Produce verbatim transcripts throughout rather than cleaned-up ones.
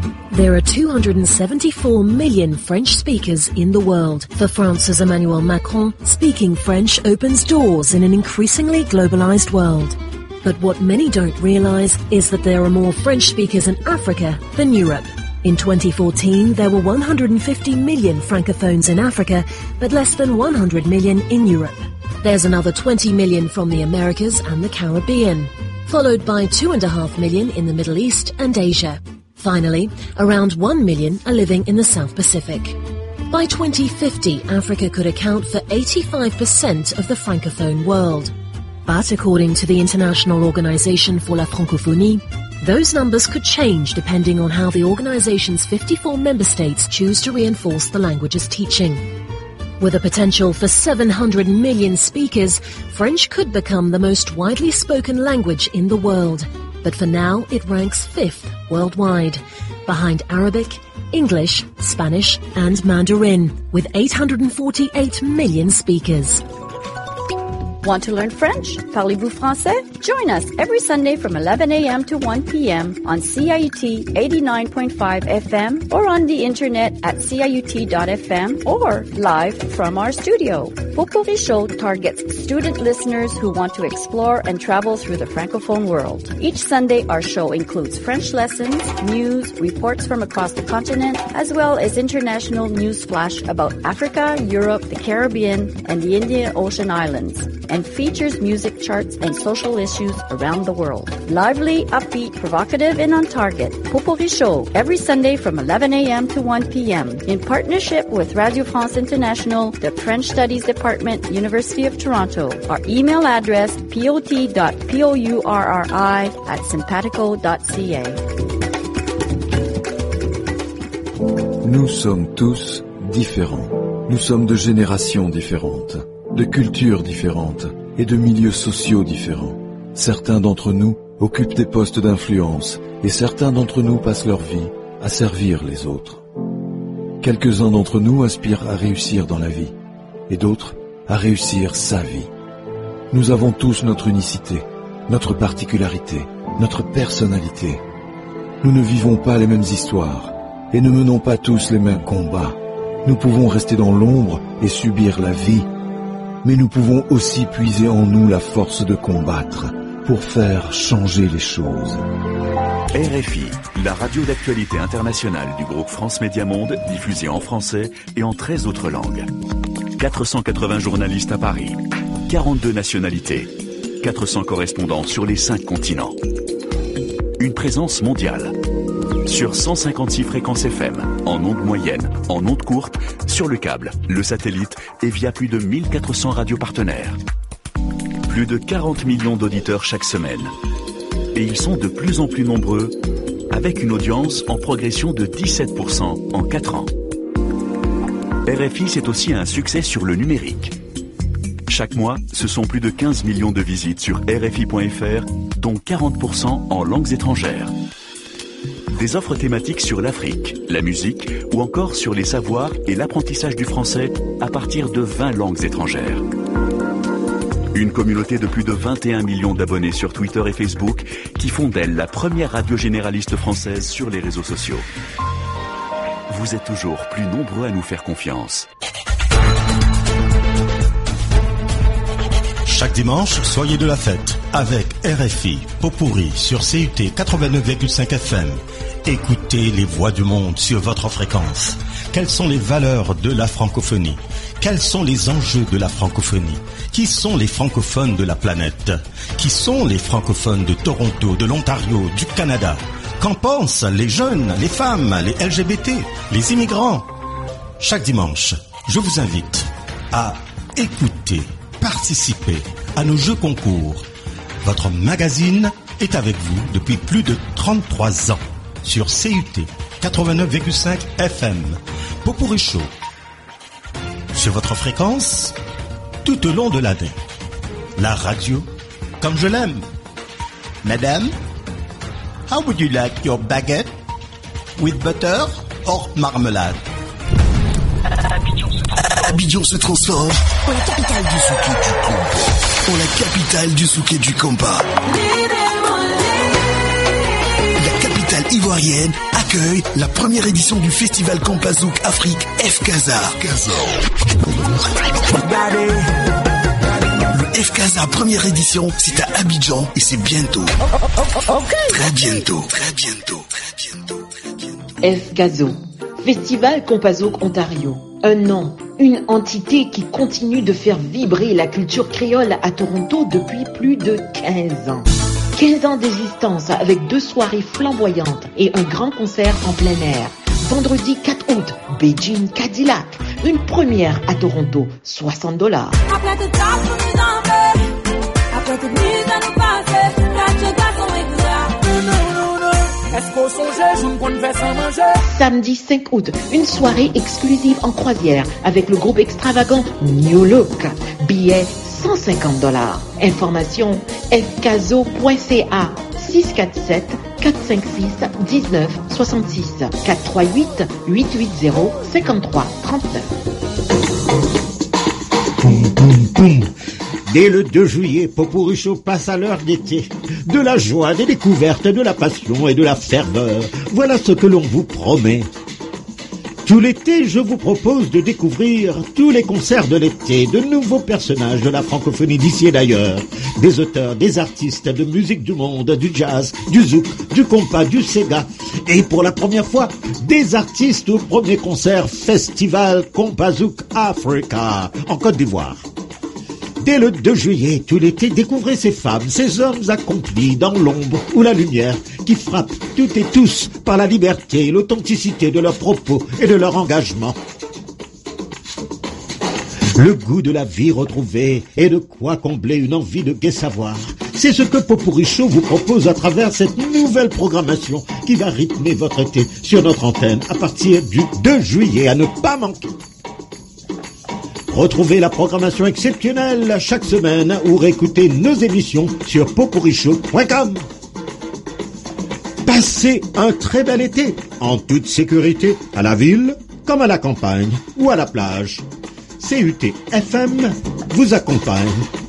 There are two hundred seventy-four million French speakers in the world. For France's Emmanuel Macron, speaking French opens doors in an increasingly globalized world. But what many don't realize is that there are more French speakers in Africa than Europe. In twenty fourteen, there were one hundred fifty million francophones in Africa, but less than one hundred million in Europe. There's another twenty million from the Americas and the Caribbean, followed by two and a half million in the Middle East and Asia. Finally, around one million are living in the South Pacific. By twenty fifty, Africa could account for eighty-five percent of the francophone world. But according to the International Organization for la Francophonie, those numbers could change depending on how the organization's fifty-four member states choose to reinforce the language's teaching. With a potential for seven hundred million speakers, French could become the most widely spoken language in the world. But for now, it ranks fifth worldwide, behind Arabic, English, Spanish, and Mandarin, with eight hundred forty-eight million speakers. Want to learn French? Parlez-vous français? Join us every Sunday from eleven a.m. to one p.m. on C I U T eighty-nine point five F M or on the internet at C I U T dot F M or live from our studio. Potpourri Show targets student listeners who want to explore and travel through the Francophone world. Each Sunday, our show includes French lessons, news, reports from across the continent, as well as international news flash about Africa, Europe, the Caribbean, and the Indian Ocean Islands, and features music charts and social issues around the world. Lively, upbeat, provocative, and on target. Potpourri Show, every Sunday from eleven a.m. to one p.m. in partnership with Radio France International, the French Studies Department, University of Toronto. Our email address, pot dot pourri at simpatico dot c a. Nous sommes tous différents. Nous sommes de générations différentes, de cultures différentes et de milieux sociaux différents. Certains d'entre nous occupent des postes d'influence et certains d'entre nous passent leur vie à servir les autres. Quelques-uns d'entre nous aspirent à réussir dans la vie et d'autres à réussir sa vie. Nous avons tous notre unicité, notre particularité, notre personnalité. Nous ne vivons pas les mêmes histoires et ne menons pas tous les mêmes combats. Nous pouvons rester dans l'ombre et subir la vie, mais nous pouvons aussi puiser en nous la force de combattre pour faire changer les choses. R F I, la radio d'actualité internationale du groupe France Média Monde, diffusée en français et en treize autres langues. quatre cent quatre-vingts journalistes à Paris, quarante-deux nationalités, quatre cents correspondants sur les cinq continents. Une présence mondiale. Sur cent cinquante-six fréquences F M, en ondes moyennes, en ondes courtes, sur le câble, le satellite et via plus de mille quatre cents radios partenaires. Plus de quarante millions d'auditeurs chaque semaine. Et ils sont de plus en plus nombreux, avec une audience en progression de dix-sept pour cent en quatre ans. R F I, c'est aussi un succès sur le numérique. Chaque mois, ce sont plus de quinze millions de visites sur R F I point F R, dont quarante pour cent en langues étrangères. Des offres thématiques sur l'Afrique, la musique ou encore sur les savoirs et l'apprentissage du français à partir de vingt langues étrangères. Une communauté de plus de vingt et un millions d'abonnés sur Twitter et Facebook qui font d'elle la première radio généraliste française sur les réseaux sociaux. Vous êtes toujours plus nombreux à nous faire confiance. Chaque dimanche, soyez de la fête avec R F I, Potpourri sur C U T quatre-vingt-neuf virgule cinq F M. Écoutez les voix du monde sur votre fréquence. Quelles sont les valeurs de la francophonie? Quels sont les enjeux de la francophonie? Qui sont les francophones de la planète? Qui sont les francophones de Toronto, de l'Ontario, du Canada? Qu'en pensent les jeunes, les femmes, les L G B T, les immigrants? Chaque dimanche, je vous invite à écouter, participer à nos jeux concours. Votre magazine est avec vous depuis plus de trente-trois ans sur C U T quatre-vingt-neuf virgule cinq F M. Potpourri Show sur votre fréquence tout au long de l'année. La radio comme je l'aime. Madame, how would you like your baguette? With butter or marmelade? Abidjan se transforme en la capitale du souké du compas. En la capitale du souké du compas. La capitale ivoirienne a accueille la première édition du festival Campazouk Afrique F Casa. Le F Casa première édition, c'est à Abidjan et c'est bientôt. Très bientôt, très bientôt, très bientôt, très bientôt. F Caso, Festival Campazouk Ontario. Un nom, une entité qui continue de faire vibrer la culture créole à Toronto depuis plus de quinze ans. quinze ans d'existence avec deux soirées flamboyantes et un grand concert en plein air. Vendredi quatre août, Beijing Cadillac. Une première à Toronto, soixante dollars. Samedi cinq août, une soirée exclusive en croisière avec le groupe extravagant New Look. Billets cent cinquante dollars. Information f caso point c a six quatre sept quatre cinq six un neuf six six quatre trois huit huit huit zéro cinq trois trois neuf. Boum, boum, boum. Dès le deux juillet, Popurrí Show passe à l'heure d'été. De la joie, des découvertes, de la passion et de la ferveur. Voilà ce que l'on vous promet. Tout l'été, je vous propose de découvrir tous les concerts de l'été, de nouveaux personnages de la francophonie d'ici et d'ailleurs, des auteurs, des artistes de musique du monde, du jazz, du zouk, du compas, du sega, et pour la première fois, des artistes au premier concert Festival Campazouk Africa en Côte d'Ivoire. Dès le deux juillet, tout l'été, découvrez ces femmes, ces hommes accomplis dans l'ombre ou la lumière, qui frappent toutes et tous par la liberté et l'authenticité de leurs propos et de leur engagement. Le goût de la vie retrouvée et de quoi combler une envie de gai savoir. C'est ce que Popurrí Show vous propose à travers cette nouvelle programmation qui va rythmer votre été sur notre antenne à partir du deux juillet, à ne pas manquer. Retrouvez la programmation exceptionnelle chaque semaine ou réécoutez nos émissions sur popurrí show point com. Passez un très bel été, en toute sécurité, à la ville, comme à la campagne ou à la plage. C U T F M vous accompagne.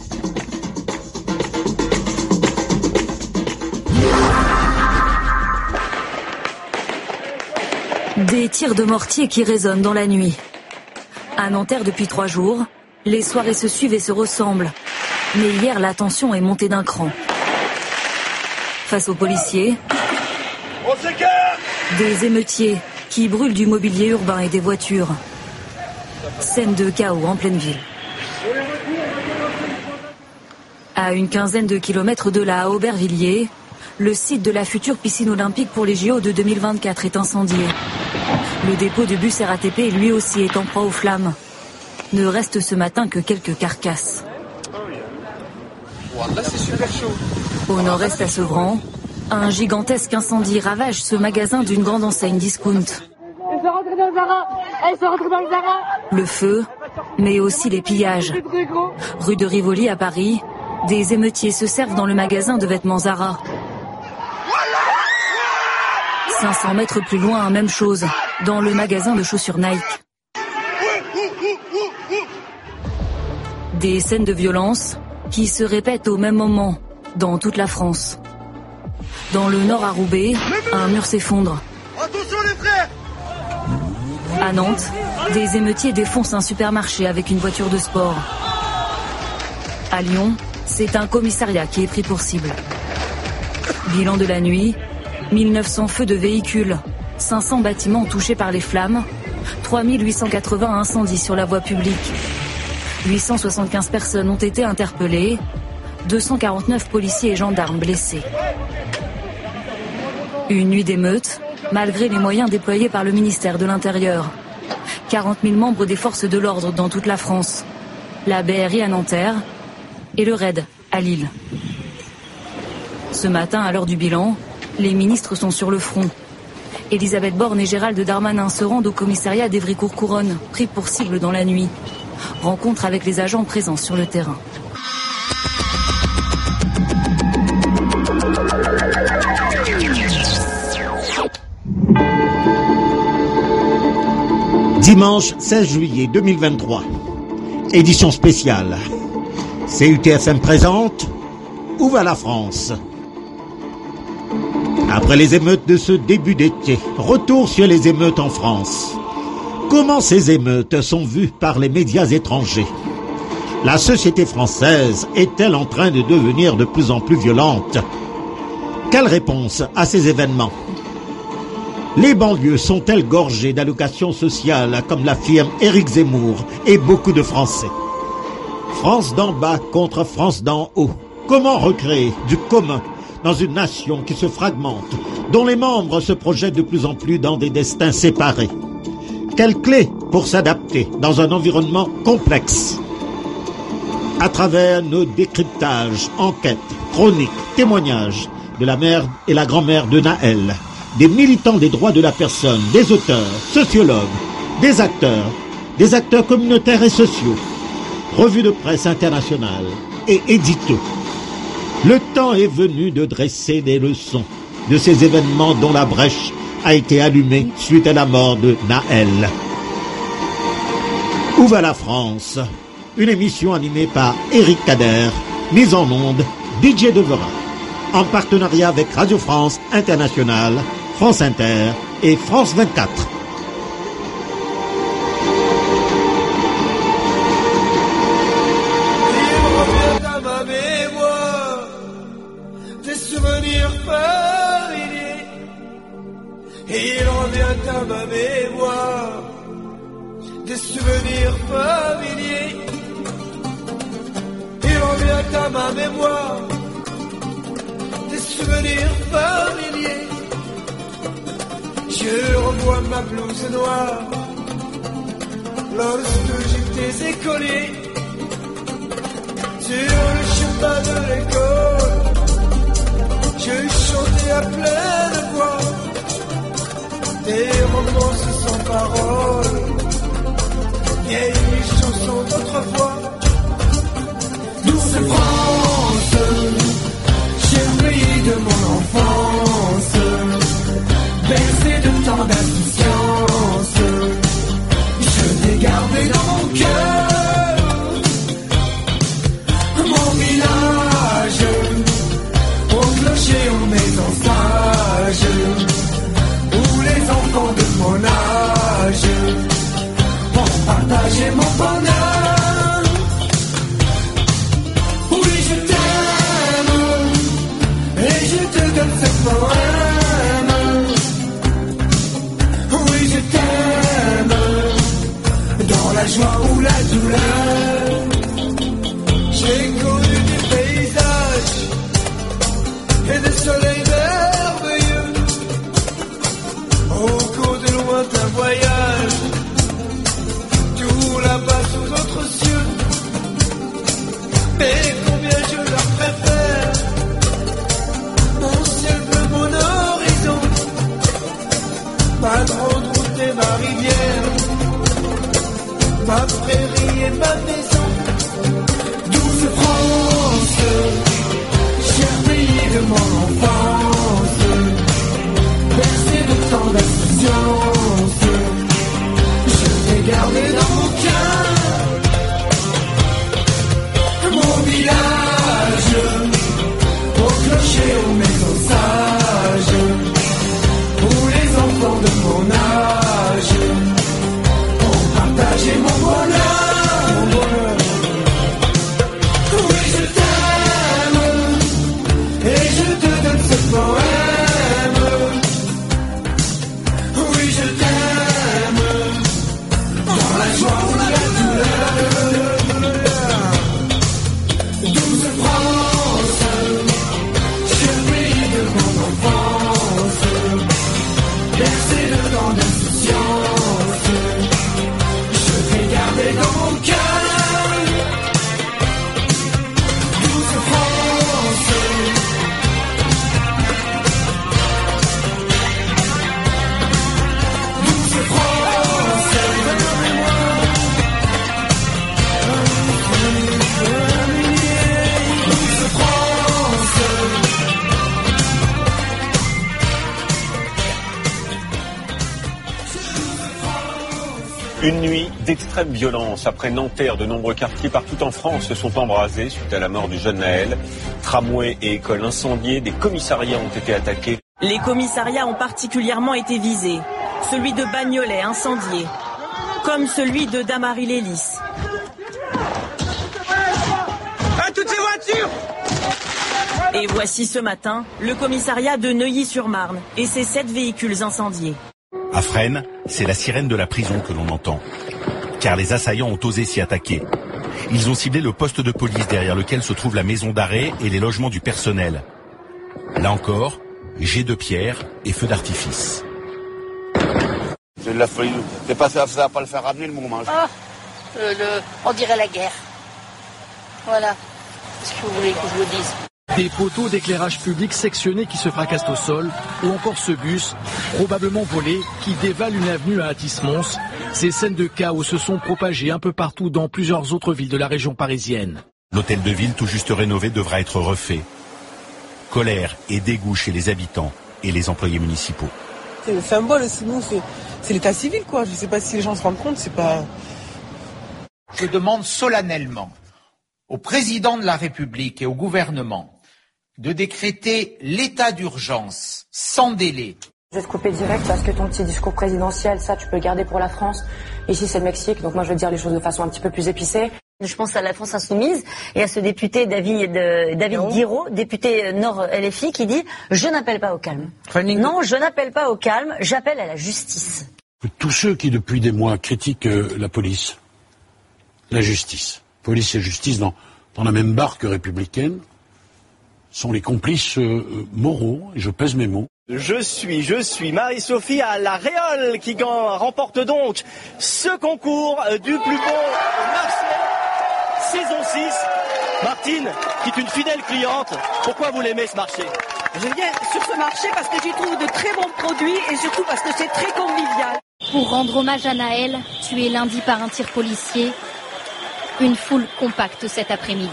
Des tirs de mortier qui résonnent dans la nuit. À Nanterre depuis trois jours, les soirées se suivent et se ressemblent. Mais hier, la tension est montée d'un cran. Face aux policiers, des émeutiers qui brûlent du mobilier urbain et des voitures. Scène de chaos en pleine ville. À une quinzaine de kilomètres de là, à Aubervilliers, le site de la future piscine olympique pour les J O de deux mille vingt-quatre est incendié. Le dépôt de bus R A T P, lui aussi, est en proie aux flammes. Ne reste ce matin que quelques carcasses. Là, c'est super chaud. Au nord-est à Sevran, un gigantesque incendie ravage ce magasin d'une grande enseigne discount. Elle s'est rentrée dans le Zara. Elle s'est rentrée dans le Zara. Le feu, mais aussi les pillages. Rue de Rivoli à Paris, des émeutiers se servent dans le magasin de vêtements Zara. cinq cents mètres plus loin, même chose, dans le magasin de chaussures Nike. Des scènes de violence qui se répètent au même moment dans toute la France. Dans le nord à Roubaix, un mur s'effondre. Attention les frères! À Nantes, des émeutiers défoncent un supermarché avec une voiture de sport. À Lyon, c'est un commissariat qui est pris pour cible. Bilan de la nuit, mille neuf cents feux de véhicules, cinq cents bâtiments touchés par les flammes, trois mille huit cent quatre-vingts incendies sur la voie publique. huit cent soixante-quinze personnes ont été interpellées, deux cent quarante-neuf policiers et gendarmes blessés. Une nuit d'émeute, malgré les moyens déployés par le ministère de l'Intérieur. quarante mille membres des forces de l'ordre dans toute la France. La B R I à Nanterre et le RAID à Lille. Ce matin, à l'heure du bilan, les ministres sont sur le front. Elisabeth Borne et Gérald Darmanin se rendent au commissariat d'Evry-Courcouronnes, pris pour cible dans la nuit. Rencontre avec les agents présents sur le terrain. Dimanche seize juillet deux mille vingt-trois. Édition spéciale. C U T F M présente Où va la France ? Après les émeutes de ce début d'été, retour sur les émeutes en France. Comment ces émeutes sont vues par les médias étrangers? La société française est-elle en train de devenir de plus en plus violente? Quelle réponse à ces événements? Les banlieues sont-elles gorgées d'allocations sociales, comme l'affirme Éric Zemmour et beaucoup de Français? France d'en bas contre France d'en haut. Comment recréer du commun dans une nation qui se fragmente, dont les membres se projettent de plus en plus dans des destins séparés? Quelle clé pour s'adapter dans un environnement complexe? À travers nos décryptages, enquêtes, chroniques, témoignages de la mère et la grand-mère de Naël, des militants des droits de la personne, des auteurs, sociologues, des acteurs, des acteurs communautaires et sociaux, revues de presse internationales et éditos. Le temps est venu de dresser des leçons de ces événements dont la brèche a été allumée suite à la mort de Naël. Où va la France? Une émission animée par Éric Kader, mise en onde D J Devera, en partenariat avec Radio France Internationale, France Inter et France vingt-quatre. Il revient à ma mémoire des souvenirs familiers. Il revient à ma mémoire des souvenirs familiers. Je revois ma blouse noire lorsque j'étais écolier. Sur le chemin de l'école, je chantais à pleine voix des romances sans parole, vieilles chansons d'autrefois. Douce France, chérie de mon enfance, bercée de tant d'insouciance, je t'ai gardé dans mon cœur. Mon village, au clocher on met en sage, les enfants de mon âge pour partager mon bonheur. Oui, je t'aime et je te donne ce poème. Oui, je t'aime dans la joie ou la douleur. J'ai connu des paysages et des soleils merveilleux au cours de lointains voyages, tout là-bas sous d'autres cieux. Mais combien je leur préfère mon ciel bleu, mon horizon, ma grande route et ma rivière, ma prairie et ma maison. Douce France, cher pays de mon enfance, bercé de tant d'insouciance, je t'ai gardé dans mon cœur. Mon village, au clocher, aux maisons sages, où les enfants de mon âge ont partagé mon bonheur. Mon bonheur. Oui, je t'aime et je te donne ce poème. Oui, je t'aime dans la joie ou la douleur. Douce France, chérie de mon enfance, bercée de tant d'insouciance, je t'ai gardé dans mon cœur. Douce France, douce France, douce France. Une nuit d'extrême violence. Après Nanterre, de nombreux quartiers partout en France se sont embrasés suite à la mort du jeune Naël. Tramway et écoles incendiées, des commissariats ont été attaqués. Les commissariats ont particulièrement été visés. Celui de Bagnolet incendié, comme celui de Damary-Lélis. À toutes ces voitures! Et voici ce matin le commissariat de Neuilly-sur-Marne et ses sept véhicules incendiés. À Fresnes, c'est la sirène de la prison que l'on entend. Car les assaillants ont osé s'y attaquer. Ils ont ciblé le poste de police derrière lequel se trouve la maison d'arrêt et les logements du personnel. Là encore, jets de pierre et feux d'artifice. C'est de la folie. C'est pas ça, ça va pas le faire ramener le mouvement. Ah, euh, le, on dirait la guerre. Voilà. Qu'est-ce que vous voulez que je vous dise? Des poteaux d'éclairage public sectionnés qui se fracassent au sol, ou encore ce bus, probablement volé, qui dévale une avenue à Athis-Mons. Ces scènes de chaos se sont propagées un peu partout dans plusieurs autres villes de la région parisienne. L'hôtel de ville tout juste rénové devra être refait. Colère et dégoût chez les habitants et les employés municipaux. C'est le symbole, sinon c'est, c'est l'état civil, quoi. Je ne sais pas si les gens se rendent compte, c'est pas... Je demande solennellement au président de la République et au gouvernement de décréter l'état d'urgence sans délai. Je vais te couper direct parce que ton petit discours présidentiel, ça tu peux le garder pour la France. Ici c'est le Mexique, donc moi je vais dire les choses de façon un petit peu plus épicée. Je pense à la France Insoumise et à ce député David, de, David Guiraud, député Nord L F I, qui dit « Je n'appelle pas au calme ». Non, je n'appelle pas au calme, j'appelle à la justice. Tous ceux qui depuis des mois critiquent euh, la police, la justice, police et justice dans, dans la même barque républicaine, sont les complices euh, moraux, et je pèse mes mots. Je suis, je suis Marie-Sophie à la Réole qui remporte donc ce concours du plus beau marché, saison six. Martine, qui est une fidèle cliente, pourquoi vous l'aimez ce marché? Je viens sur ce marché parce que j'y trouve de très bons produits et surtout parce que c'est très convivial. Pour rendre hommage à Naël, tué lundi par un tir policier, une foule compacte cet après-midi.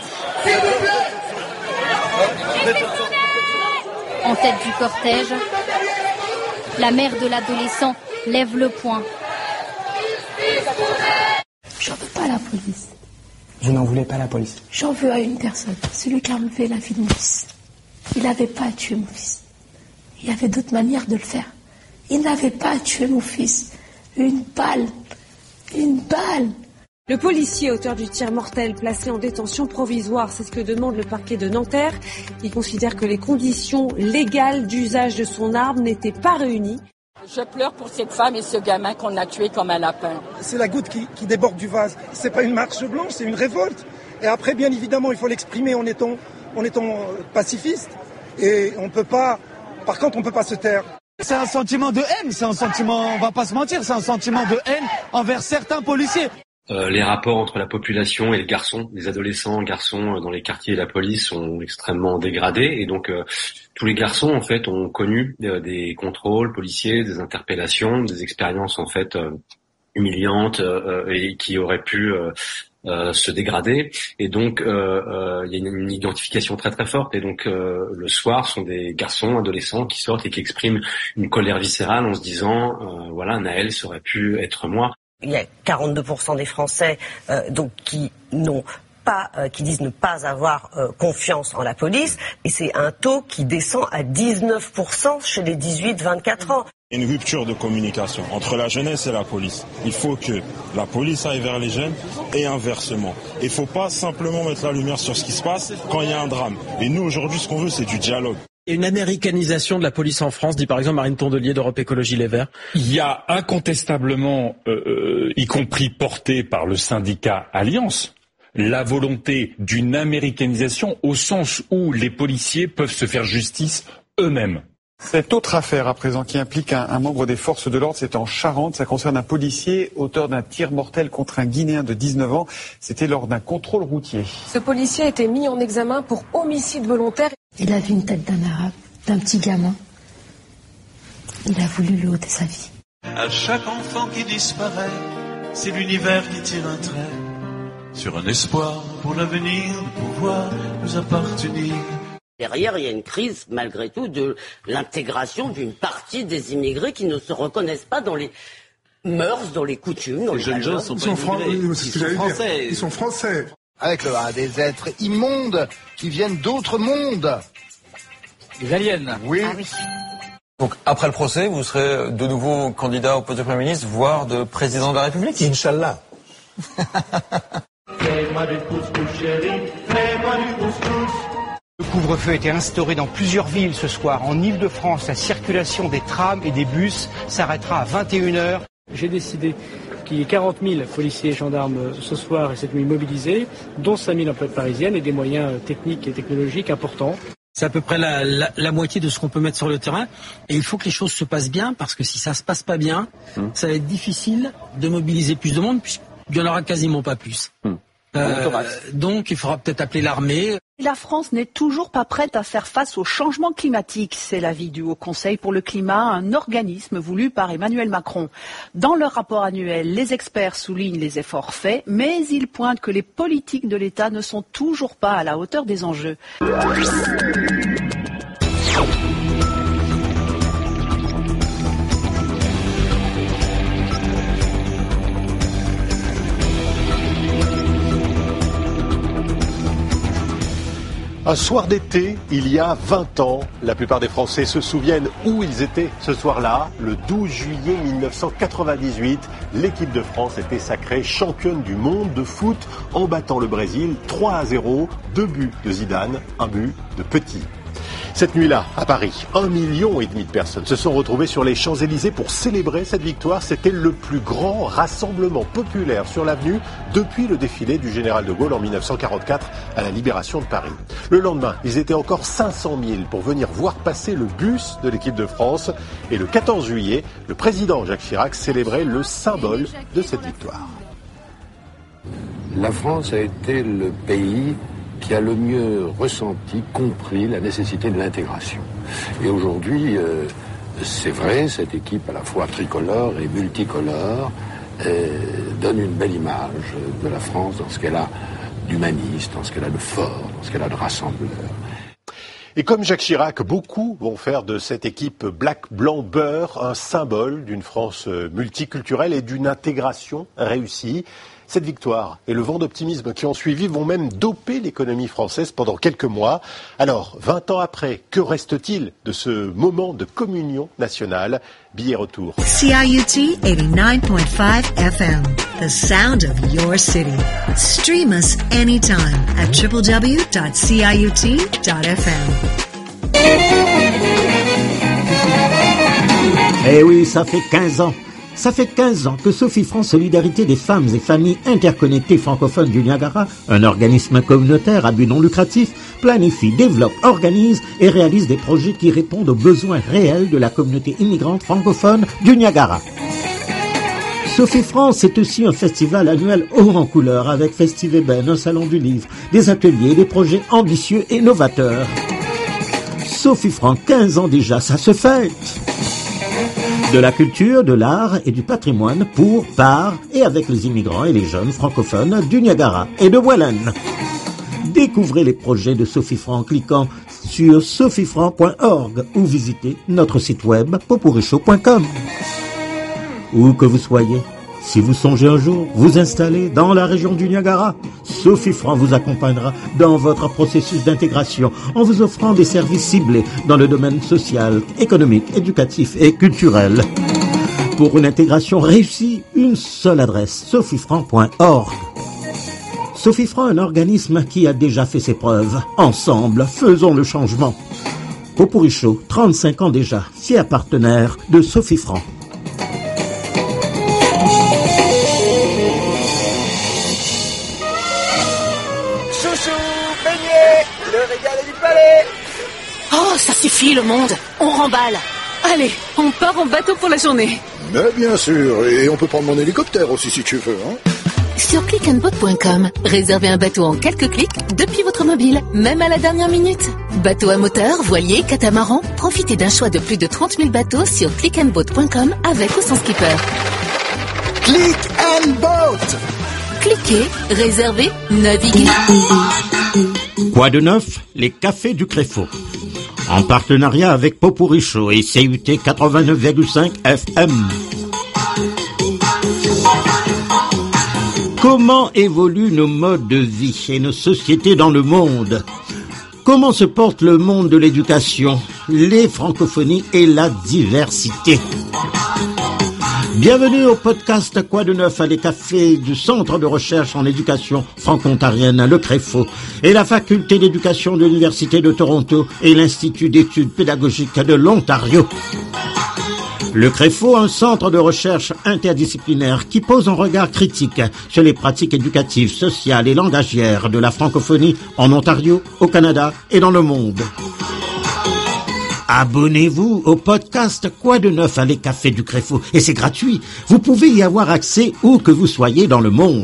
En tête du cortège, la mère de l'adolescent lève le poing. J'en veux pas à la police. Vous n'en voulez pas à la police? J'en veux à une personne, celui qui a enlevé la vie de mon fils. Il n'avait pas à tuer mon fils. Il y avait d'autres manières de le faire. Il n'avait pas à tuer mon fils. Une balle. Une balle. Le policier auteur du tir mortel placé en détention provisoire, c'est ce que demande le parquet de Nanterre. Il considère que les conditions légales d'usage de son arme n'étaient pas réunies. Je pleure pour cette femme et ce gamin qu'on a tué comme un lapin. C'est la goutte qui, qui déborde du vase. C'est pas une marche blanche, c'est une révolte. Et après, bien évidemment, il faut l'exprimer en étant, en étant pacifiste. Et on peut pas, par contre, on peut pas se taire. C'est un sentiment de haine, c'est un sentiment, on va pas se mentir, c'est un sentiment de haine envers certains policiers. Euh, les rapports entre la population et les garçons, les adolescents, garçons dans les quartiers et la police sont extrêmement dégradés et donc euh, tous les garçons en fait ont connu euh, des contrôles policiers, des interpellations, des expériences en fait euh, humiliantes euh, et qui auraient pu euh, euh, se dégrader et donc il euh, euh, y a une, une identification très très forte et donc euh, le soir sont des garçons adolescents qui sortent et qui expriment une colère viscérale en se disant euh, voilà Naël ça aurait pu être moi. Il y a quarante-deux pour cent des Français euh, donc qui n'ont pas, euh, qui disent ne pas avoir euh, confiance en la police, et c'est un taux qui descend à dix-neuf pour cent chez les dix-huit vingt-quatre ans. Une rupture de communication entre la jeunesse et la police. Il faut que la police aille vers les jeunes et inversement. Il ne faut pas simplement mettre la lumière sur ce qui se passe quand il y a un drame. Et nous aujourd'hui ce qu'on veut c'est du dialogue. Et une américanisation de la police en France, dit par exemple Marine Tondelier d'Europe Écologie Les Verts. Il y a incontestablement, euh, y compris porté par le syndicat Alliance, la volonté d'une américanisation au sens où les policiers peuvent se faire justice eux-mêmes. Cette autre affaire à présent qui implique un, un membre des forces de l'ordre, c'est en Charente. Ça concerne un policier auteur d'un tir mortel contre un Guinéen de dix-neuf ans. C'était lors d'un contrôle routier. Ce policier a été mis en examen pour homicide volontaire. Il a vu une tête d'un arabe, d'un petit gamin. Il a voulu lui ôter sa vie. À chaque enfant qui disparaît, c'est l'univers qui tire un trait sur un espoir pour l'avenir de pouvoir nous appartenir. Derrière, il y a une crise, malgré tout, de l'intégration d'une partie des immigrés qui ne se reconnaissent pas dans les mœurs, dans les coutumes, dans les jeunes gens sont pas immigrés, ils sont français. Ils sont français. Avec le, hein, des êtres immondes qui viennent d'autres mondes. Des aliens. Oui. Ah oui. Donc après le procès, vous serez de nouveau candidat au poste de Premier ministre, voire de président de la République. Inch'Allah. Fais-moi du couscous, chérie, fais-moi du couscous. Le couvre-feu a été instauré dans plusieurs villes ce soir. En Ile-de-France, la circulation des trams et des bus s'arrêtera à vingt et une heures. J'ai décidé qu'il y ait quarante mille policiers et gendarmes ce soir et cette nuit mobilisés, dont cinq mille en peuple parisienne et des moyens techniques et technologiques importants. C'est à peu près la, la, la moitié de ce qu'on peut mettre sur le terrain. Et il faut que les choses se passent bien, parce que si ça se passe pas bien, mmh. ça va être difficile de mobiliser plus de monde, puisqu'il n'y en aura quasiment pas plus. Mmh. Euh, donc il faudra peut-être appeler l'armée. La France n'est toujours pas prête à faire face au changement climatique. C'est l'avis du Haut Conseil pour le climat, un organisme voulu par Emmanuel Macron. Dans leur rapport annuel, les experts soulignent les efforts faits, mais ils pointent que les politiques de l'État ne sont toujours pas à la hauteur des enjeux. Un soir d'été, il y a vingt ans, la plupart des Français se souviennent où ils étaient ce soir-là. Le douze juillet mille neuf cent quatre-vingt-dix-huit, l'équipe de France était sacrée championne du monde de foot en battant le Brésil trois à zéro, deux buts de Zidane, un but de Petit. Cette nuit-là, à Paris, un million et demi de personnes se sont retrouvées sur les Champs-Élysées pour célébrer cette victoire. C'était le plus grand rassemblement populaire sur l'avenue depuis le défilé du général de Gaulle en mille neuf cent quarante-quatre à la libération de Paris. Le lendemain, ils étaient encore cinq cent mille pour venir voir passer le bus de l'équipe de France. Et le quatorze juillet, le président Jacques Chirac célébrait le symbole de cette victoire. La France a été le pays qui a le mieux ressenti, compris la nécessité de l'intégration. Et aujourd'hui, euh, c'est vrai, cette équipe à la fois tricolore et multicolore euh, donne une belle image de la France dans ce qu'elle a d'humaniste, dans ce qu'elle a de fort, dans ce qu'elle a de rassembleur. Et comme Jacques Chirac, beaucoup vont faire de cette équipe Black, Blanc, Beurre un symbole d'une France multiculturelle et d'une intégration réussie. Cette victoire et le vent d'optimisme qui ont suivi vont même doper l'économie française pendant quelques mois. Alors, vingt ans après, que reste-t-il de ce moment de communion nationale? Billet retour. C I U T eighty-nine point five F M, the sound of your city. Stream us anytime at w w w dot c i u t dot f m. Eh oui, ça fait quinze ans. Ça fait quinze ans que Sophie France Solidarité des femmes et familles interconnectées francophones du Niagara, un organisme communautaire à but non lucratif, planifie, développe, organise et réalise des projets qui répondent aux besoins réels de la communauté immigrante francophone du Niagara. Sophie France est aussi un festival annuel haut en couleur avec Festiveben, un salon du livre, des ateliers, des projets ambitieux et novateurs. Sophie France, quinze ans déjà, ça se fête. De la culture, de l'art et du patrimoine pour, par et avec les immigrants et les jeunes francophones du Niagara et de Welland. Découvrez les projets de Sophie Franc en cliquant sur sophie franc point org ou visitez notre site web popurichaud point com. Où que vous soyez, si vous songez un jour vous installer dans la région du Niagara, Sophie Franc vous accompagnera dans votre processus d'intégration en vous offrant des services ciblés dans le domaine social, économique, éducatif et culturel. Pour une intégration réussie, une seule adresse, sophie franc point org. Sophie Franc, un organisme qui a déjà fait ses preuves. Ensemble, faisons le changement. Popurichaud, trente-cinq ans déjà, fier partenaire de Sophie Franc. Oh, ça suffit le monde. On remballe. Allez, on part en bateau pour la journée. Mais bien sûr, et on peut prendre mon hélicoptère aussi si tu veux. Hein. Sur click and boat point com, réservez un bateau en quelques clics depuis votre mobile, même à la dernière minute. Bateau à moteur, voilier, catamaran, profitez d'un choix de plus de trente mille bateaux sur click and boat point com avec ou sans skipper. Click and Boat. Cliquez, réservez, naviguez. Quoi de neuf? Les cafés du Créfau. En partenariat avec Popurichaud et C U T quatre-vingt-neuf virgule cinq F M. Comment évoluent nos modes de vie et nos sociétés dans le monde? Comment se porte le monde de l'éducation? les francophonies et la diversité. Bienvenue au podcast Quoi de neuf à des cafés du Centre de recherche en éducation franco-ontarienne, le CREFO, et la faculté d'éducation de l'Université de Toronto et l'Institut d'études pédagogiques de l'Ontario. Le CREFO, un centre de recherche interdisciplinaire qui pose un regard critique sur les pratiques éducatives, sociales et langagières de la francophonie en Ontario, au Canada et dans le monde. Abonnez-vous au podcast Quoi de neuf à les cafés du CREFO et c'est gratuit. Vous pouvez y avoir accès où que vous soyez dans le monde.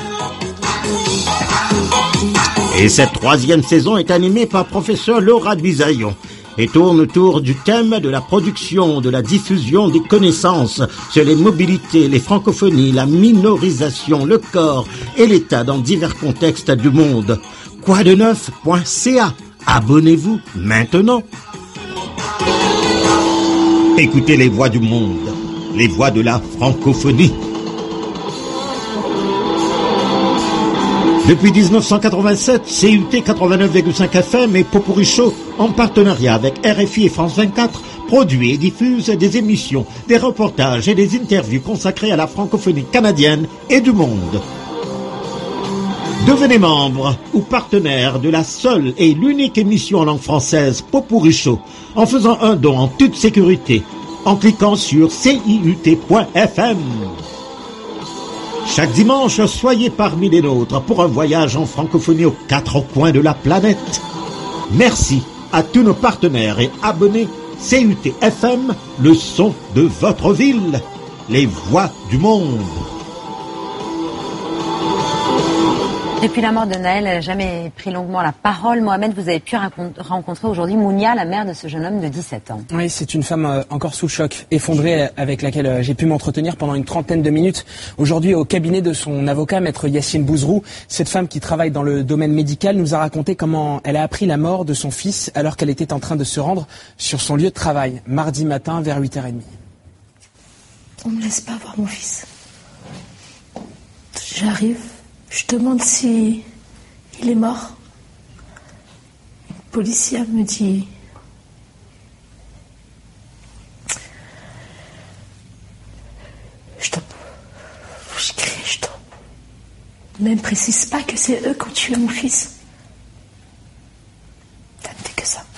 Et cette troisième saison est animée par professeur Laura Bisaillon et tourne autour du thème de la production, de la diffusion des connaissances sur les mobilités, les francophonies, la minorisation, le corps et l'État dans divers contextes du monde. quoi de neuf point c a. Abonnez-vous maintenant. Écoutez les voix du monde, les voix de la francophonie. Depuis dix-neuf cent quatre-vingt-sept, C U T quatre-vingt-neuf virgule cinq F M et Popurrí Show, en partenariat avec R F I et France vingt-quatre, produit et diffuse des émissions, des reportages et des interviews consacrés à la francophonie canadienne et du monde. Devenez membre ou partenaire de la seule et l'unique émission en langue française Popurrí Show en faisant un don en toute sécurité en cliquant sur C I U T point F M. Chaque dimanche, soyez parmi les nôtres pour un voyage en francophonie aux quatre coins de la planète. Merci à tous nos partenaires et abonnés C U T F M, le son de votre ville, les voix du monde. Depuis la mort de Naël, elle n'a jamais pris longuement la parole. Mohamed, vous avez pu rencontrer aujourd'hui Mounia, la mère de ce jeune homme de dix-sept ans. Oui, c'est une femme euh, encore sous le choc, effondrée, avec laquelle euh, j'ai pu m'entretenir pendant une trentaine de minutes. Aujourd'hui, au cabinet de son avocat, maître Yassine Bouzrou, cette femme qui travaille dans le domaine médical nous a raconté comment elle a appris la mort de son fils alors qu'elle était en train de se rendre sur son lieu de travail, mardi matin vers huit heures trente. On me laisse pas voir mon fils. J'arrive. Je demande si il est mort. Une policière me dit je tombe. Je crie, je tombe. Mais elle ne précise pas que c'est eux qui ont tué mon fils. Ça ne fait que ça.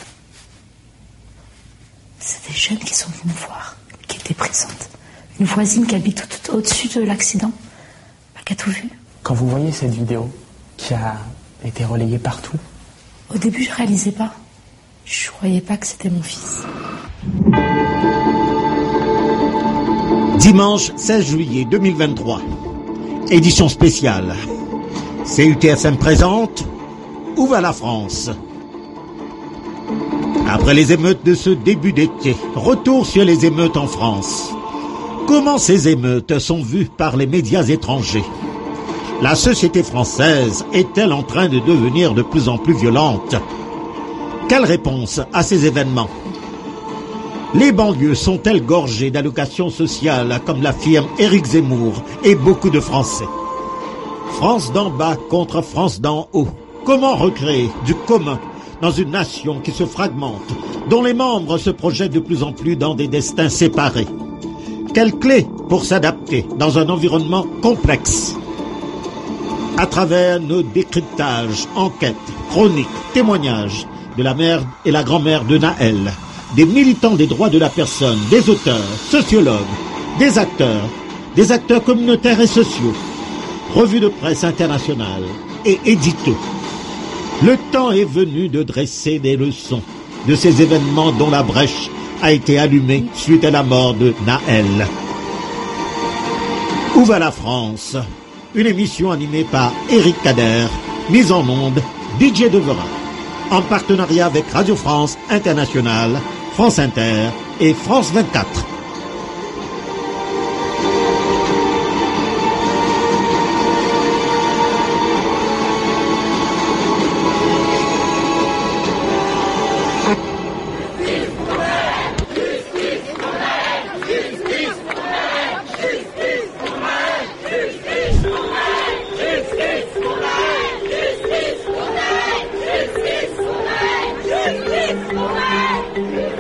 C'est des jeunes qui sont venus me voir, qui étaient présentes. Une voisine qui habite tout, tout au-dessus de l'accident, qui a tout vu. Quand vous voyez cette vidéo qui a été relayée partout, au début je réalisais pas. Je croyais pas que c'était mon fils. Dimanche seize juillet deux mille vingt-trois, édition spéciale. C U T F M présente Où va la France? Après les émeutes de ce début d'été, retour sur les émeutes en France. Comment ces émeutes sont vues par les médias étrangers? La société française est-elle en train de devenir de plus en plus violente? Quelle réponse à ces événements? Les banlieues sont-elles gorgées d'allocations sociales, comme l'affirme Éric Zemmour et beaucoup de Français? France d'en bas contre France d'en haut. Comment recréer du commun dans une nation qui se fragmente, dont les membres se projettent de plus en plus dans des destins séparés? Quelle clé pour s'adapter dans un environnement complexe? À travers nos décryptages, enquêtes, chroniques, témoignages de la mère et la grand-mère de Naël, des militants des droits de la personne, des auteurs, sociologues, des acteurs, des acteurs communautaires et sociaux, revues de presse internationales et éditos. Le temps est venu de dresser des leçons de ces événements dont la brèche a été allumée suite à la mort de Naël. Où va la France? Une émission animée par Éric Kader, mise en onde D J Devera, en partenariat avec Radio France Internationale, France Inter et France vingt-quatre. Justice for Naël!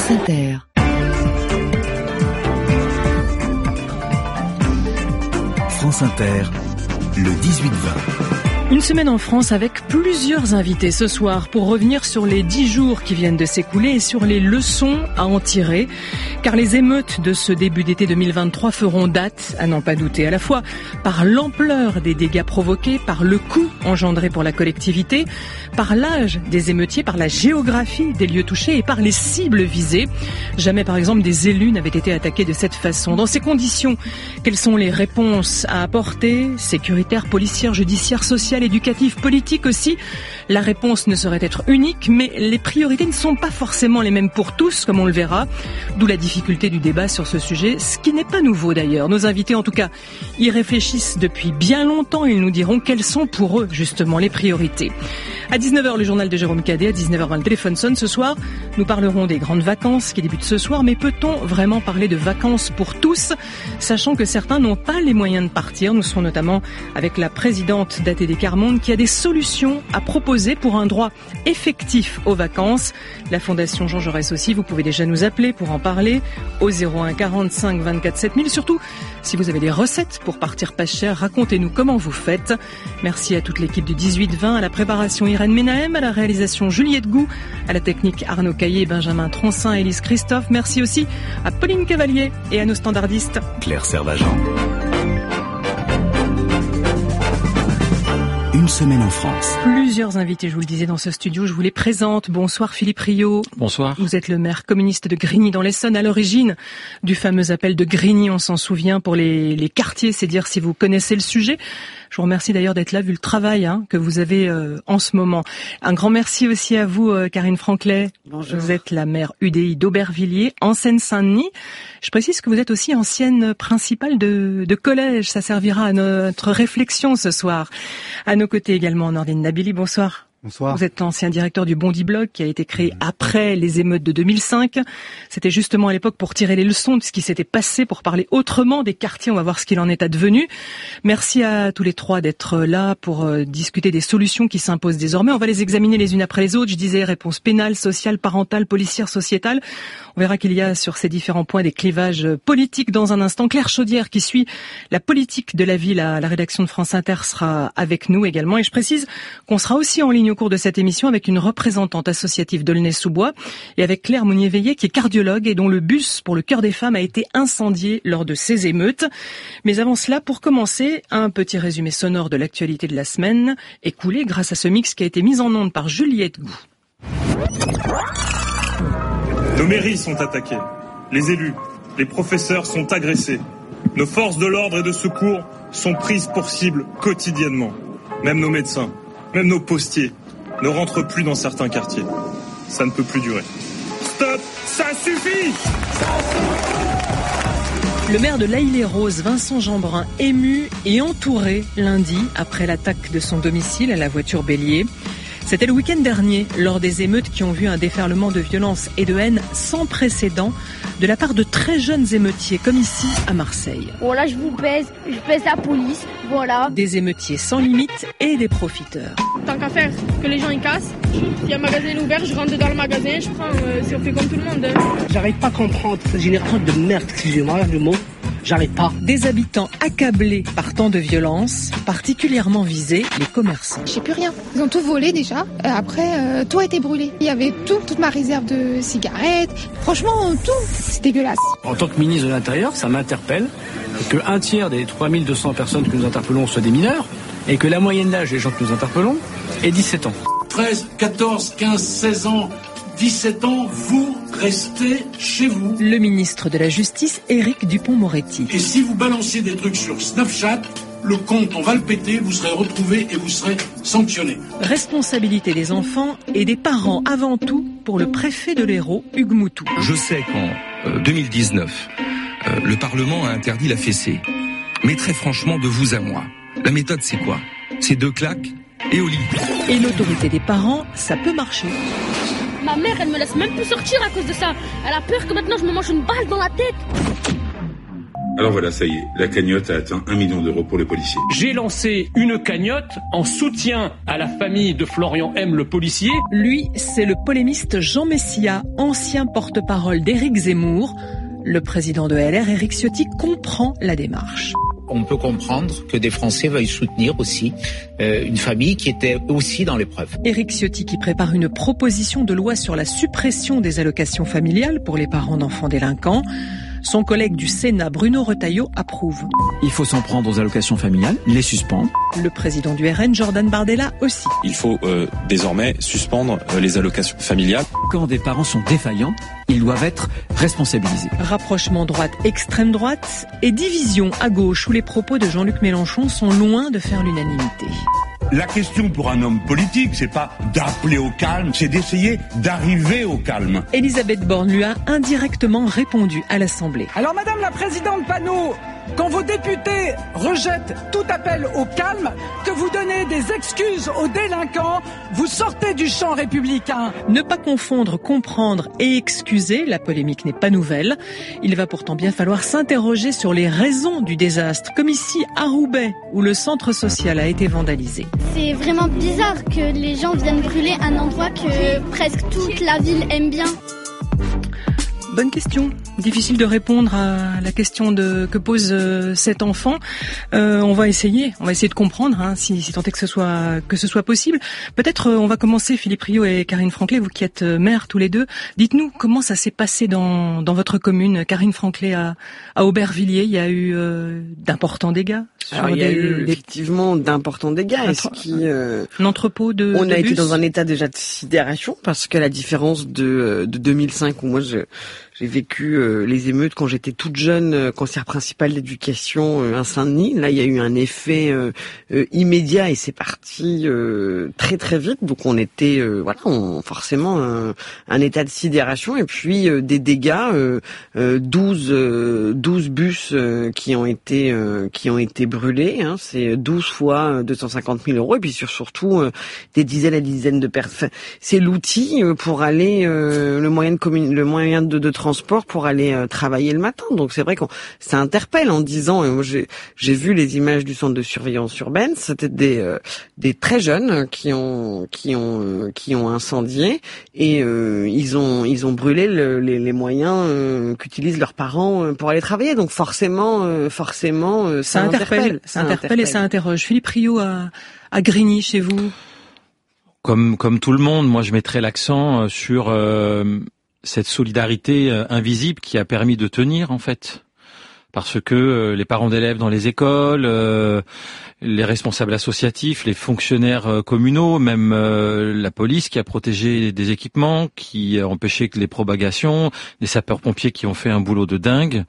France Inter. France Inter, le dix-huit vingt. Une semaine en France avec plusieurs invités ce soir pour revenir sur les dix jours qui viennent de s'écouler et sur les leçons à en tirer. Car les émeutes de ce début d'été deux mille vingt-trois feront date, à n'en pas douter, à la fois par l'ampleur des dégâts provoqués, par le coût engendré pour la collectivité, par l'âge des émeutiers, par la géographie des lieux touchés et par les cibles visées. Jamais, par exemple, des élus n'avaient été attaqués de cette façon. Dans ces conditions, quelles sont les réponses à apporter? Sécuritaires, policières, judiciaires, sociales, éducatives, politiques aussi. La réponse ne saurait être unique, mais les priorités ne sont pas forcément les mêmes pour tous, comme on le verra. D'où la difficulté du débat sur ce sujet, ce qui n'est pas nouveau d'ailleurs. Nos invités, en tout cas, y réfléchissent depuis bien longtemps. Ils nous diront quelles sont pour eux, justement, les priorités. À dix-neuf heures, le journal de Jérôme Cadet. À dix-neuf heures vingt, le téléphone sonne. Ce soir, nous parlerons des grandes vacances qui débutent ce soir. Mais peut-on vraiment parler de vacances pour tous, sachant que certains n'ont pas les moyens de partir? Nous serons notamment avec la présidente d'A T D Quart Monde qui a des solutions à proposer pour un droit effectif aux vacances. La Fondation Jean Jaurès aussi. Vous pouvez déjà nous appeler pour en parler au zéro un quarante-cinq vingt-quatre sept mille. Surtout, si vous avez des recettes pour partir pas cher, racontez-nous comment vous faites. Merci à toute l'équipe du dix-huit vingt, à la préparation Irène Ménahem, à la réalisation Juliette Gou, à la technique Arnaud Caillé, Benjamin Troncin, Élise Christophe. Merci aussi à Pauline Cavalier et à nos standardistes. Claire Servagent. Une semaine en France. Plusieurs invités, je vous le disais, dans ce studio. Je vous les présente. Bonsoir Philippe Rio. Bonsoir. Vous êtes le maire communiste de Grigny dans l'Essonne, à l'origine du fameux appel de Grigny, on s'en souvient, pour les, les quartiers. C'est dire si vous connaissez le sujet. Je vous remercie d'ailleurs d'être là, vu le travail hein, que vous avez euh, en ce moment. Un grand merci aussi à vous, euh, Karine Franclet. Bonjour. Vous êtes la maire U D I d'Aubervilliers, en Seine-Saint-Denis. Je précise que vous êtes aussi ancienne principale de, de collège. Ça servira à notre réflexion ce soir. À nos côtés également, Nordine Nabili. Bonsoir. Bonsoir. Vous êtes ancien directeur du Bondi Blog qui a été créé après les émeutes de deux mille cinq. C'était justement à l'époque pour tirer les leçons de ce qui s'était passé, pour parler autrement des quartiers. On va voir ce qu'il en est advenu. Merci à tous les trois d'être là pour euh, discuter des solutions qui s'imposent désormais. On va les examiner les unes après les autres. Je disais réponse pénale, sociale, parentale, policière, sociétale. On verra qu'il y a sur ces différents points des clivages politiques dans un instant. Claire Chaudière qui suit la politique de la ville à la rédaction de France Inter sera avec nous également. Et je précise qu'on sera aussi en ligne au cours de cette émission avec une représentante associative d'Aulnay-sous-Bois et avec Claire Mounier-Veillé qui est cardiologue et dont le bus pour le Cœur des Femmes a été incendié lors de ces émeutes. Mais avant cela, pour commencer, un petit résumé sonore de l'actualité de la semaine écoulée grâce à ce mix qui a été mis en onde par Juliette Gou. Nos mairies sont attaquées, les élus, les professeurs sont agressés, nos forces de l'ordre et de secours sont prises pour cible quotidiennement, même nos médecins, même nos postiers ne rentrent plus dans certains quartiers. Ça ne peut plus durer. Stop, ça suffit! Le maire de l'Haÿ-les-Roses, Vincent Jeanbrun, ému et entouré lundi après l'attaque de son domicile à la voiture bélier. C'était le week-end dernier, lors des émeutes qui ont vu un déferlement de violence et de haine sans précédent de la part de très jeunes émeutiers, comme ici à Marseille. Voilà, je vous pèse, je pèse la police, voilà. Des émeutiers sans limite et des profiteurs. Tant qu'à faire que les gens y cassent, si un magasin est ouvert, je rentre dans le magasin, je prends, euh, c'est on fait comme tout le monde. J'arrive pas à comprendre cette génération de merde, excusez-moi le mot. J'arrive pas. Des habitants accablés par tant de violence, particulièrement visés les commerçants. J'ai plus rien. Ils ont tout volé déjà. Euh, après, euh, tout a été brûlé. Il y avait tout, toute ma réserve de cigarettes. Franchement, tout. C'est dégueulasse. En tant que ministre de l'Intérieur, ça m'interpelle que un tiers des trois mille deux cents personnes que nous interpellons soient des mineurs et que la moyenne d'âge des gens que nous interpellons est dix-sept ans. treize, quatorze, quinze, seize ans, dix-sept ans, vous restez chez vous. Le ministre de la Justice, Éric Dupond-Moretti. Et si vous balancez des trucs sur Snapchat, le compte, on va le péter, vous serez retrouvé et vous serez sanctionné. Responsabilité des enfants et des parents avant tout pour le préfet de l'Hérault, Hugues Moutou. Je sais qu'en euh, deux mille dix-neuf, euh, le Parlement a interdit la fessée. Mais très franchement, de vous à moi, la méthode c'est quoi? C'est deux claques et au lit. Et l'autorité des parents, ça peut marcher. Ma mère, elle me laisse même plus sortir à cause de ça. Elle a peur que maintenant je me mange une balle dans la tête. Alors voilà, ça y est, la cagnotte a atteint un million d'euros pour les policiers. J'ai lancé une cagnotte en soutien à la famille de Florian M, le policier. Lui, c'est le polémiste Jean Messia, ancien porte-parole d'Éric Zemmour. Le président de L R, Éric Ciotti, comprend la démarche. On peut comprendre que des Français veuillent soutenir aussi euh, une famille qui était aussi dans l'épreuve. Éric Ciotti qui prépare une proposition de loi sur la suppression des allocations familiales pour les parents d'enfants délinquants. Son collègue du Sénat, Bruno Retailleau, approuve. Il faut s'en prendre aux allocations familiales, les suspendre. Le président du R N, Jordan Bardella, aussi. Il faut euh, désormais suspendre euh, les allocations familiales. Quand des parents sont défaillants, ils doivent être responsabilisés. Rapprochement droite-extrême droite et division à gauche où les propos de Jean-Luc Mélenchon sont loin de faire l'unanimité. La question pour un homme politique, c'est pas d'appeler au calme, c'est d'essayer d'arriver au calme. Elisabeth Borne lui a indirectement répondu à l'Assemblée. Alors Madame la Présidente Panot, quand vos députés rejettent tout appel au calme, que vous donnez des excuses aux délinquants, vous sortez du champ républicain. Ne pas confondre comprendre et excuser, la polémique n'est pas nouvelle. Il va pourtant bien falloir s'interroger sur les raisons du désastre, comme ici à Roubaix, où le centre social a été vandalisé. C'est vraiment bizarre que les gens viennent brûler un endroit que presque toute la ville aime bien. Bonne question. Difficile de répondre à la question de, que pose euh, cet enfant. Euh, on va essayer, on va essayer de comprendre, hein, si, si tant est que ce soit que ce soit possible. Peut-être euh, on va commencer, Philippe Rio et Karine Franclet, vous qui êtes euh, maires tous les deux. Dites-nous comment ça s'est passé dans dans votre commune, Karine Franclet à, à Aubervilliers. Il y a eu euh, d'importants dégâts. Alors, il y a des, eu effectivement d'importants dégâts. Est-ce qui, euh, un entrepôt de On de a bus. été dans un état déjà de sidération parce que la différence de de deux mille cinq où moi je j'ai vécu euh, les émeutes quand j'étais toute jeune, euh, conseillère principale d'éducation euh, à Saint-Denis. Là, il y a eu un effet euh, euh, immédiat et c'est parti euh, très très vite. Donc on était euh, voilà, on, forcément un, un état de sidération et puis euh, des dégâts, euh, euh, douze bus euh, qui ont été euh, qui ont été brûlés. Hein, c'est douze fois deux cent cinquante mille euros et puis sur, surtout euh, des dizaines et des dizaines de personnes. C'est l'outil euh, pour aller euh, le moyen de commun... le moyen de, de transport pour aller euh, travailler le matin. Donc c'est vrai qu'on ça interpelle en disant, euh, moi j'ai j'ai vu les images du centre de surveillance urbaine, c'était des euh, des très jeunes qui ont qui ont euh, qui ont incendié et euh, ils ont ils ont brûlé le, les, les moyens euh, qu'utilisent leurs parents euh, pour aller travailler. Donc forcément euh, forcément euh, ça, ça interpelle, interpelle, ça interpelle et ça interroge. Philippe Rio à à Grigny chez vous. Comme comme tout le monde, moi je mettrais l'accent sur euh, cette solidarité euh, invisible qui a permis de tenir en fait, parce que euh, les parents d'élèves dans les écoles, euh, les responsables associatifs, les fonctionnaires euh, communaux, même euh, la police qui a protégé des équipements, qui a empêché que les propagations, les sapeurs-pompiers qui ont fait un boulot de dingue.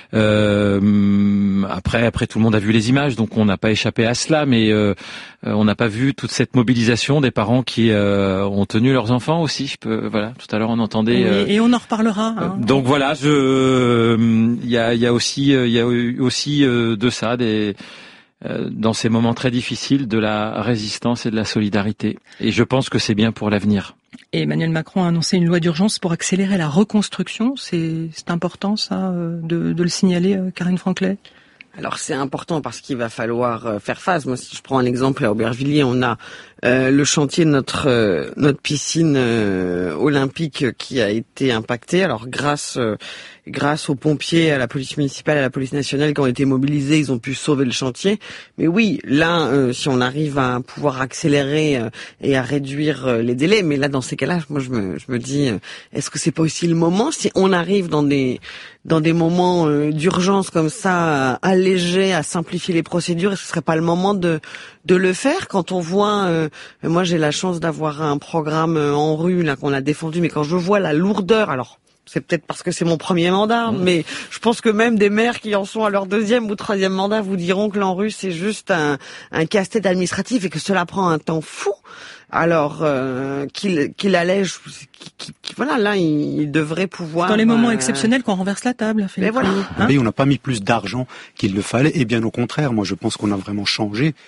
Euh, après, après tout le monde a vu les images, donc on n'a pas échappé à cela, mais euh, on n'a pas vu toute cette mobilisation des parents qui euh, ont tenu leurs enfants aussi. Je peux, voilà, tout à l'heure on entendait. Oui, euh, et on en reparlera. Hein. Donc voilà, je, il y a, il y a aussi, il y a eu aussi euh, de ça des. Dans ces moments très difficiles, de la résistance et de la solidarité. Et je pense que c'est bien pour l'avenir. Et Emmanuel Macron a annoncé une loi d'urgence pour accélérer la reconstruction. C'est, c'est important, ça, de, de le signaler, Karine Franclet? Alors c'est important parce qu'il va falloir faire face. Moi, si je prends un exemple à Aubervilliers, on a euh, le chantier de notre euh, notre piscine euh, olympique qui a été impacté. Alors grâce euh, grâce aux pompiers, à la police municipale, à la police nationale qui ont été mobilisés, ils ont pu sauver le chantier. Mais oui, là, euh, si on arrive à pouvoir accélérer euh, et à réduire euh, les délais, mais là dans ces cas-là, moi je me je me dis, euh, est-ce que c'est pas aussi le moment si on arrive dans des dans des moments euh, d'urgence comme ça, à alléger, à simplifier les procédures, est-ce que ce serait pas le moment de de le faire quand on voit, euh, moi j'ai la chance d'avoir un programme euh, en rue là qu'on a défendu, mais quand je vois la lourdeur, alors c'est peut-être parce que c'est mon premier mandat, mmh. mais je pense que même des maires qui en sont à leur deuxième ou troisième mandat vous diront que l'ANRU c'est juste un, un casse-tête administratif et que cela prend un temps fou. Alors euh, qu'il qu'il allège, qu'il, qu'il, voilà, là il, il devrait pouvoir. Dans les moments euh, exceptionnels qu'on renverse la table. Mais voilà. Hein oui, on n'a pas mis plus d'argent qu'il le fallait, et bien au contraire, moi je pense qu'on a vraiment changé.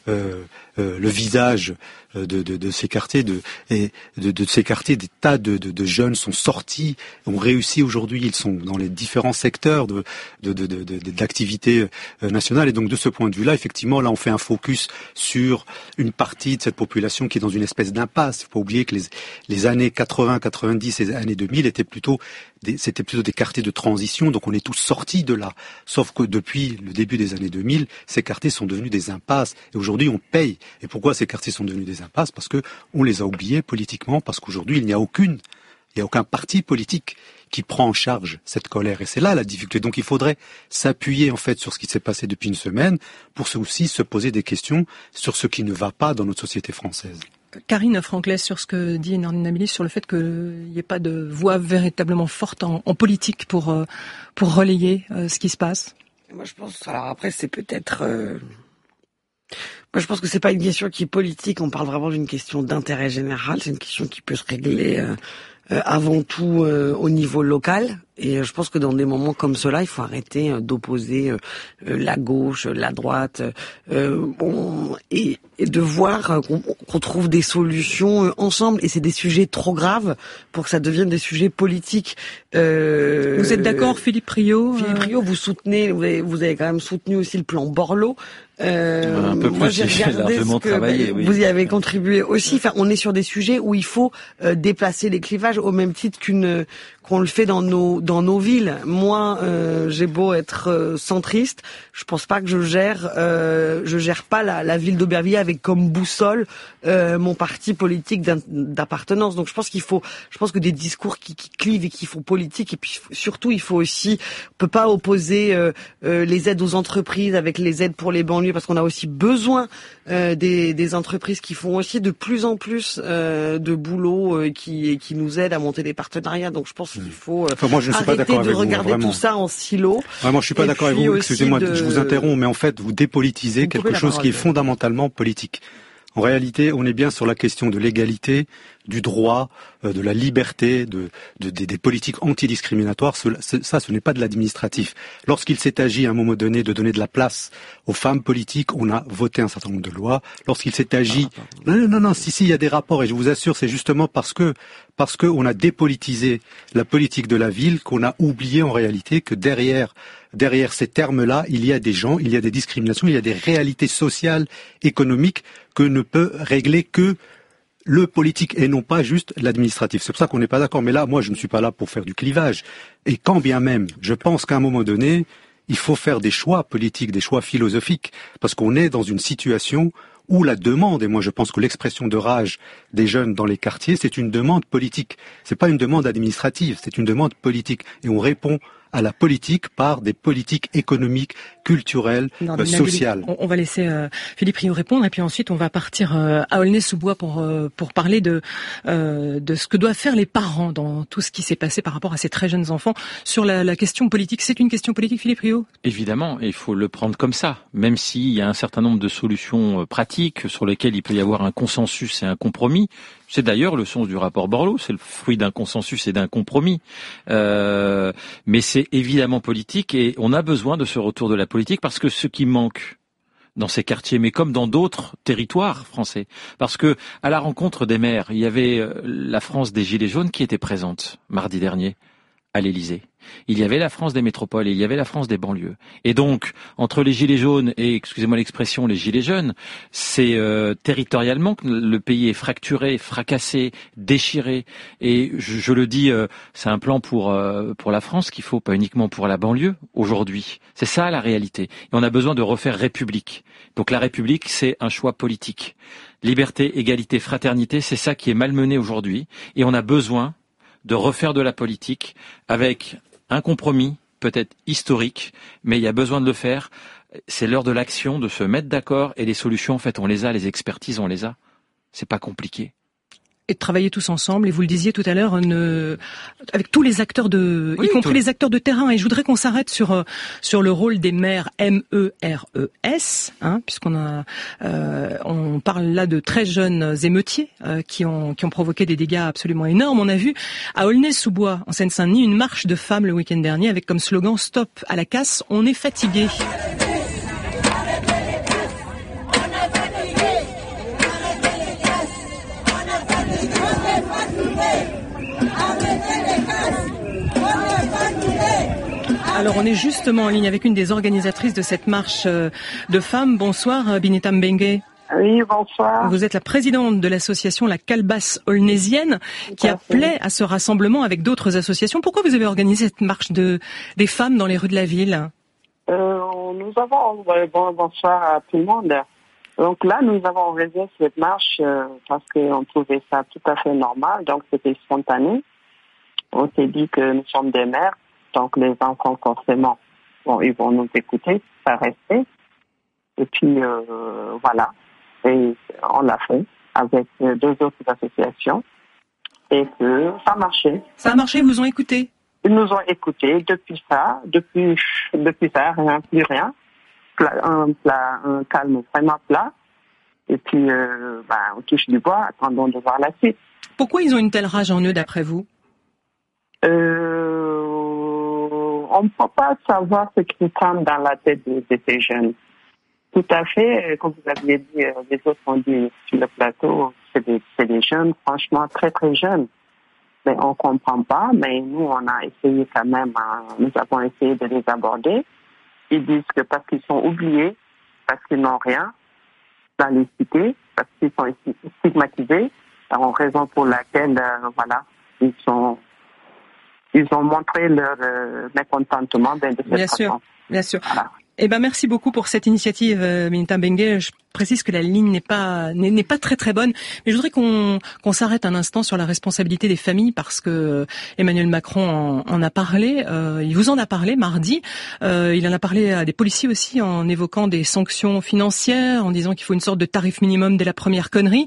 euh, euh, le visage de, de, de ces quartiers, de, et de, de ces quartiers, des tas de, de, de jeunes sont sortis, ont réussi aujourd'hui, ils sont dans les différents secteurs de, de, de, de, de, d'activité nationale. Et donc de ce point de vue-là, effectivement, là on fait un focus sur une partie de cette population qui est dans une espèce d'impasse. Il faut pas oublier que les, les années quatre-vingts, quatre-vingt-dix et les années deux mille étaient plutôt des, c'était plutôt des quartiers de transition, donc on est tous sortis de là. Sauf que depuis le début des années deux mille, ces quartiers sont devenus des impasses. Et aujourd'hui, on paye. Et pourquoi ces quartiers sont devenus des impasses? Parce que on les a oubliés politiquement, parce qu'aujourd'hui, il n'y a aucune, il n'y a aucun parti politique qui prend en charge cette colère. Et c'est là la difficulté. Donc il faudrait s'appuyer en fait sur ce qui s'est passé depuis une semaine pour aussi se poser des questions sur ce qui ne va pas dans notre société française. Karine Franklès, sur ce que dit Nordine Nabilis, sur le fait qu'il n'y ait pas de voix véritablement forte en, en politique pour, euh, pour relayer euh, ce qui se passe. Moi je pense, alors après c'est peut-être... Euh... Moi, je pense que c'est pas une question qui est politique. On parle vraiment d'une question d'intérêt général. C'est une question qui peut se régler euh, euh, avant tout euh, au niveau local. Et euh, je pense que dans des moments comme cela, il faut arrêter euh, d'opposer euh, euh, la gauche, la droite, euh, bon, et, et de voir euh, qu'on, qu'on trouve des solutions euh, ensemble. Et c'est des sujets trop graves pour que ça devienne des sujets politiques. Euh, vous êtes d'accord, Philippe Priot? Philippe Priot, vous soutenez, vous avez, vous avez quand même soutenu aussi le plan Borloo. Euh, un peu plus, moi, j'ai regardé ce que travaillé, oui. Vous y avez contribué aussi. Enfin, on est sur des sujets où il faut euh, déplacer les clivages au même titre qu'une qu'on le fait dans nos dans nos villes. Moi, euh, j'ai beau être euh, centriste, je pense pas que je gère euh, je gère pas la, la ville d'Aubervilliers avec comme boussole euh, mon parti politique d'appartenance. Donc je pense qu'il faut, je pense que des discours qui, qui clivent et qui font politique, et puis surtout il faut aussi, on peut pas opposer euh, euh, les aides aux entreprises avec les aides pour les banlieues, parce qu'on a aussi besoin euh, des, des entreprises qui font aussi de plus en plus euh, de boulot euh, qui qui nous aident à monter des partenariats. Donc je pense qu'il faut euh, enfin, moi, je ne suis arrêter pas d'accord de avec regarder vous, tout ça en silo. Vraiment, je suis pas d'accord avec vous. Excusez-moi, de... je vous interromps, mais en fait, vous dépolitisez vous quelque chose qui est fondamentalement politique. En réalité, on est bien sur la question de l'égalité, du droit, euh, de la liberté, de, de, de des politiques antidiscriminatoires. Ce, ça, ce n'est pas de l'administratif. Lorsqu'il s'est agi à un moment donné de donner de la place aux femmes politiques, on a voté un certain nombre de lois. Lorsqu'il s'est agi... Ah, non, non, non, non, si, si, il y a des rapports, et je vous assure, c'est justement parce que parce que on a dépolitisé la politique de la ville qu'on a oublié en réalité que derrière... Derrière ces termes-là, il y a des gens, il y a des discriminations, il y a des réalités sociales, économiques que ne peut régler que le politique et non pas juste l'administratif. C'est pour ça qu'on n'est pas d'accord. Mais là, moi, je ne suis pas là pour faire du clivage. Et quand bien même, je pense qu'à un moment donné, il faut faire des choix politiques, des choix philosophiques, parce qu'on est dans une situation où la demande, et moi je pense que l'expression de rage des jeunes dans les quartiers, c'est une demande politique. C'est pas une demande administrative, c'est une demande politique. Et on répond à la politique par des politiques économiques, culturelles, euh, sociales. On, on va laisser euh, Philippe Priot répondre, et puis ensuite on va partir euh, à Aulnay-sous-Bois pour euh, pour parler de euh, de ce que doivent faire les parents dans tout ce qui s'est passé par rapport à ces très jeunes enfants. Sur la, la question politique, c'est une question politique, Philippe Priot? Évidemment, et il faut le prendre comme ça, même s'il y a un certain nombre de solutions euh, pratiques sur lesquelles il peut y avoir un consensus et un compromis. C'est d'ailleurs le sens du rapport Borloo, c'est le fruit d'un consensus et d'un compromis. Euh, mais c'est évidemment politique, et on a besoin de ce retour de la politique, parce que ce qui manque dans ces quartiers, mais comme dans d'autres territoires français, parce que à la rencontre des maires, il y avait la France des Gilets jaunes qui était présente mardi dernier à l'Élysée. Il y avait la France des métropoles et il y avait la France des banlieues. Et donc, entre les Gilets jaunes et, excusez-moi l'expression, les Gilets jeunes, c'est euh, territorialement que le pays est fracturé, fracassé, déchiré. Et je, je le dis, euh, c'est un plan pour euh, pour la France qu'il faut, pas uniquement pour la banlieue, aujourd'hui. C'est ça la réalité. Et on a besoin de refaire République. Donc la République, c'est un choix politique. Liberté, égalité, fraternité, c'est ça qui est malmené aujourd'hui. Et on a besoin de refaire de la politique avec un compromis, peut-être historique, mais il y a besoin de le faire. C'est l'heure de l'action, de se mettre d'accord, et les solutions, en fait, on les a, les expertises, on les a. C'est pas compliqué. Et de travailler tous ensemble, et vous le disiez tout à l'heure, ne... avec tous les acteurs de, oui, y compris tout... les acteurs de terrain. Et je voudrais qu'on s'arrête sur sur le rôle des maires, M E R E S, hein, puisqu'on a, euh, on parle là de très jeunes émeutiers euh, qui ont qui ont provoqué des dégâts absolument énormes. On a vu à Aulnay-sous-Bois, en Seine-Saint-Denis, une marche de femmes le week-end dernier avec comme slogan "Stop à la casse, on est fatigué". Alors on est justement en ligne avec une des organisatrices de cette marche de femmes. Bonsoir Bineta Mbengue. Oui, bonsoir. Vous êtes la présidente de l'association La Calebasse Aulnésienne qui appelait à ce rassemblement avec d'autres associations. Pourquoi vous avez organisé cette marche de, des femmes dans les rues de la ville? euh, Nous avons... Bon, bonsoir à tout le monde. Donc là, nous avons organisé cette marche euh, parce qu'on trouvait ça tout à fait normal. Donc c'était spontané. On s'est dit que nous sommes des mères. Donc les enfants, forcément, bon, ils vont nous écouter, ça restait. Et puis, euh, voilà. Et on l'a fait avec deux autres associations et que ça a marché. Ça a marché, ils vous ont écouté? Ils nous ont écoutés depuis ça, depuis depuis ça, rien, plus rien. Un, plat, un calme vraiment plat. Et puis, euh, bah, on touche du bois, attendons de voir la suite. Pourquoi ils ont une telle rage en eux, d'après vous? euh, On ne peut pas savoir ce qui trame dans la tête de, de ces jeunes. Tout à fait, comme vous aviez dit, les autres ont dit sur le plateau, c'est des, c'est des jeunes, franchement très très jeunes. Mais on comprend pas, mais nous on a essayé quand même, hein, nous avons essayé de les aborder. Ils disent que parce qu'ils sont oubliés, parce qu'ils n'ont rien dans les cités, parce qu'ils sont stigmatisés, en raison pour laquelle, euh, voilà, ils sont, ils ont montré leur euh, mécontentement de cette bien façon. Sûr, bien sûr. Voilà. Eh ben merci beaucoup pour cette initiative, euh, Bineta Mbengue. Je précise que la ligne n'est pas n'est, n'est pas très très bonne, mais je voudrais qu'on qu'on s'arrête un instant sur la responsabilité des familles parce que Emmanuel Macron en, en a parlé. Euh, il vous en a parlé mardi. Euh, il en a parlé à des policiers aussi en évoquant des sanctions financières, en disant qu'il faut une sorte de tarif minimum dès la première connerie.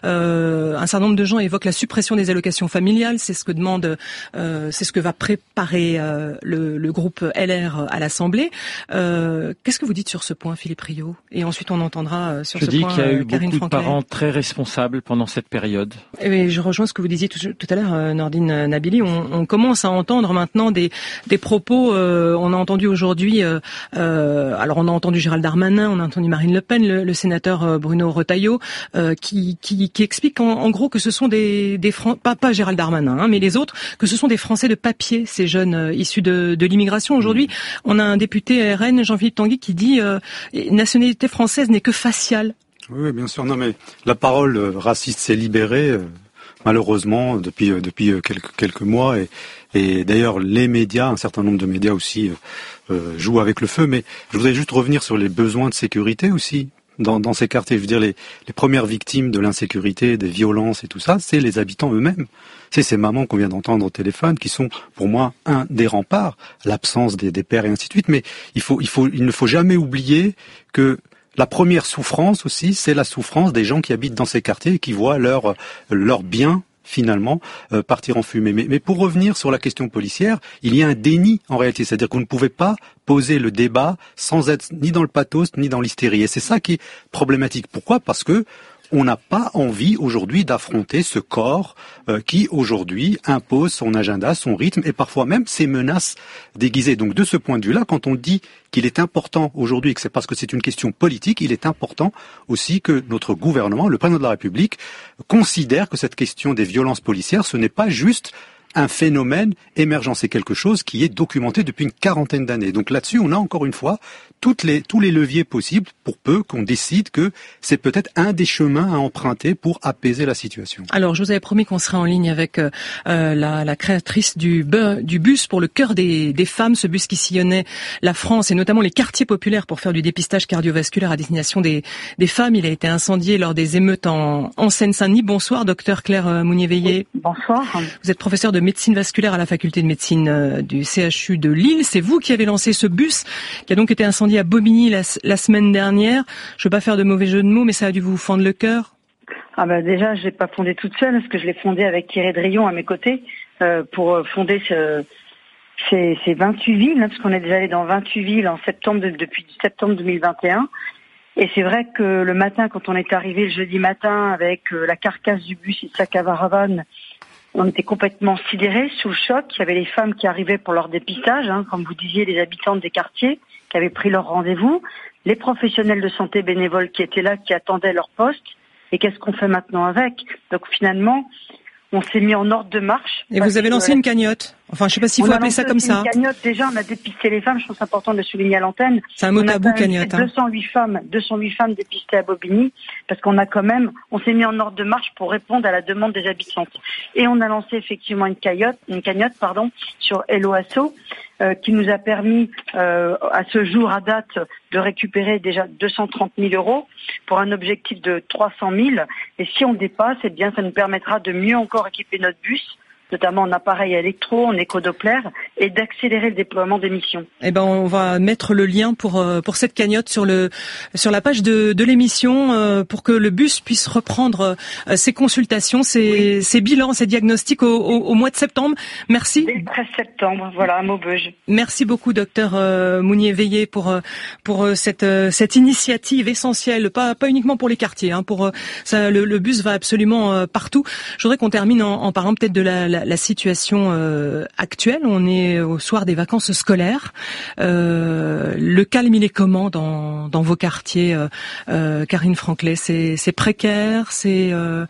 Euh, un certain nombre de gens évoquent la suppression des allocations familiales. C'est ce que demande, euh, c'est ce que va préparer euh, le, le groupe L R à l'Assemblée. Euh, qu'est-ce que vous dites sur ce point, Philippe Rioux? Et ensuite on entendra sur je ce dis point, qu'il y a eu Karine beaucoup Franklin. de parents très responsables pendant cette période. Et je rejoins ce que vous disiez tout, tout à l'heure, Nordine Nabili. On, on commence à entendre maintenant des, des propos. Euh, on a entendu aujourd'hui, euh, euh, alors on a entendu Gérald Darmanin, on a entendu Marine Le Pen, le, le sénateur Bruno Retailleau, euh, qui, qui, qui explique en, en gros que ce sont des, des Fran- pas, pas Gérald Darmanin, hein, mais les autres, que ce sont des Français de papier, ces jeunes euh, issus de, de l'immigration. Aujourd'hui, on a un député R N, Jean-Philippe Tanguy, qui dit euh, nationalité française n'est que faciale. Oui, bien sûr. Non, mais la parole euh, raciste s'est libérée, euh, malheureusement, depuis euh, depuis euh, quelques quelques mois. Et, et d'ailleurs, les médias, un certain nombre de médias aussi, euh, euh, jouent avec le feu. Mais je voudrais juste revenir sur les besoins de sécurité aussi dans, dans ces quartiers. Je veux dire, les, les premières victimes de l'insécurité, des violences et tout ça, c'est les habitants eux-mêmes. C'est ces mamans qu'on vient d'entendre au téléphone qui sont, pour moi, un des remparts, l'absence des, des pères et ainsi de suite. Mais il faut, il faut, il ne faut jamais oublier que la première souffrance aussi, c'est la souffrance des gens qui habitent dans ces quartiers et qui voient leur leurs biens finalement euh, partir en fumée. Mais, mais pour revenir sur la question policière, il y a un déni en réalité, c'est-à-dire qu'on ne pouvait pas poser le débat sans être ni dans le pathos ni dans l'hystérie. Et c'est ça qui est problématique. Pourquoi ? Parce que on n'a pas envie aujourd'hui d'affronter ce corps euh, qui aujourd'hui impose son agenda, son rythme et parfois même ses menaces déguisées. Donc de ce point de vue-là, quand on dit qu'il est important aujourd'hui, et que c'est parce que c'est une question politique, il est important aussi que notre gouvernement, le président de la République, considère que cette question des violences policières, ce n'est pas juste un phénomène émergent, c'est quelque chose qui est documenté depuis une quarantaine d'années. Donc là-dessus, on a encore une fois toutes les, tous les leviers possibles pour peu qu'on décide que c'est peut-être un des chemins à emprunter pour apaiser la situation. Alors, je vous avais promis qu'on serait en ligne avec euh, la, la créatrice du, bu, du bus pour le cœur des, des femmes, ce bus qui sillonnait la France et notamment les quartiers populaires pour faire du dépistage cardiovasculaire à destination des, des femmes. Il a été incendié lors des émeutes en, en Seine-Saint-Denis. Bonsoir, docteur Claire Mounier-Veillé. Oui, bonsoir. Vous êtes professeur de médecine vasculaire à la faculté de médecine euh, du C H U de Lille. C'est vous qui avez lancé ce bus qui a donc été incendié à Bobigny la, la semaine dernière. Je ne veux pas faire de mauvais jeu de mots, mais ça a dû vous fendre le cœur. Ah bah déjà, je l'ai pas fondé toute seule, parce que je l'ai fondé avec Thierry Drion à mes côtés euh, pour fonder ce, ces, ces vingt-huit villes, hein, parce qu'on est déjà allé dans vingt-huit villes en septembre de, depuis septembre deux mille vingt et un. Et c'est vrai que le matin, quand on est arrivé le jeudi matin avec euh, la carcasse du bus Issaka Varavan, on était complètement sidérés, sous le choc. Il y avait les femmes qui arrivaient pour leur dépistage, hein, comme vous disiez, les habitantes des quartiers qui avaient pris leur rendez-vous, les professionnels de santé bénévoles qui étaient là, qui attendaient leur poste. Et qu'est-ce qu'on fait maintenant avec ? Donc finalement, on s'est mis en ordre de marche. Et vous avez lancé que, une cagnotte. Enfin, je sais pas s'il faut appeler ça comme ça. Une cagnotte, déjà, on a dépisté les femmes. Je trouve c'est important de le souligner à l'antenne. C'est un mot tabou, cagnotte. deux cent huit femmes, deux cent huit femmes dépistées à Bobigny, parce qu'on a quand même, on s'est mis en ordre de marche pour répondre à la demande des habitantes. Et on a lancé effectivement une cagnotte, une cagnotte, pardon, sur Hello Asso, euh, qui nous a permis, euh, à ce jour, à date, de récupérer déjà deux cent trente mille euros pour un objectif de trois cent mille. Et si on dépasse, eh bien, ça nous permettra de mieux encore équiper notre bus, notamment en appareils électro, en éco-doppler, et d'accélérer le déploiement des missions. Eh ben, on va mettre le lien pour pour cette cagnotte sur le sur la page de de l'émission euh, pour que le bus puisse reprendre euh, ses consultations, ses oui. ses bilans, ses diagnostics au, au, au mois de septembre. Merci. Dès le treize septembre, voilà, à Maubeuge. Merci beaucoup, docteur euh, Mounier-Veillé, pour pour cette euh, cette initiative essentielle, pas pas uniquement pour les quartiers, hein, pour euh, ça, le, le bus va absolument euh, partout. Je voudrais qu'on termine en, en parlant peut-être de la, la La, la situation euh, actuelle. On est au soir des vacances scolaires. Euh, le calme, il est comment dans, dans vos quartiers, euh, euh, Karine Franclet? C'est, c'est précaire, c'est euh,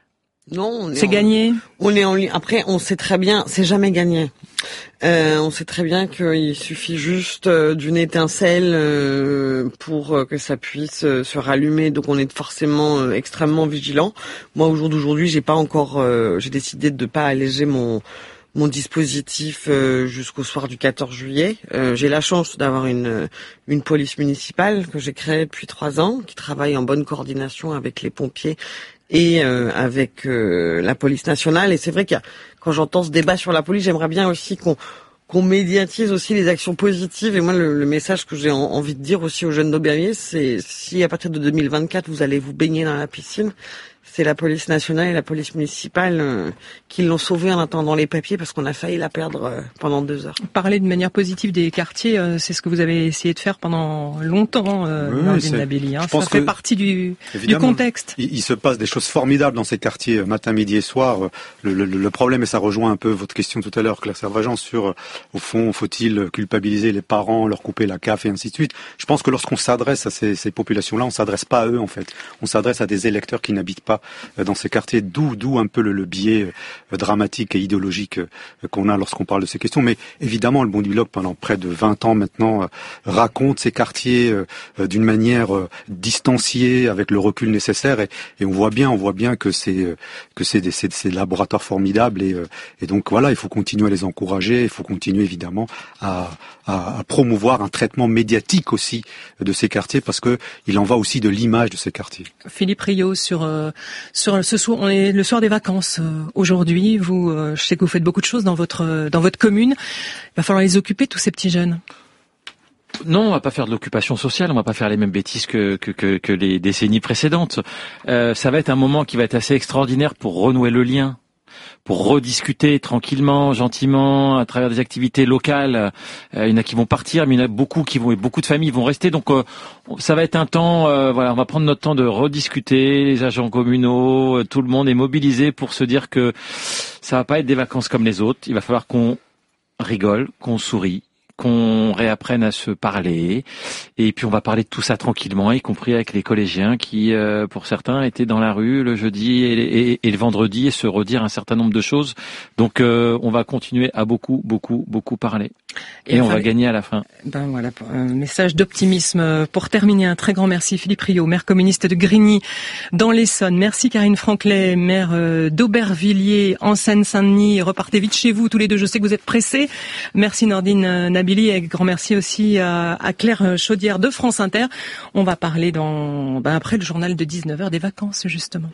non, on est c'est en, gagné. On est en après, on sait très bien, c'est jamais gagné. Euh, on sait très bien qu'il suffit juste d'une étincelle euh, pour que ça puisse se rallumer. Donc on est forcément euh, extrêmement vigilant. Moi, au jour d'aujourd'hui, j'ai pas encore, euh, j'ai décidé de pas alléger mon mon dispositif euh, jusqu'au soir du quatorze juillet. Euh, j'ai la chance d'avoir une une police municipale que j'ai créée depuis trois ans, qui travaille en bonne coordination avec les pompiers et euh, avec euh, la police nationale. Et c'est vrai que quand j'entends ce débat sur la police, j'aimerais bien aussi qu'on qu'on médiatise aussi les actions positives. Et moi, le, le message que j'ai en, envie de dire aussi aux jeunes d'Aubervilliers, c'est si à partir de deux mille vingt-quatre, vous allez vous baigner dans la piscine, c'est la police nationale et la police municipale euh, qui l'ont sauvée en attendant les papiers, parce qu'on a failli la perdre euh, pendant deux heures. Parler de manière positive des quartiers, euh, c'est ce que vous avez essayé de faire pendant longtemps, euh, oui, Nordine Nabili. Hein. Ça fait partie du, du contexte. Il, il se passe des choses formidables dans ces quartiers, matin, midi et soir. Le, le, le problème, et ça rejoint un peu votre question tout à l'heure, Claire Servagent, sur, au fond, faut-il culpabiliser les parents, leur couper la C A F et ainsi de suite. Je pense que lorsqu'on s'adresse à ces, ces populations-là, on s'adresse pas à eux, en fait. On s'adresse à des électeurs qui n'habitent pas dans ces quartiers, d'où d'où un peu le, le biais euh, dramatique et idéologique euh, qu'on a lorsqu'on parle de ces questions. Mais évidemment, le Bondi Blog, pendant près de vingt ans maintenant, euh, raconte ces quartiers euh, d'une manière euh, distanciée, avec le recul nécessaire, et, et on voit bien, on voit bien que c'est euh, que c'est des, c'est, c'est des laboratoires formidables, et, euh, et donc voilà, il faut continuer à les encourager, il faut continuer évidemment à, à, à promouvoir un traitement médiatique aussi de ces quartiers, parce que il en va aussi de l'image de ces quartiers. Philippe Rio, sur euh, sur ce soir, on est le soir des vacances euh, aujourd'hui. Vous, euh, je sais que vous faites beaucoup de choses dans votre dans votre commune. Il va falloir les occuper, tous ces petits jeunes. Non, on va pas faire de l'occupation sociale, on va pas faire les mêmes bêtises que que que, que les décennies précédentes. Euh, ça va être un moment qui va être assez extraordinaire pour renouer le lien, pour rediscuter tranquillement, gentiment, à travers des activités locales. Euh, il y en a qui vont partir, mais il y en a beaucoup qui vont, et beaucoup de familles vont rester. Donc, euh, ça va être un temps. Euh, voilà, on va prendre notre temps de rediscuter. Les agents communaux, euh, tout le monde est mobilisé pour se dire que ça va pas être des vacances comme les autres. Il va falloir qu'on rigole, qu'on sourit, qu'on réapprenne à se parler, et puis on va parler de tout ça tranquillement, y compris avec les collégiens qui, euh, pour certains, étaient dans la rue le jeudi et, et, et le vendredi et se redire un certain nombre de choses. Donc euh, on va continuer à beaucoup, beaucoup, beaucoup parler. Et, et on va gagner à la fin. Ben voilà, un message d'optimisme pour terminer. Un très grand merci Philippe Rio, maire communiste de Grigny dans l'Essonne. Merci Karine Franclet, maire d'Aubervilliers en Seine-Saint-Denis. Repartez vite chez vous tous les deux, je sais que vous êtes pressés. Merci Nordine Nabili, et grand merci aussi à, à Claire Chaudière de France Inter. On va parler dans, ben après le journal de dix-neuf heures des vacances justement.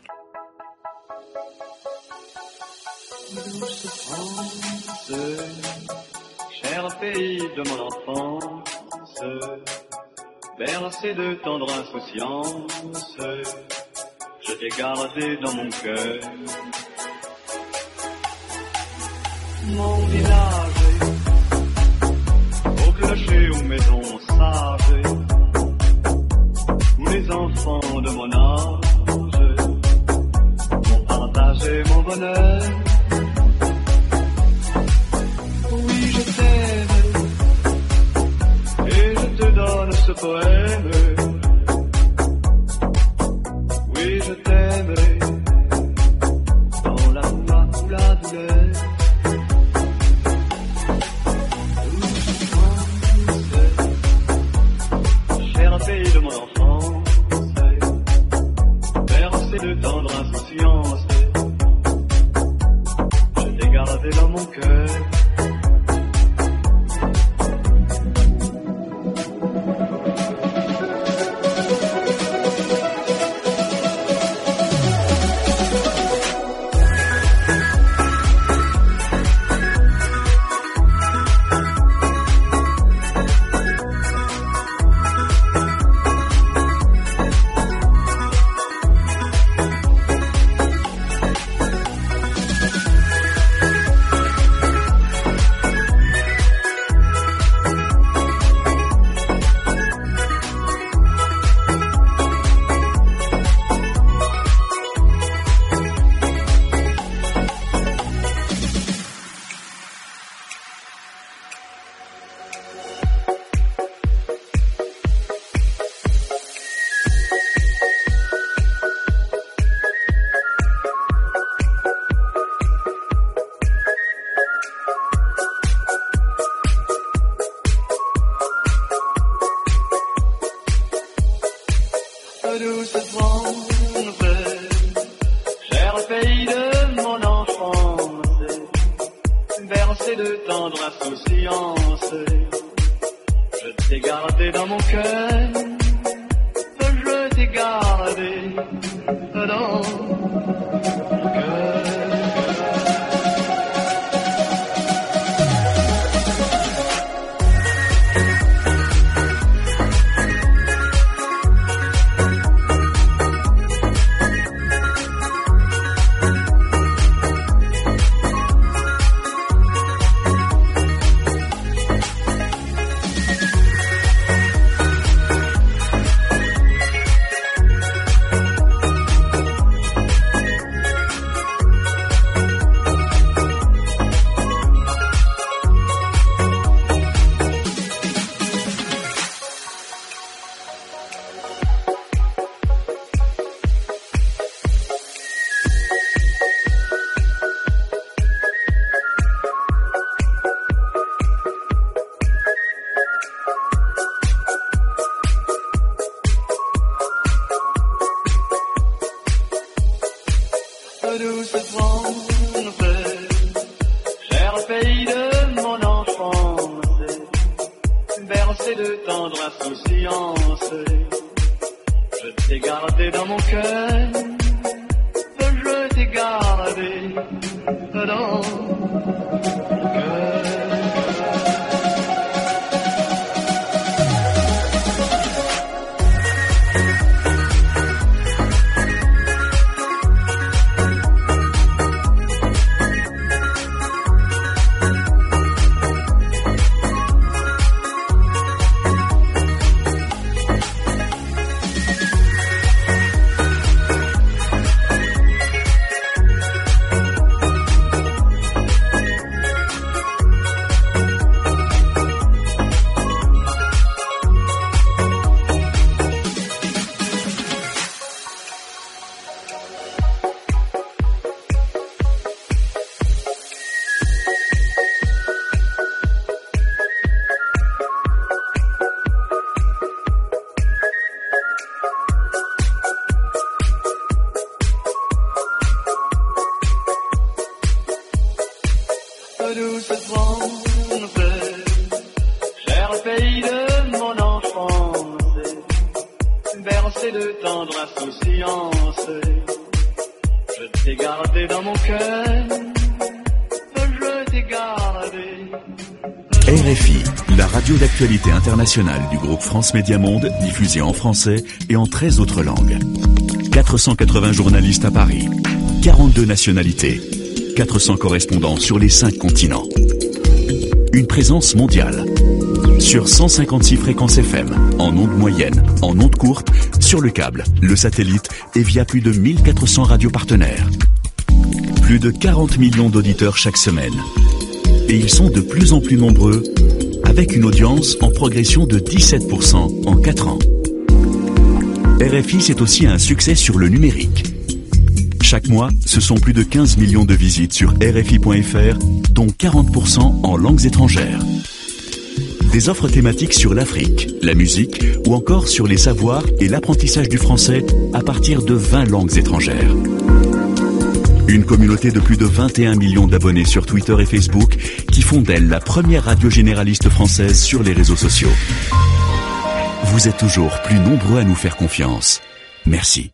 Cher pays de mon enfance, bercé de tendre insouciance, je t'ai gardé dans mon cœur. Mon village, au clocher, aux maisons sages, où les enfants de mon âge m'ont partagé mon bonheur. Ce poème, oui je t'aimerai dans la Je t'ai gardé dans mon cœur, je t'ai gardé dans mon cœur. Internationale du groupe France Média Monde, diffusée en français et en treize autres langues. quatre cent quatre-vingts journalistes à Paris, quarante-deux nationalités, quatre cents correspondants sur les cinq continents. Une présence mondiale. Sur cent cinquante-six fréquences F M, en ondes moyennes, en ondes courtes, sur le câble, le satellite et via plus de mille quatre cents radios partenaires. Plus de quarante millions d'auditeurs chaque semaine. Et ils sont de plus en plus nombreux, avec une audience en progression de dix-sept pour cent en quatre ans. R F I, c'est aussi un succès sur le numérique. Chaque mois, ce sont plus de quinze millions de visites sur R F I point F R, dont quarante pour cent en langues étrangères. Des offres thématiques sur l'Afrique, la musique ou encore sur les savoirs et l'apprentissage du français à partir de vingt langues étrangères. Une communauté de plus de vingt et un millions d'abonnés sur Twitter et Facebook qui font d'elle la première radio généraliste française sur les réseaux sociaux. Vous êtes toujours plus nombreux à nous faire confiance. Merci.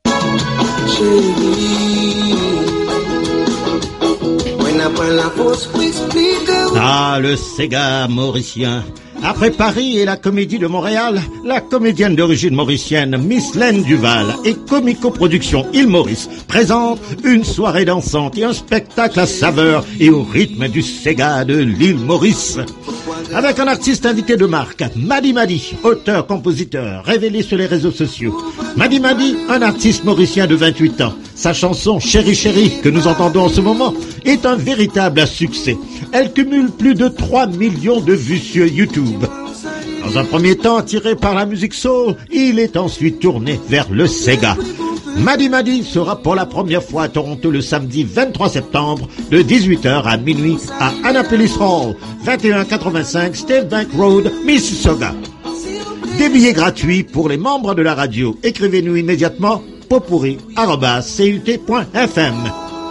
Ah, le Sega mauricien. Après Paris et la Comédie de Montréal, la comédienne d'origine mauricienne Miss Laine Duval et Comico Productions Île Maurice présente une soirée dansante et un spectacle à saveur et au rythme du Sega de l'île Maurice. Avec un artiste invité de marque, Madi Madi, auteur-compositeur, révélé sur les réseaux sociaux. Madi Madi, un artiste mauricien de vingt-huit ans. Sa chanson Chéri Chéri, que nous entendons en ce moment, est un véritable succès. Elle cumule plus de trois millions de vues sur YouTube. Dans un premier temps, attiré par la musique soul, il est ensuite tourné vers le Sega. Madi Madi sera pour la première fois à Toronto le samedi vingt-trois septembre de dix-huit heures à minuit à Annapolis Hall, vingt et un quatre-vingt-cinq State Bank Road, Mississauga. Des billets gratuits pour les membres de la radio. Écrivez-nous immédiatement potpourri arobase c u t point f m.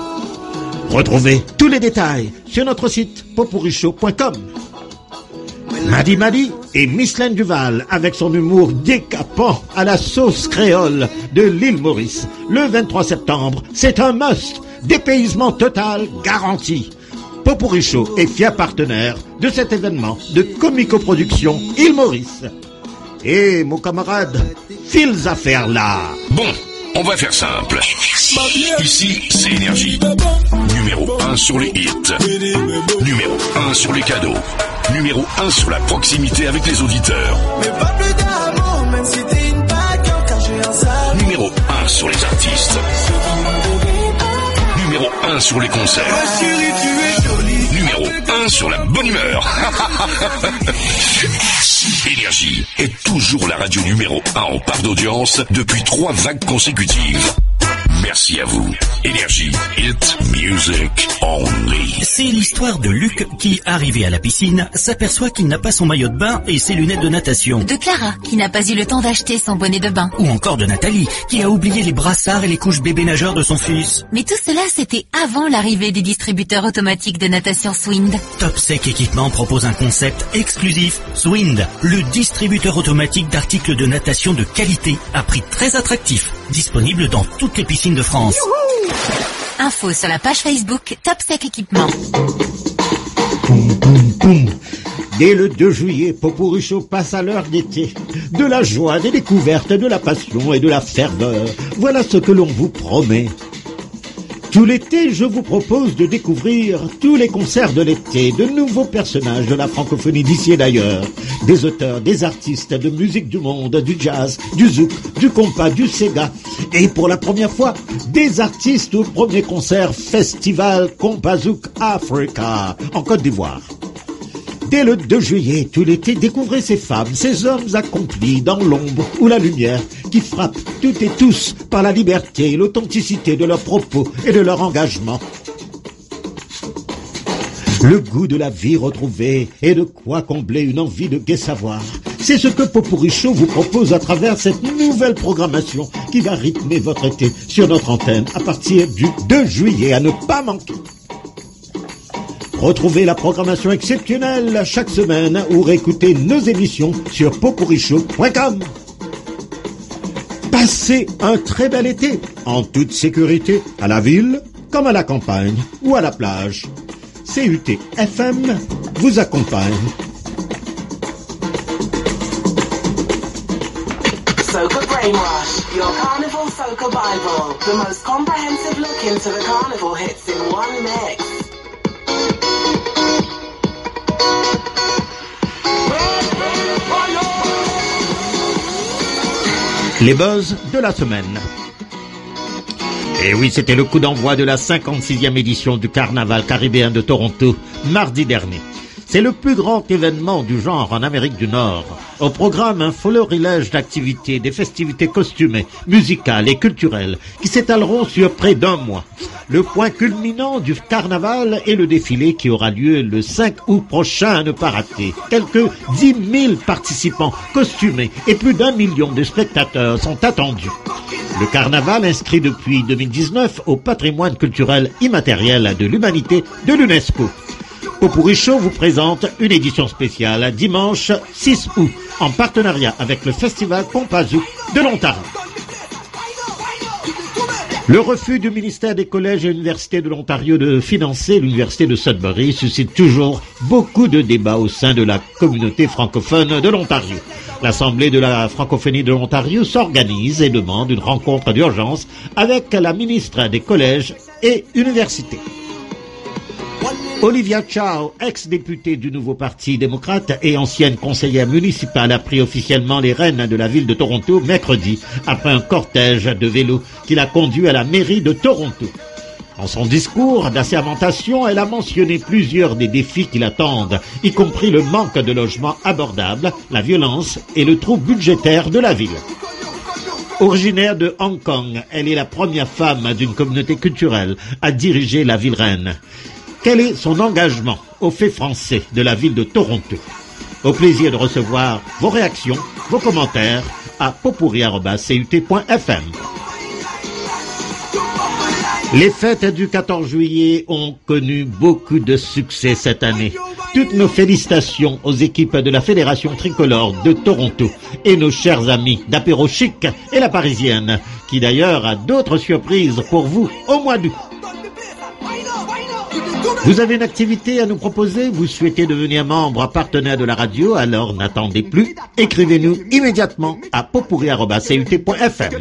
Retrouvez tous les détails sur notre site potpourri show point com. Madi Madi et Mislaine Duval avec son humour décapant à la sauce créole de l'île Maurice. Le vingt-trois septembre, c'est un must. Dépaysement total garanti. Popurrí Show est fier partenaire de cet événement de Comico Production Île Maurice. Et mon camarade, files affaires là. Bon, on va faire simple. Ici, c'est Énergie. Numéro un sur les hits. Numéro un sur les cadeaux. Numéro un sur la proximité avec les auditeurs. Numéro un sur les artistes. Numéro un sur les concerts. Numéro un sur la bonne humeur. Énergie est toujours la radio numéro un en part d'audience depuis trois vagues consécutives. Merci à vous. Énergie, hit music only. C'est l'histoire de Luc qui, arrivé à la piscine, s'aperçoit qu'il n'a pas son maillot de bain et ses lunettes de natation. De Clara, qui n'a pas eu le temps d'acheter son bonnet de bain. Ou encore de Nathalie, qui a oublié les brassards et les couches bébé nageurs de son fils. Mais tout cela, c'était avant l'arrivée des distributeurs automatiques de natation Swind. Topsec Équipement propose un concept exclusif, Swind, le distributeur automatique d'articles de natation de qualité à prix très attractif. Disponible dans toutes les piscines de France. Youhou! Info sur la page Facebook Topsec Équipement. Boum, boum, boum. Dès le deux juillet, Popurrí Show passe à l'heure d'été. De la joie, des découvertes, de la passion et de la ferveur. Voilà ce que l'on vous promet. Tout l'été, je vous propose de découvrir tous les concerts de l'été, de nouveaux personnages de la francophonie d'ici et d'ailleurs, des auteurs, des artistes de musique du monde, du jazz, du zouk, du compas, du sega, et pour la première fois, des artistes au premier concert Festival Compas Zouk Africa en Côte d'Ivoire. Dès le deux juillet, tout l'été, découvrez ces femmes, ces hommes accomplis dans l'ombre ou la lumière, qui frappent toutes et tous par la liberté et l'authenticité de leurs propos et de leur engagement. Le goût de la vie retrouvée et de quoi combler une envie de gai savoir. C'est ce que Popurrí Show vous propose à travers cette nouvelle programmation qui va rythmer votre été sur notre antenne à partir du deux juillet, à ne pas manquer. Retrouvez la programmation exceptionnelle chaque semaine ou réécoutez nos émissions sur popurrí show point com. Passez un très bel été, en toute sécurité, à la ville, comme à la campagne ou à la plage. C U T F M vous accompagne. Soca Brainwash, your Carnival Soca Bible. The most comprehensive look into the Carnival hits in one mix. Les buzz de la semaine. Et oui, c'était le coup d'envoi de la cinquante-sixième édition du Carnaval caribéen de Toronto, mardi dernier. C'est le plus grand événement du genre en Amérique du Nord. Au programme, un florilège d'activités, des festivités costumées, musicales et culturelles qui s'étaleront sur près d'un mois. Le point culminant du carnaval est le défilé qui aura lieu le cinq août prochain à ne pas rater. Quelques dix mille participants costumés et plus d'un million de spectateurs sont attendus. Le carnaval inscrit depuis deux mille dix-neuf au patrimoine culturel immatériel de l'humanité de l'UNESCO. Popurrí Show vous présente une édition spéciale dimanche six août en partenariat avec le Festival Compas Zouk de l'Ontario. Le refus du ministère des collèges et universités de l'Ontario de financer l'université de Sudbury suscite toujours beaucoup de débats au sein de la communauté francophone de l'Ontario. L'Assemblée de la francophonie de l'Ontario s'organise et demande une rencontre d'urgence avec la ministre des collèges et universités. Olivia Chow, ex-députée du nouveau Parti démocrate et ancienne conseillère municipale, a pris officiellement les rênes de la ville de Toronto mercredi, après un cortège de vélos qui l'a conduit à la mairie de Toronto. Dans son discours d'assermentation, elle a mentionné plusieurs des défis qui l'attendent, y compris le manque de logements abordables, la violence et le trou budgétaire de la ville. Originaire de Hong Kong, elle est la première femme d'une communauté culturelle à diriger la ville reine. Quel est son engagement aux faits français de la ville de Toronto? Au plaisir de recevoir vos réactions, vos commentaires à popurrí arobase c u t point f m. Les fêtes du quatorze juillet ont connu beaucoup de succès cette année. Toutes nos félicitations aux équipes de la Fédération Tricolore de Toronto et nos chers amis d'Apéro Chic et la Parisienne, qui d'ailleurs a d'autres surprises pour vous au mois d'août. Vous avez une activité à nous proposer? Vous souhaitez devenir membre partenaire de la radio? Alors n'attendez plus. Écrivez-nous immédiatement à potpourri arobase c u t point f m.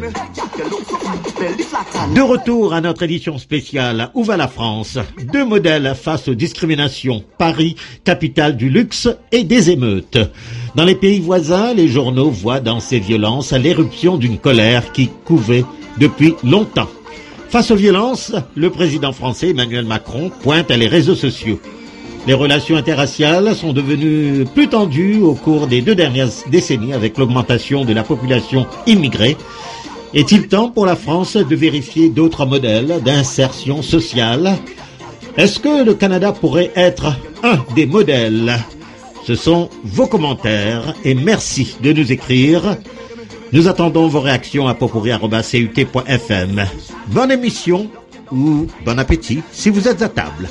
De retour à notre édition spéciale Où va la France? Deux modèles face aux discriminations. Paris, capitale du luxe et des émeutes. Dans les pays voisins, les journaux voient dans ces violences l'éruption d'une colère qui couvait depuis longtemps. Face aux violences, le président français Emmanuel Macron pointe les réseaux sociaux. Les relations interraciales sont devenues plus tendues au cours des deux dernières décennies avec l'augmentation de la population immigrée. Est-il temps pour la France de vérifier d'autres modèles d'insertion sociale? Est-ce que le Canada pourrait être un des modèles? Ce sont vos commentaires et merci de nous écrire. Nous attendons vos réactions à potpourri arobase c u t point f m. Bonne émission ou bon appétit si vous êtes à table.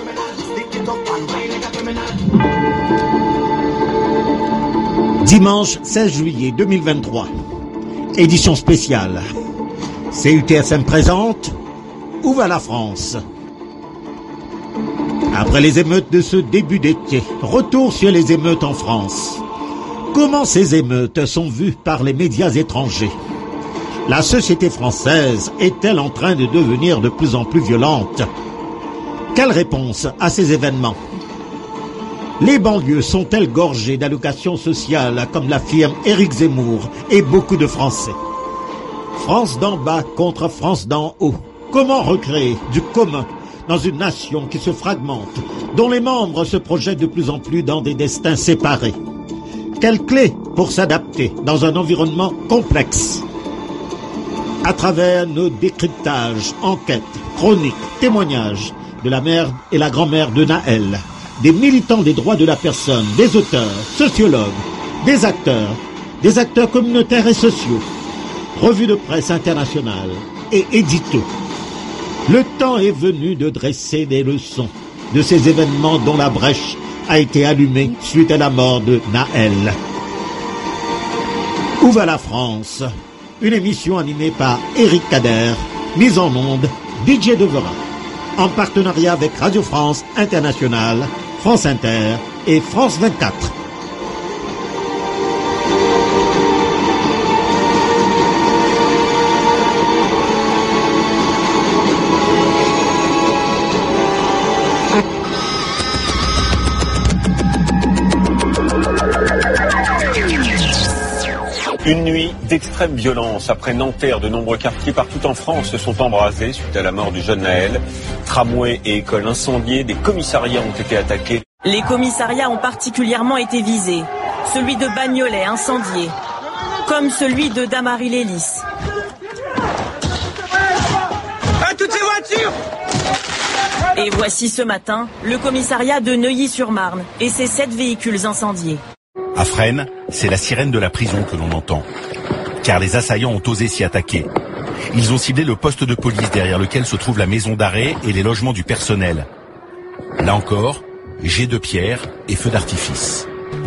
Dimanche seize juillet deux mille vingt-trois. Édition spéciale. C U T F M présente Où va la France? Après les émeutes de ce début d'été, retour sur les émeutes en France. Comment ces émeutes sont vues par les médias étrangers? La société française est-elle en train de devenir de plus en plus violente? Quelle réponse à ces événements? Les banlieues sont-elles gorgées d'allocations sociales, comme l'affirme Éric Zemmour et beaucoup de Français? France d'en bas contre France d'en haut. Comment recréer du commun dans une nation qui se fragmente, dont les membres se projettent de plus en plus dans des destins séparés? Quelle clé pour s'adapter dans un environnement complexe? À travers nos décryptages, enquêtes, chroniques, témoignages de la mère et la grand-mère de Naël, des militants des droits de la personne, des auteurs, sociologues, des acteurs, des acteurs communautaires et sociaux, revues de presse internationales et éditos. Le temps est venu de dresser des leçons de ces événements dont la brèche a été allumée suite à la mort de Naël. Où va la France? Une émission animée par Éric Kader, mise en onde D J Devera, en partenariat avec Radio France Internationale, France Inter et France vingt-quatre. Une nuit d'extrême violence. Après Nanterre, de nombreux quartiers partout en France se sont embrasés suite à la mort du jeune Naël. Tramways et écoles incendiées, des commissariats ont été attaqués. Les commissariats ont particulièrement été visés. Celui de Bagnolet incendié, comme celui de Damary-Lélis. À toutes ces voitures! Et voici ce matin le commissariat de Neuilly-sur-Marne et ses sept véhicules incendiés. À Fresnes, c'est la sirène de la prison que l'on entend. Car les assaillants ont osé s'y attaquer. Ils ont ciblé le poste de police derrière lequel se trouve la maison d'arrêt et les logements du personnel. Là encore, jets de pierre et feux d'artifice.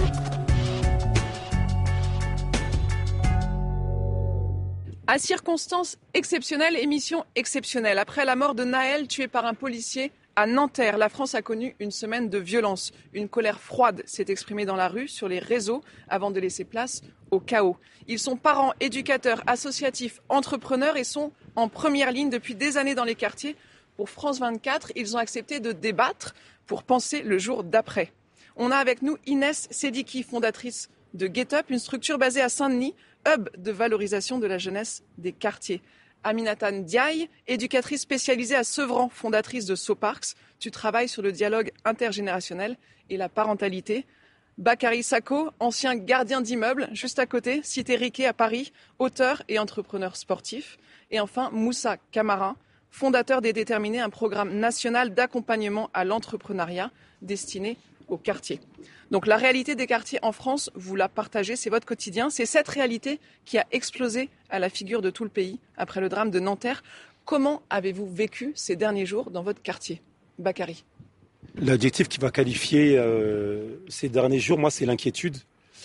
À circonstances exceptionnelles, émission exceptionnelle. Après la mort de Naël, tué par un policier à Nanterre, la France a connu une semaine de violence. Une colère froide s'est exprimée dans la rue, sur les réseaux, avant de laisser place au chaos. Ils sont parents, éducateurs, associatifs, entrepreneurs et sont en première ligne depuis des années dans les quartiers. Pour France vingt-quatre, ils ont accepté de débattre pour penser le jour d'après. On a avec nous Inès Sediki, fondatrice de Get Up, une structure basée à Saint-Denis, hub de valorisation de la jeunesse des quartiers. Aminata Ndiaye, éducatrice spécialisée à Sevran, fondatrice de SoParks. Tu travailles sur le dialogue intergénérationnel et la parentalité. Bakary Sako, ancien gardien d'immeuble, juste à côté, cité Riquet à Paris, auteur et entrepreneur sportif. Et enfin, Moussa Camara, fondateur des Déterminés, un programme national d'accompagnement à l'entrepreneuriat destiné aux quartiers. Donc la réalité des quartiers en France, vous la partagez, c'est votre quotidien. C'est cette réalité qui a explosé à la figure de tout le pays après le drame de Nanterre. Comment avez-vous vécu ces derniers jours dans votre quartier, Bakary? L'adjectif qui va qualifier euh, ces derniers jours, moi, c'est l'inquiétude.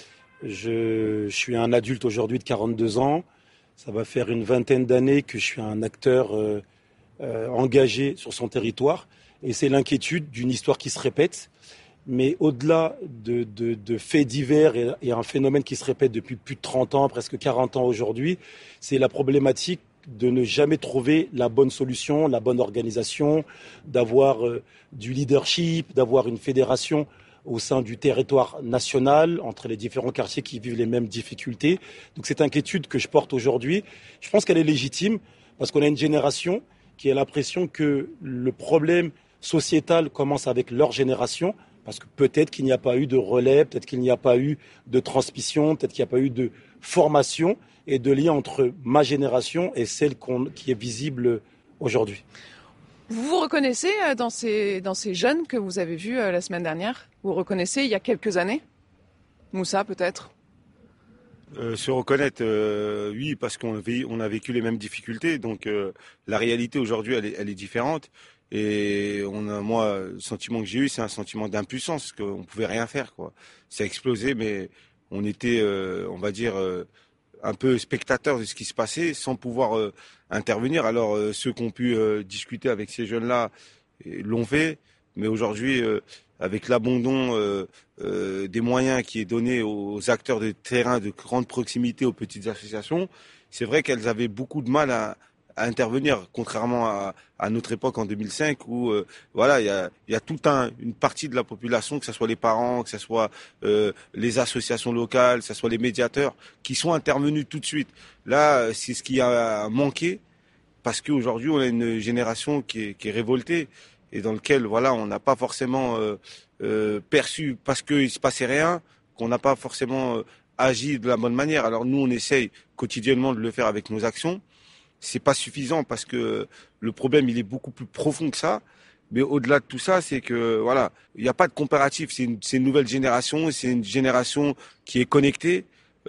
Je, je suis un adulte aujourd'hui de quarante-deux ans. Ça va faire une vingtaine d'années que je suis un acteur euh, euh, engagé sur son territoire. Et c'est l'inquiétude d'une histoire qui se répète. Mais au-delà de, de, de faits divers et, et un phénomène qui se répète depuis plus de trente ans, presque quarante ans aujourd'hui, c'est la problématique de ne jamais trouver la bonne solution, la bonne organisation, d'avoir euh, du leadership, d'avoir une fédération au sein du territoire national, entre les différents quartiers qui vivent les mêmes difficultés. Donc cette inquiétude que je porte aujourd'hui, je pense qu'elle est légitime, parce qu'on a une génération qui a l'impression que le problème sociétal commence avec leur génération, parce que peut-être qu'il n'y a pas eu de relais, peut-être qu'il n'y a pas eu de transmission, peut-être qu'il n'y a pas eu de formation et de lien entre ma génération et celle qu'on, qui est visible aujourd'hui. Vous vous reconnaissez dans ces, dans ces jeunes que vous avez vus la semaine dernière ? Vous vous reconnaissez il y a quelques années ? Moussa, peut-être ? Euh, se reconnaître, euh, oui, parce qu'on vit, on a vécu les mêmes difficultés. Donc euh, la réalité aujourd'hui, elle est, elle est différente. Et on a, moi, le sentiment que j'ai eu, c'est un sentiment d'impuissance, parce qu'on pouvait rien faire, quoi. Ça a explosé, mais on était, euh, on va dire, euh, un peu spectateurs de ce qui se passait, sans pouvoir euh, intervenir. Alors euh, ceux qui ont pu euh, discuter avec ces jeunes-là l'ont fait, mais aujourd'hui, euh, avec l'abandon euh, euh, des moyens qui est donné aux acteurs de terrain de grande proximité, aux petites associations, c'est vrai qu'elles avaient beaucoup de mal à, à intervenir, contrairement à, à notre époque en deux mille cinq où euh, voilà, il y a, y a toute un, une partie de la population, que ce soit les parents, que ce soit euh, les associations locales, que ce soit les médiateurs, qui sont intervenus tout de suite. Là, c'est ce qui a manqué, parce qu'aujourd'hui, on a une génération qui est, qui est révoltée, et dans lequel voilà, on n'a pas forcément euh, euh, perçu, parce qu'il se passait rien, qu'on n'a pas forcément euh, agi de la bonne manière. Alors nous, on essaye quotidiennement de le faire avec nos actions. C'est pas suffisant, parce que le problème, il est beaucoup plus profond que ça. Mais au-delà de tout ça, c'est que voilà, il n'y a pas de comparatif. C'est une, c'est une nouvelle génération, c'est une génération qui est connectée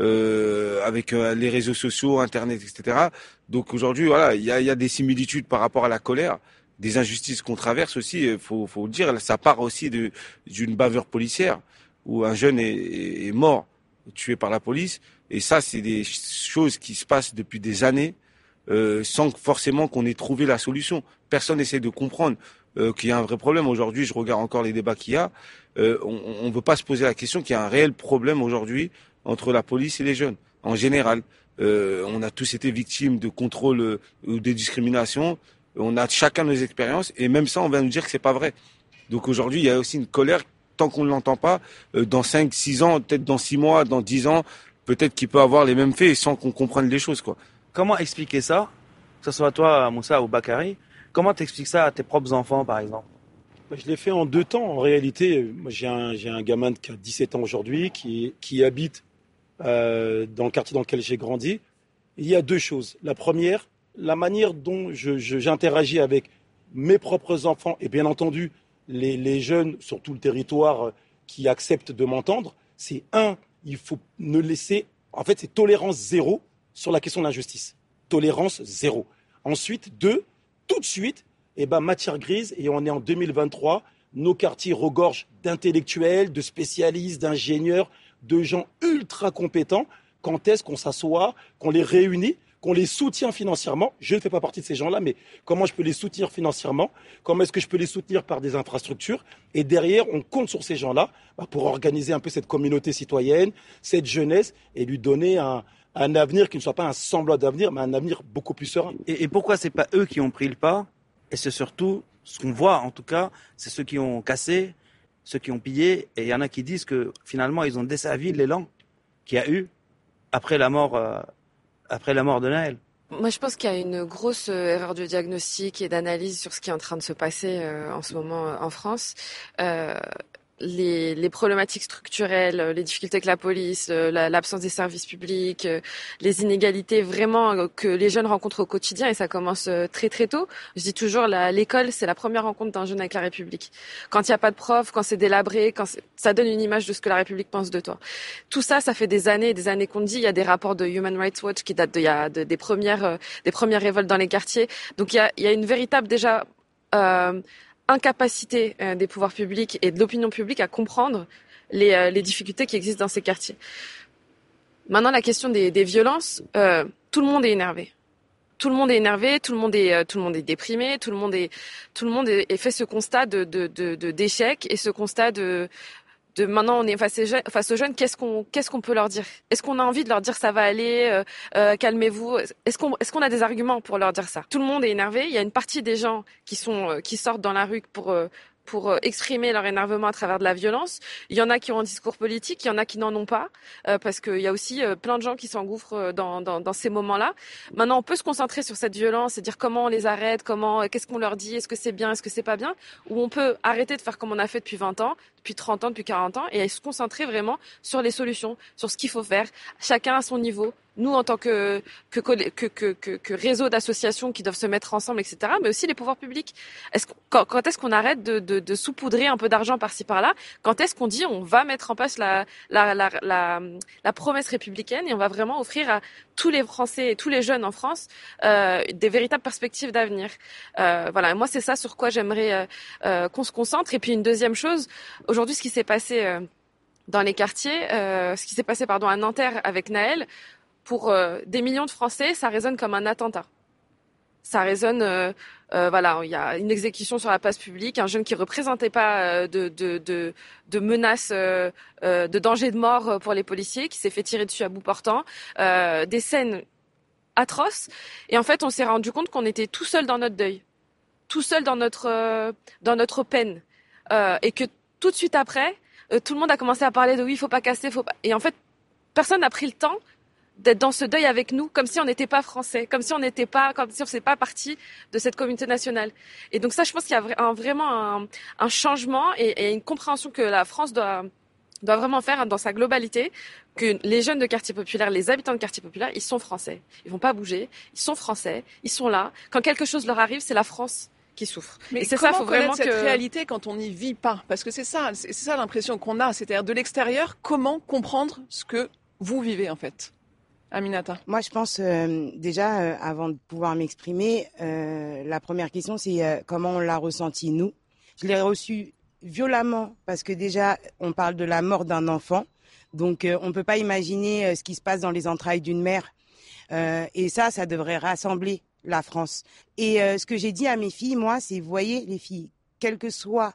euh, avec euh, les réseaux sociaux, Internet, et cetera. Donc aujourd'hui, voilà, il y a, il y a des similitudes par rapport à la colère, des injustices qu'on traverse aussi. Il faut, faut le dire, ça part aussi de, d'une bavure policière où un jeune est, est mort, tué par la police. Et ça, c'est des choses qui se passent depuis des années. Euh, sans forcément qu'on ait trouvé la solution. Personne n'essaie de comprendre euh, qu'il y a un vrai problème. Aujourd'hui, je regarde encore les débats qu'il y a. Euh, on ne veut pas se poser la question qu'il y a un réel problème aujourd'hui entre la police et les jeunes. En général, euh, on a tous été victimes de contrôle euh, ou de discrimination. On a chacun nos expériences, et même ça, on va nous dire que c'est pas vrai. Donc aujourd'hui, il y a aussi une colère, tant qu'on ne l'entend pas, euh, dans cinq, six ans, peut-être dans six mois, dans dix ans, peut-être qu'il peut avoir les mêmes faits sans qu'on comprenne les choses, quoi. Comment expliquer ça, que ce soit toi, Moussa, ou Bakary? Comment t'expliques ça à tes propres enfants, par exemple? Je l'ai fait en deux temps. En réalité, moi, j'ai un, j'ai un gamin qui a dix-sept ans aujourd'hui, qui, qui habite euh, dans le quartier dans lequel j'ai grandi. Il y a deux choses. La première, la manière dont je, je, j'interagis avec mes propres enfants et bien entendu les, les jeunes sur tout le territoire qui acceptent de m'entendre, c'est un, il faut ne laisser... En fait, c'est tolérance zéro sur la question de l'injustice. Tolérance zéro. Ensuite, deux, tout de suite, eh ben, matière grise, et on est en deux mille vingt-trois, nos quartiers regorgent d'intellectuels, de spécialistes, d'ingénieurs, de gens ultra compétents. Quand est-ce qu'on s'assoit, qu'on les réunit, qu'on les soutient financièrement? Je ne fais pas partie de ces gens-là, mais comment je peux les soutenir financièrement? Comment est-ce que je peux les soutenir par des infrastructures? Et derrière, on compte sur ces gens-là bah, pour organiser un peu cette communauté citoyenne, cette jeunesse, et lui donner un... un avenir qui ne soit pas un semblant d'avenir, mais un avenir beaucoup plus serein. Et, et pourquoi c'est pas eux qui ont pris le pas? Et c'est surtout, ce qu'on voit en tout cas, c'est ceux qui ont cassé, ceux qui ont pillé, et il y en a qui disent que finalement ils ont desservi l'élan qu'il y a eu après la mort, euh, après la mort de Naël. Moi, je pense qu'il y a une grosse erreur de diagnostic et d'analyse sur ce qui est en train de se passer euh, en ce moment euh, en France. Euh, Les, les problématiques structurelles, les difficultés avec la police, la, l'absence des services publics, les inégalités vraiment que les jeunes rencontrent au quotidien, et ça commence très très tôt. Je dis toujours, la, l'école, c'est la première rencontre d'un jeune avec la République. Quand il n'y a pas de prof, quand c'est délabré, quand c'est, ça donne une image de ce que la République pense de toi. Tout ça, ça fait des années et des années qu'on dit. Il y a des rapports de Human Rights Watch qui datent de, il y a de, des premières, des premières révoltes dans les quartiers. Donc il y a, il y a une véritable déjà... Euh, incapacité euh, des pouvoirs publics et de l'opinion publique à comprendre les, euh, les difficultés qui existent dans ces quartiers. Maintenant, la question des, des violences, euh, tout le monde est énervé. Tout le monde est énervé, tout le monde est, euh, tout le monde est déprimé, tout le monde est, tout le monde est, est fait ce constat de, de, de, de d'échec et ce constat de, de maintenant on est face aux jeunes, face aux jeunes, qu'est-ce qu'on, qu'est-ce qu'on peut leur dire? Est-ce qu'on a envie de leur dire ça va aller, euh, euh, calmez-vous? Est-ce qu'on, est-ce qu'on a des arguments pour leur dire ça? Tout le monde est énervé. Il y a une partie des gens qui sont, euh, qui sortent dans la rue pour euh, pour exprimer leur énervement à travers de la violence. Il y en a qui ont un discours politique, il y en a qui n'en ont pas, euh, parce qu'il y a aussi euh, plein de gens qui s'engouffrent dans, dans, dans ces moments-là. Maintenant, on peut se concentrer sur cette violence et dire comment on les arrête, comment, qu'est-ce qu'on leur dit, est-ce que c'est bien, est-ce que c'est pas bien, ou on peut arrêter de faire comme on a fait depuis vingt ans, depuis trente ans, depuis quarante ans, et se concentrer vraiment sur les solutions, sur ce qu'il faut faire, chacun à son niveau. Nous, en tant que, que, que, que, que, que réseau d'associations qui doivent se mettre ensemble, et cetera, mais aussi les pouvoirs publics. Est-ce qu'on, quand, quand est-ce qu'on arrête de, de, de saupoudrer un peu d'argent par-ci par-là? Quand est-ce qu'on dit on va mettre en place la, la, la, la, la promesse républicaine et on va vraiment offrir à tous les Français et tous les jeunes en France euh, des véritables perspectives d'avenir? euh, Voilà, moi c'est ça sur quoi j'aimerais euh, euh, qu'on se concentre. Et puis une deuxième chose, aujourd'hui ce qui s'est passé euh, dans les quartiers, euh, ce qui s'est passé pardon à Nanterre avec Naël, pour euh, des millions de Français, ça résonne comme un attentat. Ça résonne, euh, euh, voilà, il y a une exécution sur la place publique, un jeune qui représentait pas euh, de, de, de, de menaces, euh, euh, de danger de mort pour les policiers, qui s'est fait tirer dessus à bout portant, euh, des scènes atroces. Et en fait, on s'est rendu compte qu'on était tout seul dans notre deuil, tout seul dans notre, euh, dans notre peine, euh, et que tout de suite après, euh, tout le monde a commencé à parler de oui, il faut pas casser, faut pas. Et en fait, personne n'a pris le temps d'être dans ce deuil avec nous, comme si on n'était pas français, comme si on n'était pas, comme si on faisait pas partie de cette communauté nationale. Et donc ça, je pense qu'il y a un, vraiment un, un changement et, et une compréhension que la France doit doit vraiment faire dans sa globalité, que les jeunes de quartier populaire, les habitants de quartier populaire, ils sont français. Ils vont pas bouger, ils sont français, ils sont là. Quand quelque chose leur arrive, c'est la France qui souffre. Mais et c'est comment ça, faut connaître vraiment cette que... réalité quand on n'y vit pas? Parce que c'est ça, c'est ça l'impression qu'on a. C'est-à-dire de l'extérieur, comment comprendre ce que vous vivez en fait? Aminata. Moi, je pense euh, déjà, euh, avant de pouvoir m'exprimer, euh, la première question, c'est euh, comment on l'a ressenti, nous. Je l'ai reçu violemment parce que déjà, on parle de la mort d'un enfant. Donc, euh, on ne peut pas imaginer euh, ce qui se passe dans les entrailles d'une mère. Euh, et ça, ça devrait rassembler la France. Et euh, ce que j'ai dit à mes filles, moi, c'est, vous voyez, les filles, quel que soit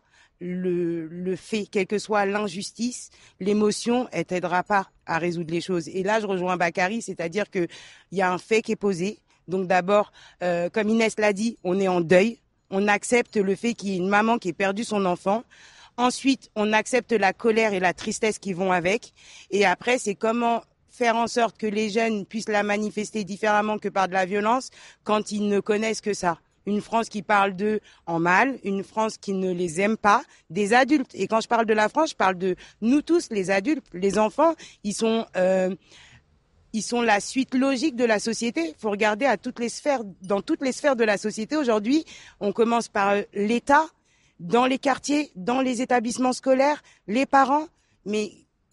le, le fait, quelle que soit l'injustice, l'émotion, elle t'aidera pas à résoudre les choses. Et là, je rejoins Bakary, c'est-à-dire que il y a un fait qui est posé. Donc d'abord, euh, comme Inès l'a dit, on est en deuil. On accepte le fait qu'il y ait une maman qui ait perdu son enfant. Ensuite, on accepte la colère et la tristesse qui vont avec. Et après, c'est comment faire en sorte que les jeunes puissent la manifester différemment que par de la violence quand ils ne connaissent que ça. Une France qui parle d'eux en mal, une France qui ne les aime pas, des adultes. Et quand je parle de la France, je parle de nous tous, les adultes, les enfants. Ils sont, euh, ils sont la suite logique de la société. Il faut regarder à toutes les sphères, dans toutes les sphères de la société. Aujourd'hui, on commence par euh, l'État, dans les quartiers, dans les établissements scolaires, les parents. Mais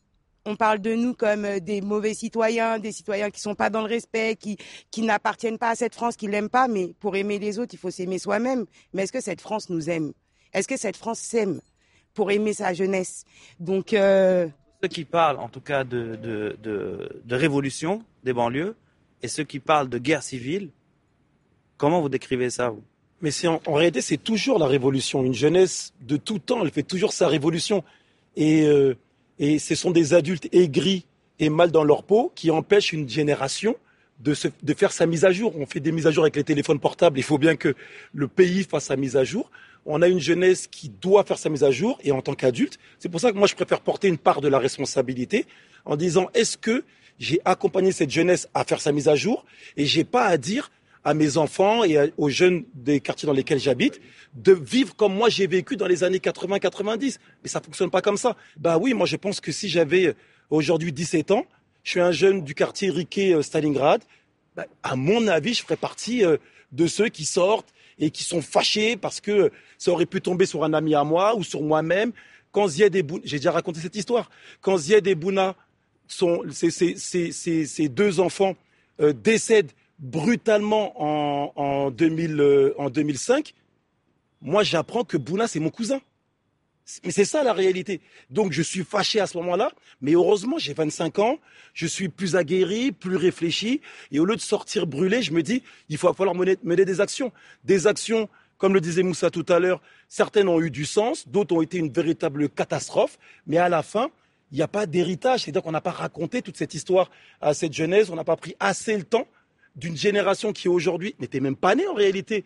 on parle de nous comme des mauvais citoyens, des citoyens qui sont pas dans le respect, qui qui n'appartiennent pas à cette France, qui l'aiment pas. Mais pour aimer les autres, il faut s'aimer soi-même. Mais est-ce que cette France nous aime? Est-ce que cette France s'aime pour aimer sa jeunesse? Donc euh... ceux qui parlent, en tout cas, de de de, de révolution des banlieues et ceux qui parlent de guerre civile, comment vous décrivez ça, vous? Mais c'est en, en réalité, c'est toujours la révolution. Une jeunesse de tout temps, elle fait toujours sa révolution. Et euh, Et ce sont des adultes aigris et mal dans leur peau qui empêchent une génération de, se, de faire sa mise à jour. On fait des mises à jour avec les téléphones portables. Il faut bien que le pays fasse sa mise à jour. On a une jeunesse qui doit faire sa mise à jour. Et en tant qu'adulte, c'est pour ça que moi, je préfère porter une part de la responsabilité en disant, est-ce que j'ai accompagné cette jeunesse à faire sa mise à jour? Et j'ai pas à dire à mes enfants et à, aux jeunes des quartiers dans lesquels j'habite de vivre comme moi j'ai vécu dans les années quatre-vingts quatre-vingt-dix. Mais ça fonctionne pas comme ça. Bah oui, moi je pense que si j'avais aujourd'hui dix-sept ans, je suis un jeune du quartier Riquet Stalingrad, bah, à mon avis, je ferais partie euh, de ceux qui sortent et qui sont fâchés parce que ça aurait pu tomber sur un ami à moi ou sur moi-même. Quand Zied et Bouna, j'ai déjà raconté cette histoire, quand Zied et Bouna, sont, ces, ces, ces, ces, ces deux enfants euh, décèdent brutalement en, en, deux mille, euh, en deux mille cinq, moi j'apprends que Bouna c'est mon cousin. Mais c'est ça la réalité. Donc je suis fâché à ce moment-là, mais heureusement j'ai vingt-cinq ans, je suis plus aguerri, plus réfléchi, et au lieu de sortir brûlé, je me dis il va falloir mener, mener des actions. Des actions, comme le disait Moussa tout à l'heure, certaines ont eu du sens, d'autres ont été une véritable catastrophe, mais à la fin, il n'y a pas d'héritage, c'est-à-dire qu'on n'a pas raconté toute cette histoire à cette jeunesse, on n'a pas pris assez le temps d'une génération qui aujourd'hui n'était même pas née en réalité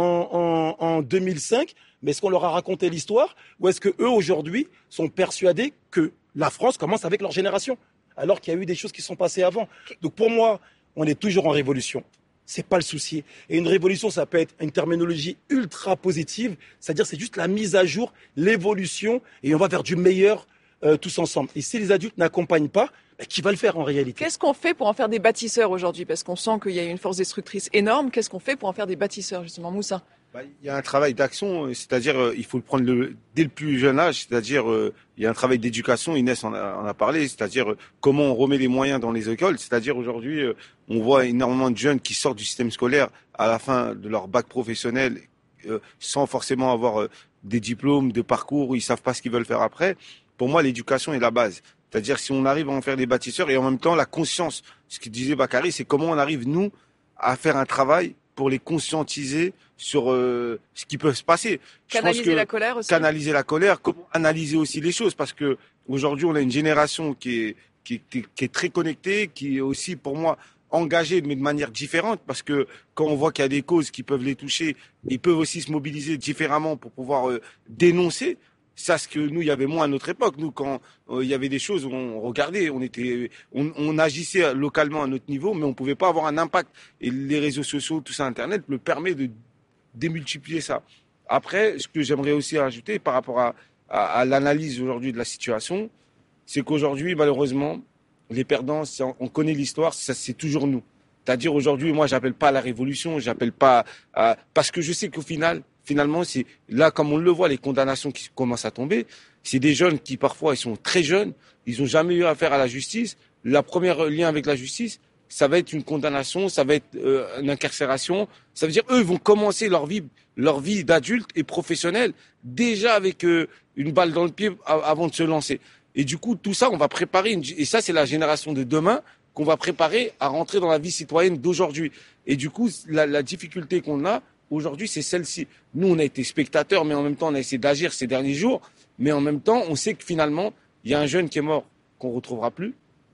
en, en, en deux mille cinq, mais est-ce qu'on leur a raconté l'histoire ou est-ce qu'eux aujourd'hui sont persuadés que la France commence avec leur génération alors qu'il y a eu des choses qui sont passées avant. Donc pour moi, on est toujours en révolution. C'est pas le souci. Et une révolution, ça peut être une terminologie ultra positive, c'est-à-dire c'est juste la mise à jour, l'évolution et on va vers du meilleur euh, tous ensemble. Et si les adultes n'accompagnent pas, bah, qui va le faire en réalité? Qu'est-ce qu'on fait pour en faire des bâtisseurs aujourd'hui? Parce qu'on sent qu'il y a une force destructrice énorme. Qu'est-ce qu'on fait pour en faire des bâtisseurs justement, Moussa? Bah, il y a un travail d'action, c'est-à-dire euh, il faut le prendre le, dès le plus jeune âge, c'est-à-dire euh, il y a un travail d'éducation, Inès en a, en a parlé, c'est-à-dire euh, comment on remet les moyens dans les écoles, c'est-à-dire aujourd'hui euh, on voit énormément de jeunes qui sortent du système scolaire à la fin de leur bac professionnel euh, sans forcément avoir euh, des diplômes, de parcours, où ils savent pas ce qu'ils veulent faire après. Pour moi, l'éducation est la base. C'est-à-dire si on arrive à en faire des bâtisseurs et en même temps la conscience, ce que disait Bakary, c'est comment on arrive nous à faire un travail pour les conscientiser sur euh, ce qui peut se passer. Canaliser Je pense que la colère aussi. Canaliser la colère, comment analyser aussi les choses, parce que aujourd'hui on a une génération qui est qui est, qui est très connectée, qui est aussi pour moi engagée mais de manière différente, parce que quand on voit qu'il y a des causes qui peuvent les toucher, ils peuvent aussi se mobiliser différemment pour pouvoir euh, dénoncer. Ça, ce que nous, il y avait moins à notre époque. Nous, quand euh, il y avait des choses où on regardait, on était, on, on agissait localement à notre niveau, mais on pouvait pas avoir un impact. Et les réseaux sociaux, tout ça, Internet, me permet de démultiplier ça. Après, ce que j'aimerais aussi rajouter par rapport à, à, à l'analyse aujourd'hui de la situation, c'est qu'aujourd'hui, malheureusement, les perdants, on, on connaît l'histoire, ça, c'est toujours nous. C'est-à-dire aujourd'hui, moi, j'appelle pas à la révolution, j'appelle pas à, parce que je sais qu'au final, Finalement, c'est là, comme on le voit, les condamnations qui commencent à tomber, c'est des jeunes qui, parfois, ils sont très jeunes, ils n'ont jamais eu affaire à la justice. La première lien avec la justice, ça va être une condamnation, ça va être euh, une incarcération. Ça veut dire, eux, ils vont commencer leur vie, leur vie d'adulte et professionnelle déjà avec euh, une balle dans le pied avant de se lancer. Et du coup, tout ça, on va préparer, une... et ça, c'est la génération de demain qu'on va préparer à rentrer dans la vie citoyenne d'aujourd'hui. Et du coup, la, la difficulté qu'on a, aujourd'hui, c'est celle-ci. Nous, on a été spectateurs, mais en même temps, on a essayé d'agir ces derniers jours. Mais en même temps, on sait que finalement, il y a un jeune qui est mort, qu'on ne retrouvera plus.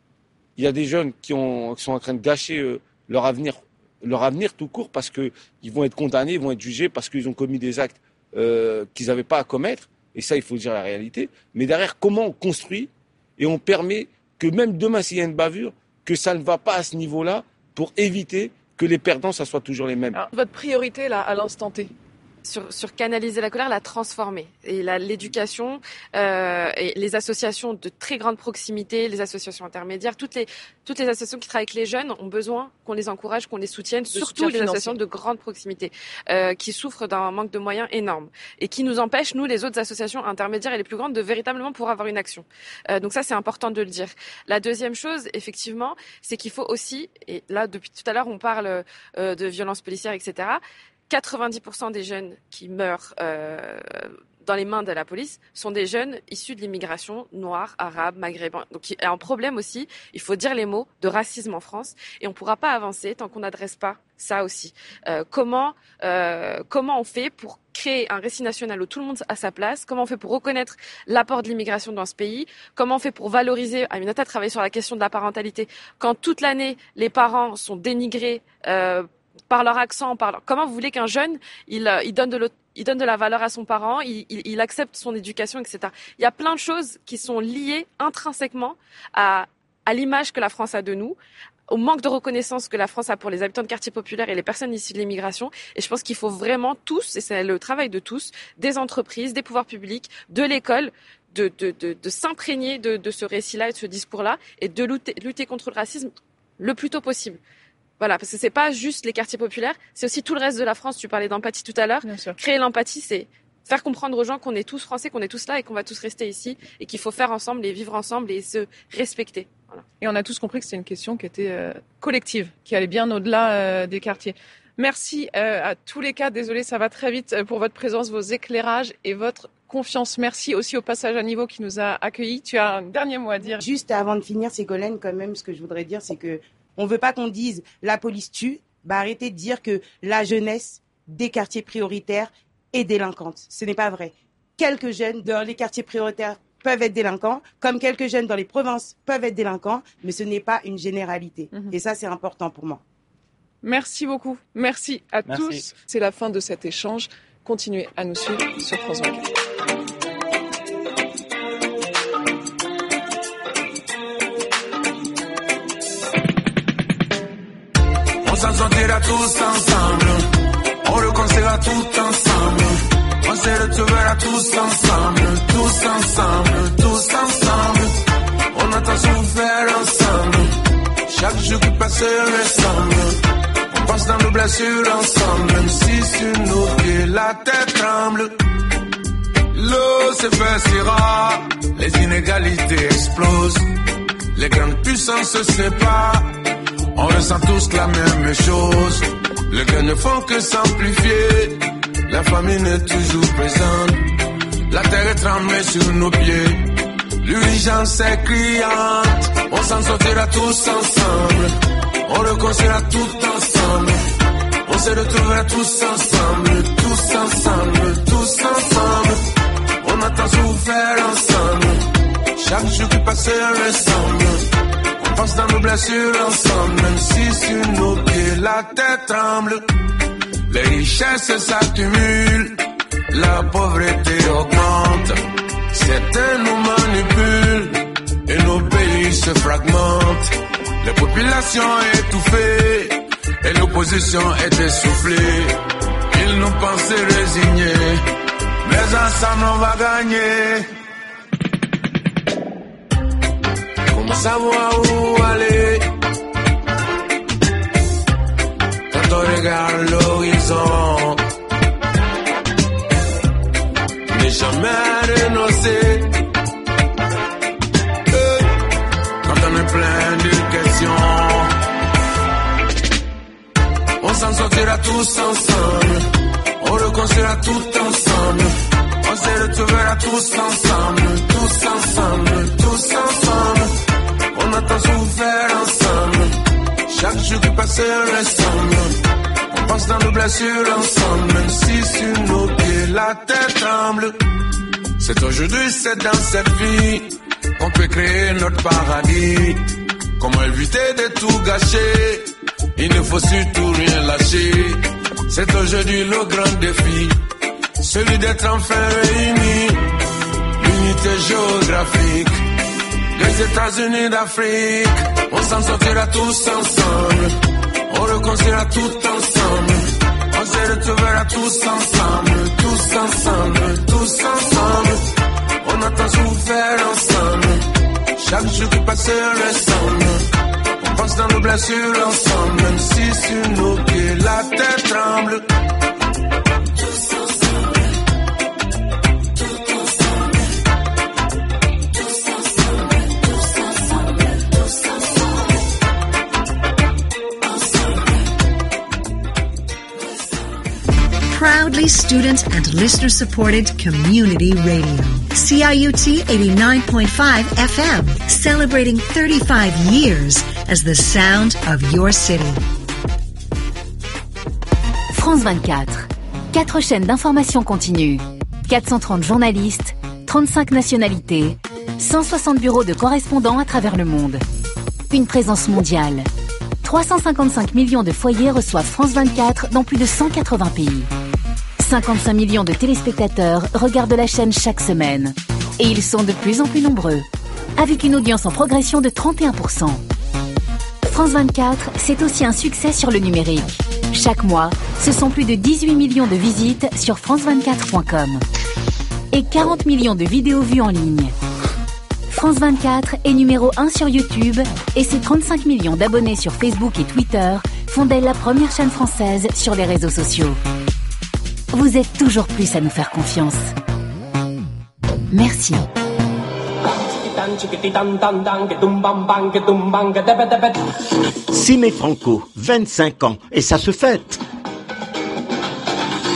Il y a des jeunes qui, ont, qui sont en train de gâcher euh, leur avenir, leur avenir tout court, parce qu'ils vont être condamnés, ils vont être jugés parce qu'ils ont commis des actes euh, qu'ils n'avaient pas à commettre. Et ça, il faut dire la réalité. Mais derrière, comment on construit et on permet que même demain, s'il y a une bavure, que ça ne va pas à ce niveau-là pour éviter que les perdants, ça soit toujours les mêmes. Alors, votre priorité, là, à l'instant T? Sur, sur canaliser la colère, la transformer. Et la, l'éducation euh, et les associations de très grande proximité, les associations intermédiaires, toutes les, toutes les associations qui travaillent avec les jeunes ont besoin qu'on les encourage, qu'on les soutienne, de surtout les associations de grande proximité euh, qui souffrent d'un manque de moyens énorme et qui nous empêchent, nous, les autres associations intermédiaires et les plus grandes, de véritablement pouvoir avoir une action. Euh, donc ça, c'est important de le dire. La deuxième chose, effectivement, c'est qu'il faut aussi, et là, depuis tout à l'heure, on parle euh, de violences policières, et cetera, quatre-vingt-dix pour cent des jeunes qui meurent euh, dans les mains de la police sont des jeunes issus de l'immigration noire, arabe, maghrébin. Donc il y a un problème aussi, il faut dire les mots, de racisme en France. Et on ne pourra pas avancer tant qu'on n'adresse pas ça aussi. Euh, comment, euh, comment on fait pour créer un récit national où tout le monde a sa place? Comment on fait pour reconnaître l'apport de l'immigration dans ce pays? Comment on fait pour valoriser? Aminata travaille sur la question de la parentalité. Quand toute l'année, les parents sont dénigrés euh, par leur accent, par leur... comment vous voulez qu'un jeune, il, il, donne de il donne de la valeur à son parent, il, il, il accepte son éducation, et cetera. Il y a plein de choses qui sont liées intrinsèquement à, à l'image que la France a de nous, au manque de reconnaissance que la France a pour les habitants de quartiers populaires et les personnes issues de l'immigration. Et je pense qu'il faut vraiment tous, et c'est le travail de tous, des entreprises, des pouvoirs publics, de l'école, de, de, de, de s'imprégner de, de ce récit-là et de ce discours-là, et de lutter, lutter contre le racisme le plus tôt possible. Voilà, parce que c'est pas juste les quartiers populaires, c'est aussi tout le reste de la France. Tu parlais d'empathie tout à l'heure. Créer l'empathie, c'est faire comprendre aux gens qu'on est tous français, qu'on est tous là et qu'on va tous rester ici et qu'il faut faire ensemble et vivre ensemble et se respecter. Voilà. Et on a tous compris que c'était une question qui était euh, collective, qui allait bien au-delà euh, des quartiers. Merci euh, à tous les quatre. Désolé, ça va très vite pour votre présence, vos éclairages et votre confiance. Merci aussi au passage à niveau qui nous a accueillis. Tu as un dernier mot à dire? Juste avant de finir, Ségolène, quand même, ce que je voudrais dire, c'est que on veut pas qu'on dise la police tue. Bah, arrêtez de dire que la jeunesse des quartiers prioritaires est délinquante. Ce n'est pas vrai. Quelques jeunes dans les quartiers prioritaires peuvent être délinquants, comme quelques jeunes dans les provinces peuvent être délinquants, mais ce n'est pas une généralité. Mmh. Et ça, c'est important pour moi. Merci beaucoup. Merci à Merci. tous. C'est la fin de cet échange. Continuez à nous suivre sur France vingt-quatre. On s'en sortira tous ensemble, on le construira tout ensemble, on se retrouvera tous ensemble, tous ensemble, tous ensemble, on a tant souffert ensemble, chaque jour qui passe ressemble, on pense dans nos blessures ensemble, même si sur nos pieds la tête tremble, l'eau s'épaissira, les inégalités explosent, les grandes puissances se séparent. On ressent tous la même chose. Les guerres ne font que s'amplifier. La famine est toujours présente. La terre est tremblée sur nos pieds. L'urgence est criante. On s'en sortira tous ensemble. On reconstruira tout ensemble. On se retrouvera tous ensemble. Tous ensemble, tous ensemble. On a tant souffert ensemble. Chaque jour qui passe ressemble. On pense dans nos blessures ensemble, même si sur nos pieds la tête tremble. Les richesses s'accumulent, la pauvreté augmente. Certains nous manipulent et nos pays se fragmentent. Les populations étouffées et l'opposition est essoufflée. Ils nous pensaient résignés, mais ensemble on va gagner. Savoir où aller quand on regarde l'horizon, ne jamais renoncer quand on est plein de questions. On s'en sortira tous ensemble, on reconstruira tout ensemble, on se retrouvera tous ensemble, tous ensemble, tous ensemble. On a tant souffert ensemble. Chaque jour qui passe ressemble. On pense dans nos blessures ensemble. Même si sur nos pieds la tête tremble. C'est aujourd'hui, c'est dans cette vie qu'on peut créer notre paradis. Comment éviter de tout gâcher? Il ne faut surtout rien lâcher. C'est aujourd'hui le grand défi, celui d'être enfin réunis. L'unité géographique les États-Unis d'Afrique, on s'en sortira tous ensemble, on reconstruira tout ensemble, on se retrouvera tous ensemble, tous ensemble, tous ensemble, on a tant souffert ensemble, chaque jour qui passe ressemble, on pense dans nos blessures ensemble, même si sur nos pieds la tête tremble. Proudly student and listener supported community radio. C I U T eighty-nine point five F M, celebrating thirty-five years as the sound of your city. France vingt-quatre. Quatre chaînes d'information continue. quatre cent trente journalistes, trente-cinq nationalités, cent soixante bureaux de correspondants à travers le monde. Une présence mondiale. trois cent cinquante-cinq millions de foyers reçoivent France vingt-quatre dans plus de cent quatre-vingts pays. cinquante-cinq millions de téléspectateurs regardent la chaîne chaque semaine. Et ils sont de plus en plus nombreux, avec une audience en progression de trente et un pour cent. France vingt-quatre, c'est aussi un succès sur le numérique. Chaque mois, ce sont plus de dix-huit millions de visites sur france vingt-quatre point com et quarante millions de vidéos vues en ligne. France vingt-quatre est numéro un sur YouTube et ses trente-cinq millions d'abonnés sur Facebook et Twitter font d'elle la première chaîne française sur les réseaux sociaux. Vous êtes toujours plus à nous faire confiance. Merci. Ciné Franco, vingt-cinq ans, et ça se fête.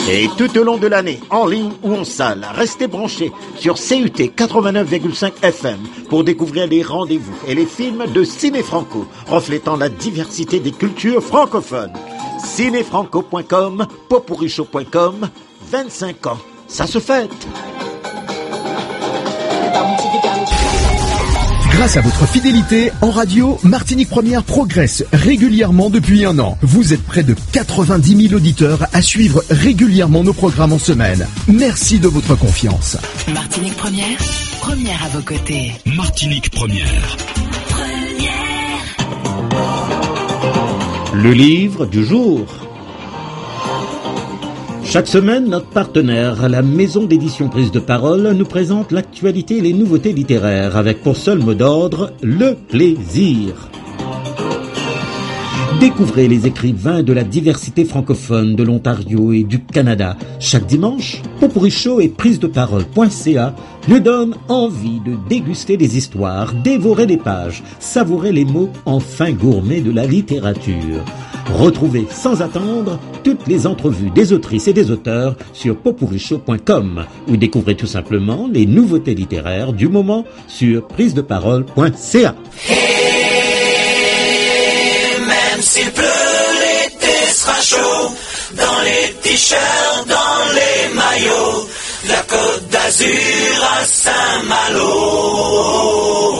Et tout au long de l'année, en ligne ou en salle, restez branchés sur C U T quatre-vingt-neuf virgule cinq F M pour découvrir les rendez-vous et les films de Ciné Franco, reflétant la diversité des cultures francophones. cinéfranco point com, popuricho point com, vingt-cinq ans, ça se fête. Grâce à votre fidélité, en radio, Martinique Première progresse régulièrement depuis un an. Vous êtes près de quatre-vingt-dix mille auditeurs à suivre régulièrement nos programmes en semaine. Merci de votre confiance. Martinique Première, première à vos côtés. Martinique Première. Le livre du jour. Chaque semaine, notre partenaire, la maison d'édition Prise de Parole, nous présente l'actualité et les nouveautés littéraires avec pour seul mot d'ordre, le plaisir. Découvrez les écrivains de la diversité francophone de l'Ontario et du Canada. Chaque dimanche, Popuricho et prise de parole point c a nous donnent envie de déguster des histoires, dévorer les pages, savourer les mots en fin gourmet de la littérature. Retrouvez sans attendre toutes les entrevues des autrices et des auteurs sur popuricho point com ou découvrez tout simplement les nouveautés littéraires du moment sur prise de parole point c a. Même s'il pleut, l'été sera chaud. Dans les t-shirts, dans les maillots, de la Côte d'Azur à Saint-Malo.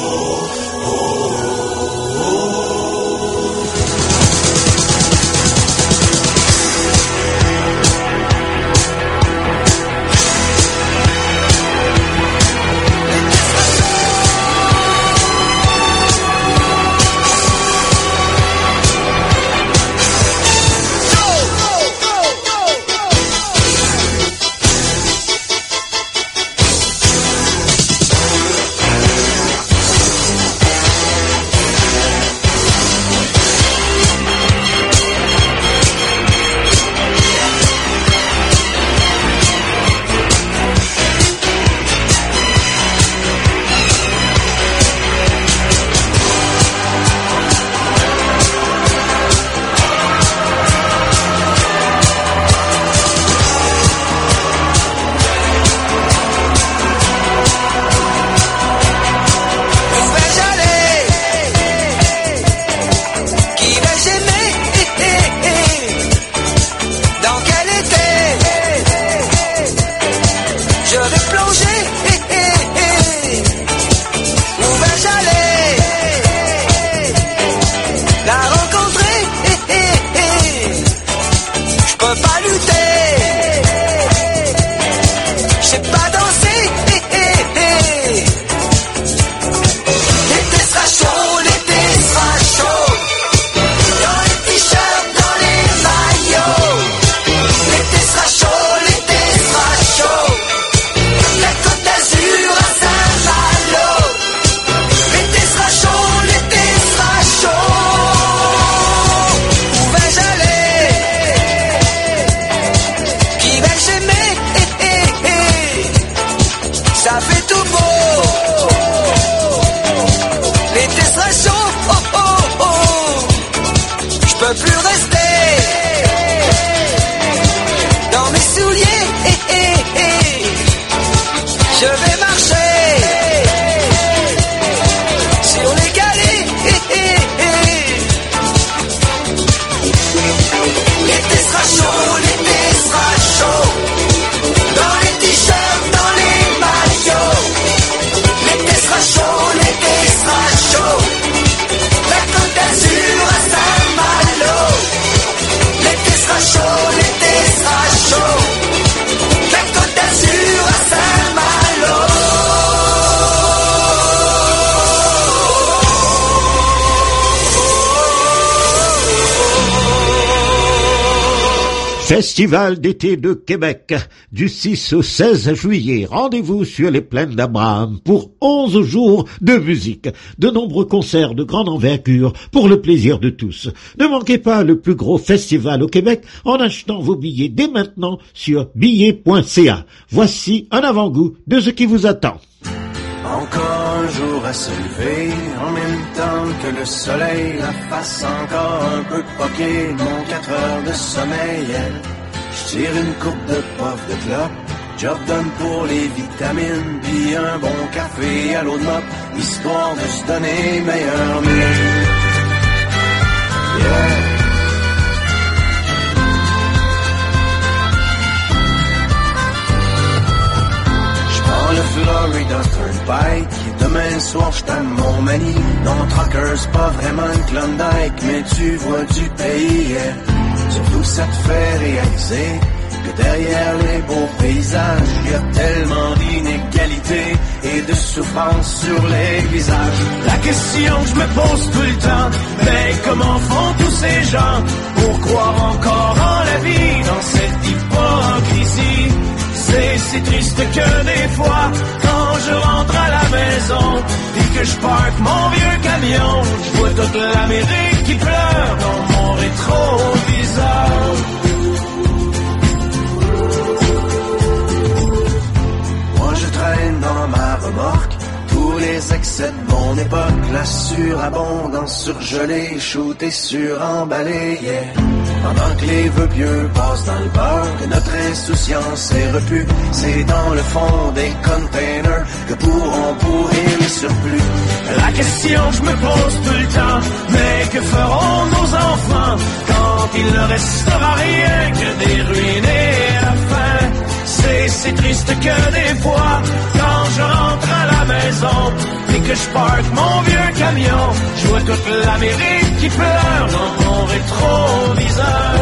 Festival d'été de Québec, du six au seize juillet. Rendez-vous sur les plaines d'Abraham pour onze jours de musique. De nombreux concerts de grande envergure pour le plaisir de tous. Ne manquez pas le plus gros festival au Québec en achetant vos billets dès maintenant sur billets point c a. Voici un avant-goût de ce qui vous attend. Encore un jour à se lever, en même temps que le soleil la fasse encore un peu poquer mon quatre heures de sommeil. J'tire une coupe de puff de clope, job done pour les vitamines, puis un bon café à l'eau de mop, histoire de se donner meilleur mieux. Yeah. J'prends le Florida Turnpike, demain soir j't'aime mon mani. Non, trucker, c'est pas vraiment une Klondike, mais tu vois du pays, yeah. Surtout ça te fait réaliser que derrière les beaux paysages, il y a tellement d'inégalités et de souffrance sur les visages. La question que je me pose tout le temps, mais comment font tous ces gens pour croire encore en la vie dans cette hypocrisie? C'est si triste que des fois, quand je rentre à la maison et que je parque mon vieux camion, je vois toute l'Amérique qui pleure dans mon rétroviseur. Moi je traîne dans ma remorque tous les excès de mon époque, la surabondance surgelée, shootée, suremballée, yeah. Pendant que les vœux pieux passent dans le beurre, que notre insouciance est repue, c'est dans le fond des containers que pourront pourrir les surplus. La question que je me pose tout le temps, mais que feront nos enfants quand il ne restera rien que des ruines et la faim? C'est si triste que des fois, quand je rentre à la maison et que je parque mon vieux camion, je vois toute l'Amérique qui pleure dans mon rétroviseur.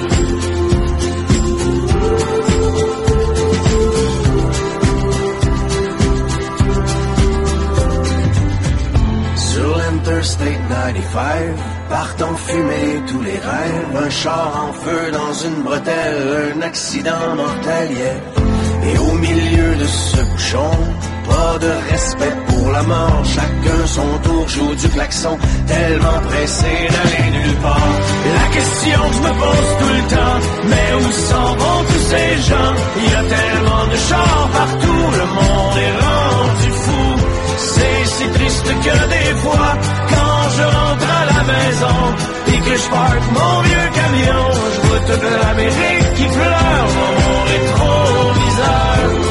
Sur l'Interstate quatre-vingt-quinze, partent en fumée tous les rêves, un char en feu dans une bretelle, un accident mortel, yeah. Et au milieu de ce bouchon, pas de respect pour la mort, chacun son tour joue du klaxon, tellement pressé d'aller nulle part. La question que je me pose tout le temps, mais où s'en vont tous ces gens? Il y a tellement de chars partout, le monde est rendu fou. C'est si triste que des fois, quand je rentre à la maison et que je parque mon vieux camion, je vois toute l'Amérique qui pleure dans mon rétroviseur.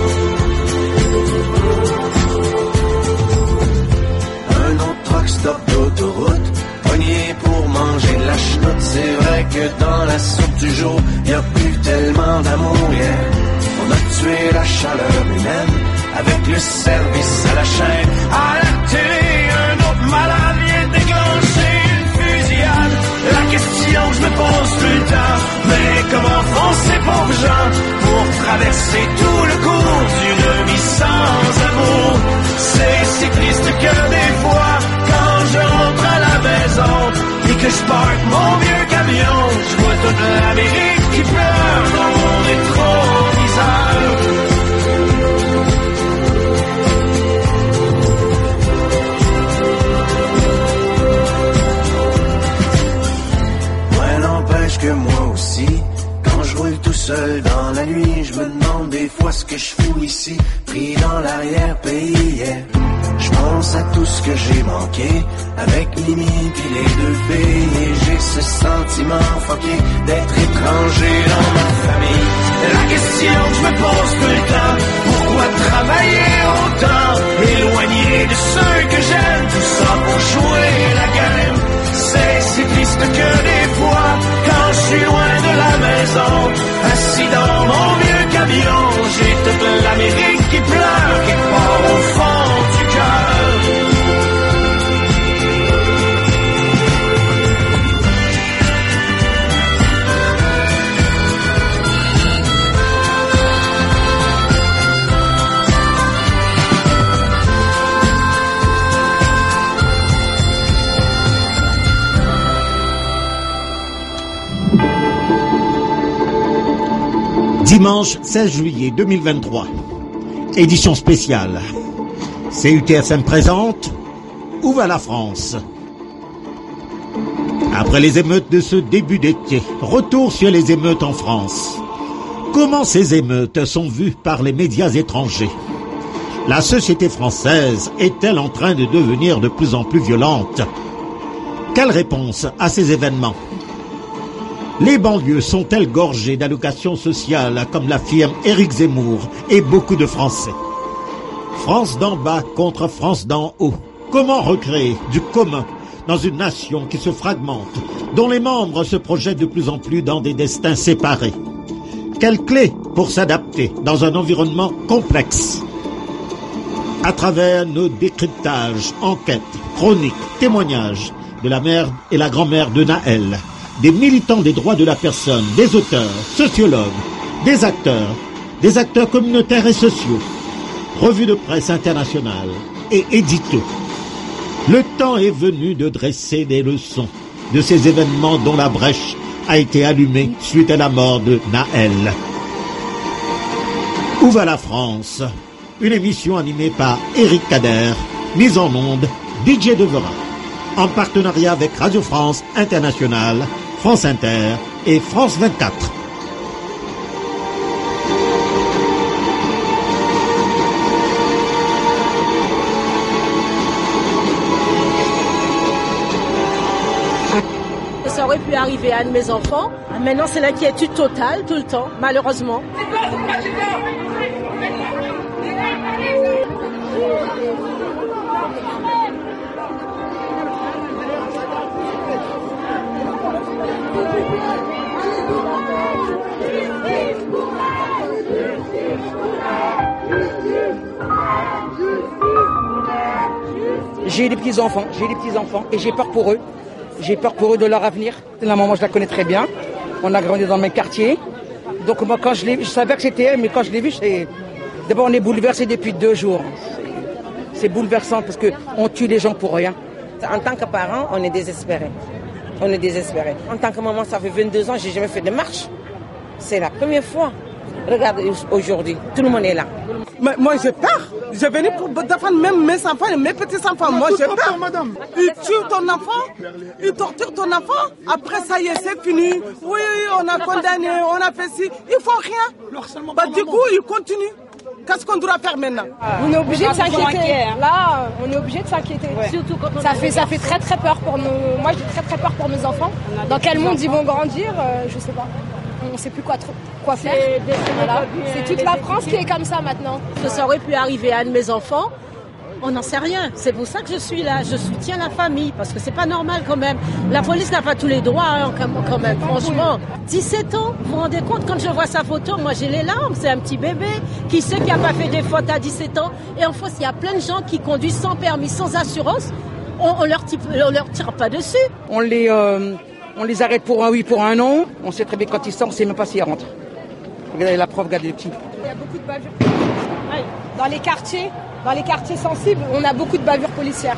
Stop d'autoroute, pogné pour manger de la chenoute. C'est vrai que dans la soupe du jour, y a plus tellement d'amour, yeah. On a tué la chaleur humaine avec le service à la chaîne. À la télé, un autre malade vient déclencher une fusillade. La question que je me pose tout le temps, mais comment font ces pauvres gens pour traverser tout le cours d'une vie sans amour? C'est si triste que des fois, quand je rentre à la maison et que je parque mon vieux camion, je vois toute l'Amérique qui pleure dans mon rétroviseur. Ouais, n'empêche que moi aussi, quand je roule tout seul dans la nuit, je me demande des fois ce que je fous ici, pris dans l'arrière-pays, yeah. Je pense à tout ce que j'ai manqué, avec Mimi pis les deux filles, et j'ai ce sentiment fucké d'être étranger dans ma famille. La question que je me pose tout le temps, pourquoi travailler autant, éloigné de ceux que j'aime, tout ça pour jouer la game? C'est si triste que des fois, quand je suis loin de la maison, assis dans mon vieux camion, j'ai toute l'Amérique qui pleure quelque part au fond du cœur. Dimanche seize juillet deux mille vingt-trois, édition spéciale. C U T F M présente Où va la France? Après les émeutes de ce début d'été, retour sur les émeutes en France. Comment ces émeutes sont vues par les médias étrangers? La société française est-elle en train de devenir de plus en plus violente? Quelle réponse à ces événements? Les banlieues sont-elles gorgées d'allocations sociales, comme l'affirme Éric Zemmour et beaucoup de Français? France d'en bas contre France d'en haut. Comment recréer du commun dans une nation qui se fragmente, dont les membres se projettent de plus en plus dans des destins séparés? Quelle clé pour s'adapter dans un environnement complexe? À travers nos décryptages, enquêtes, chroniques, témoignages de la mère et la grand-mère de Nahel, des militants des droits de la personne, des auteurs, sociologues, des acteurs, des acteurs communautaires et sociaux, revues de presse internationale et éditos. Le temps est venu de dresser des leçons de ces événements dont la brèche a été allumée suite à la mort de Nahel. Où va la France? Une émission animée par Éric Kader, mise en onde D J Devera, en partenariat avec Radio France Internationale, France Inter et France vingt-quatre. Ça aurait pu arriver à un de mes enfants. Maintenant, c'est l'inquiétude totale tout le temps, malheureusement. J'ai des petits-enfants, j'ai des petits-enfants et j'ai peur pour eux. J'ai peur pour eux de leur avenir. La maman, je la connais très bien. On a grandi dans le même quartier. Donc moi, quand je l'ai vu, je savais que c'était elle, mais quand je l'ai vu, c'est... D'abord, on est bouleversé depuis deux jours. C'est bouleversant parce qu'on tue les gens pour rien. En tant que parent, on est désespéré. On est désespéré. En tant que maman, ça fait vingt-deux ans, j'ai jamais fait de marche. C'est la première fois. Regarde aujourd'hui, tout le monde est là. Mais moi j'ai peur. J'ai venu pour défendre même mes enfants et mes petits-enfants. Moi j'ai peur. Madame. Ils tuent ton enfant, ils torturent ton enfant. Après ça y est, c'est fini. Oui, on a condamné, on a fait ci. Ils font rien. Bah, du coup, ils continuent. Qu'est-ce qu'on doit faire maintenant? On est obligé de s'inquiéter. Là, on est obligé de s'inquiéter. Ouais. Surtout quand on ça fait ça fait très très peur pour nos. Moi, j'ai très très peur pour mes enfants. Dans quel monde ils vont grandir? euh, Je sais pas. On ne sait plus quoi, quoi faire. Voilà. C'est toute la France qui est comme ça maintenant. Ça aurait pu arriver à un de mes enfants. On n'en sait rien. C'est pour ça que je suis là. Je soutiens la famille parce que c'est pas normal quand même. La police n'a pas tous les droits hein, quand même. Franchement, dix-sept ans. Vous vous rendez compte quand je vois sa photo, moi j'ai les larmes. C'est un petit bébé. Qui sait qui a pas fait des fautes à dix-sept ans? Et en France, il y a plein de gens qui conduisent sans permis, sans assurance. On, on leur tire, on leur tire pas dessus. On les euh... On les arrête pour un oui, pour un non. On sait très bien quand ils sortent, on ne sait même pas s'ils rentrent. Regardez la preuve, regardez les petits. Il y a beaucoup de bavures. Dans les quartiers, dans les quartiers sensibles, on a beaucoup de bavures policières.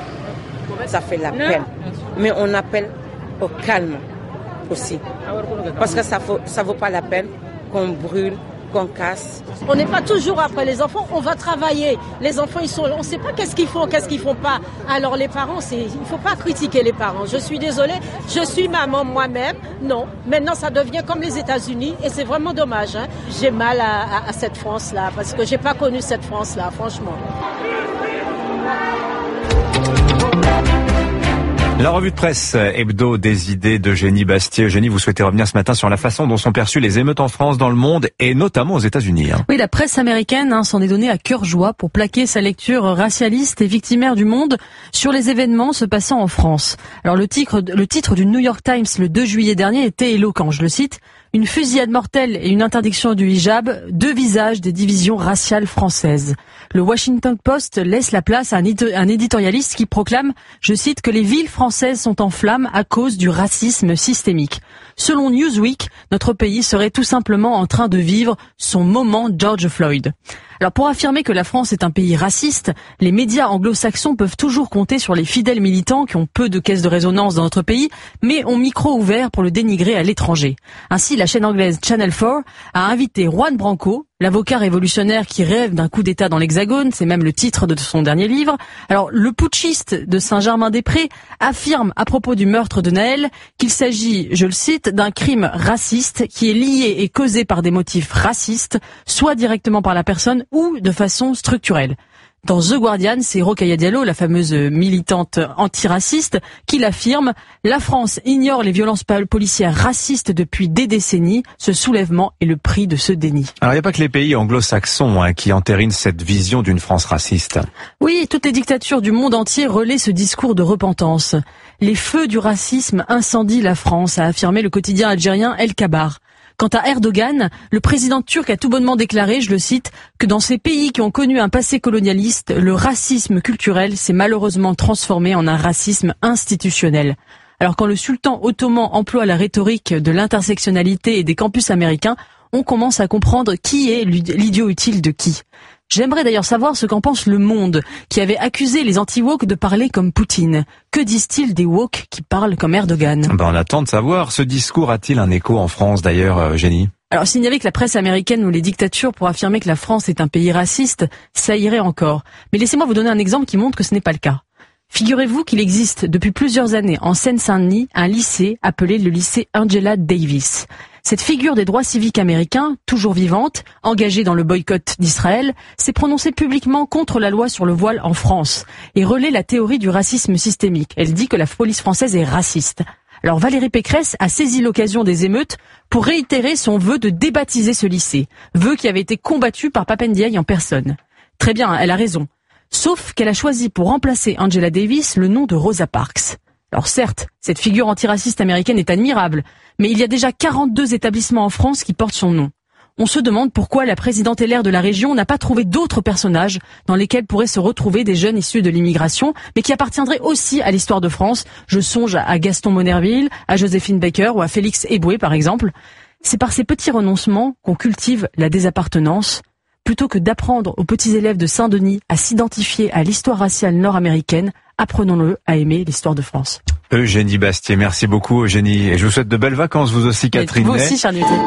Ça fait la peine. Mais on appelle au calme aussi. Parce que ça ne vaut, ça vaut pas la peine qu'on brûle, qu'on casse. On n'est pas toujours après les enfants, on va travailler. Les enfants, ils sont là, on ne sait pas qu'est-ce qu'ils font, qu'est-ce qu'ils font pas. Alors les parents, c'est, il ne faut pas critiquer les parents. Je suis désolée, je suis maman moi-même. Non, maintenant ça devient comme les États-Unis et c'est vraiment dommage. Hein. J'ai mal à, à, à cette France-là parce que j'ai pas connu cette France-là, franchement. La revue de presse hebdo des idées d'Eugénie Bastier. Eugénie, vous souhaitez revenir ce matin sur la façon dont sont perçues les émeutes en France, dans le monde et notamment aux États-Unis. Hein. Oui, la presse américaine hein, s'en est donnée à cœur joie pour plaquer sa lecture racialiste et victimaire du monde sur les événements se passant en France. Alors le titre, le titre du New York Times le deux juillet dernier était éloquent, je le cite. Une fusillade mortelle et une interdiction du hijab, deux visages des divisions raciales françaises. Le Washington Post laisse la place à un éditorialiste qui proclame, je cite, que les villes françaises sont en flammes à cause du racisme systémique. Selon Newsweek, notre pays serait tout simplement en train de vivre son moment George Floyd. Alors pour affirmer que la France est un pays raciste, les médias anglo-saxons peuvent toujours compter sur les fidèles militants qui ont peu de caisses de résonance dans notre pays, mais ont micro ouvert pour le dénigrer à l'étranger. Ainsi, la chaîne anglaise Channel quatre a invité Juan Branco, l'avocat révolutionnaire qui rêve d'un coup d'État dans l'Hexagone, c'est même le titre de son dernier livre. Alors, le putschiste de Saint-Germain-des-Prés affirme à propos du meurtre de Nahel qu'il s'agit, je le cite, d'un crime raciste qui est lié et causé par des motifs racistes, soit directement par la personne ou de façon structurelle. Dans The Guardian, c'est Rokhaya Diallo, la fameuse militante antiraciste, qui l'affirme. La France ignore les violences policières racistes depuis des décennies. Ce soulèvement est le prix de ce déni. Alors il n'y a pas que les pays anglo-saxons hein, qui entérinent cette vision d'une France raciste. Oui, toutes les dictatures du monde entier relaient ce discours de repentance. Les feux du racisme incendient la France, a affirmé le quotidien algérien El Kabar. Quant à Erdogan, le président turc a tout bonnement déclaré, je le cite, que dans ces pays qui ont connu un passé colonialiste, le racisme culturel s'est malheureusement transformé en un racisme institutionnel. Alors quand le sultan ottoman emploie la rhétorique de l'intersectionnalité et des campus américains, on commence à comprendre qui est l'idiot utile de qui. J'aimerais d'ailleurs savoir ce qu'en pense Le Monde, qui avait accusé les anti-woke de parler comme Poutine. Que disent-ils des woke qui parlent comme Erdogan ? Ben on attend de savoir. Ce discours a-t-il un écho en France d'ailleurs, euh, Jenny ? Alors s'il n'y avait que la presse américaine ou les dictatures pour affirmer que la France est un pays raciste, ça irait encore. Mais laissez-moi vous donner un exemple qui montre que ce n'est pas le cas. Figurez-vous qu'il existe depuis plusieurs années en Seine-Saint-Denis un lycée appelé le lycée Angela Davis. Cette figure des droits civiques américains, toujours vivante, engagée dans le boycott d'Israël, s'est prononcée publiquement contre la loi sur le voile en France et relaie la théorie du racisme systémique. Elle dit que la police française est raciste. Alors Valérie Pécresse a saisi l'occasion des émeutes pour réitérer son vœu de débaptiser ce lycée, vœu qui avait été combattu par Pape Ndiaye en personne. Très bien, elle a raison. Sauf qu'elle a choisi pour remplacer Angela Davis le nom de Rosa Parks. Alors certes, cette figure antiraciste américaine est admirable, mais il y a déjà quarante-deux établissements en France qui portent son nom. On se demande pourquoi la présidente L R de la région n'a pas trouvé d'autres personnages dans lesquels pourraient se retrouver des jeunes issus de l'immigration, mais qui appartiendraient aussi à l'histoire de France. Je songe à Gaston Monerville, à Joséphine Baker ou à Félix Eboué par exemple. C'est par ces petits renoncements qu'on cultive la désappartenance. Plutôt que d'apprendre aux petits élèves de Saint-Denis à s'identifier à l'histoire raciale nord-américaine, apprenons-le à aimer l'histoire de France. Eugénie Bastier, merci beaucoup Eugénie. Et je vous souhaite de belles vacances, vous aussi Catherine. Et vous aussi, Charles Nuté.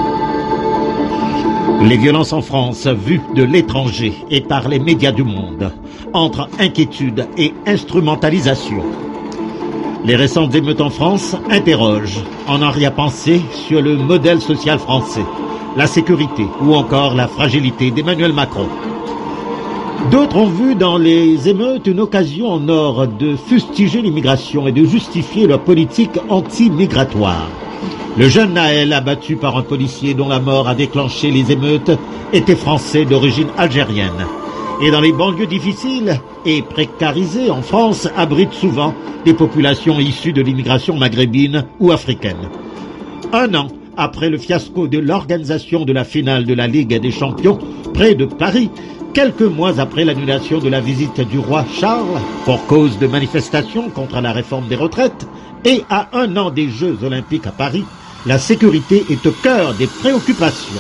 Les violences en France, vues de l'étranger et par les médias du monde, entre inquiétude et instrumentalisation. Les récentes émeutes en France interrogent, en arrière-pensée, sur le modèle social français, la sécurité ou encore la fragilité d'Emmanuel Macron. D'autres ont vu dans les émeutes une occasion en or de fustiger l'immigration et de justifier leur politique anti-migratoire. Le jeune Naël, abattu par un policier dont la mort a déclenché les émeutes, était français d'origine algérienne. Et dans les banlieues difficiles et précarisées en France, abritent souvent des populations issues de l'immigration maghrébine ou africaine. Un an après le fiasco de l'organisation de la finale de la Ligue des Champions près de Paris, quelques mois après l'annulation de la visite du roi Charles pour cause de manifestations contre la réforme des retraites, et à un an des Jeux Olympiques à Paris, la sécurité est au cœur des préoccupations.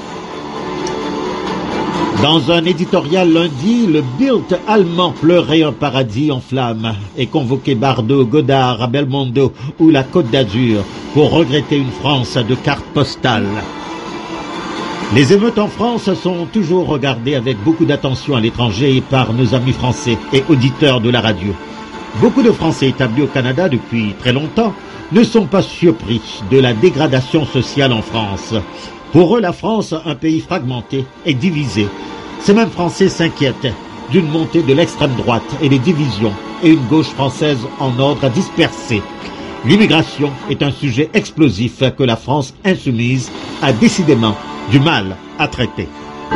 Dans un éditorial lundi, le Bild allemand pleurait un paradis en flammes et convoquait Bardot, Godard, Belmondo ou la Côte d'Azur pour regretter une France de cartes postales. Les émeutes en France sont toujours regardées avec beaucoup d'attention à l'étranger par nos amis français et auditeurs de la radio. Beaucoup de Français établis au Canada depuis très longtemps ne sont pas surpris de la dégradation sociale en France. Pour eux, la France, un pays fragmenté, est divisé. Ces mêmes Français s'inquiètent d'une montée de l'extrême droite et des divisions et une gauche française en ordre dispersé. L'immigration est un sujet explosif que la France insoumise a décidément du mal à traiter.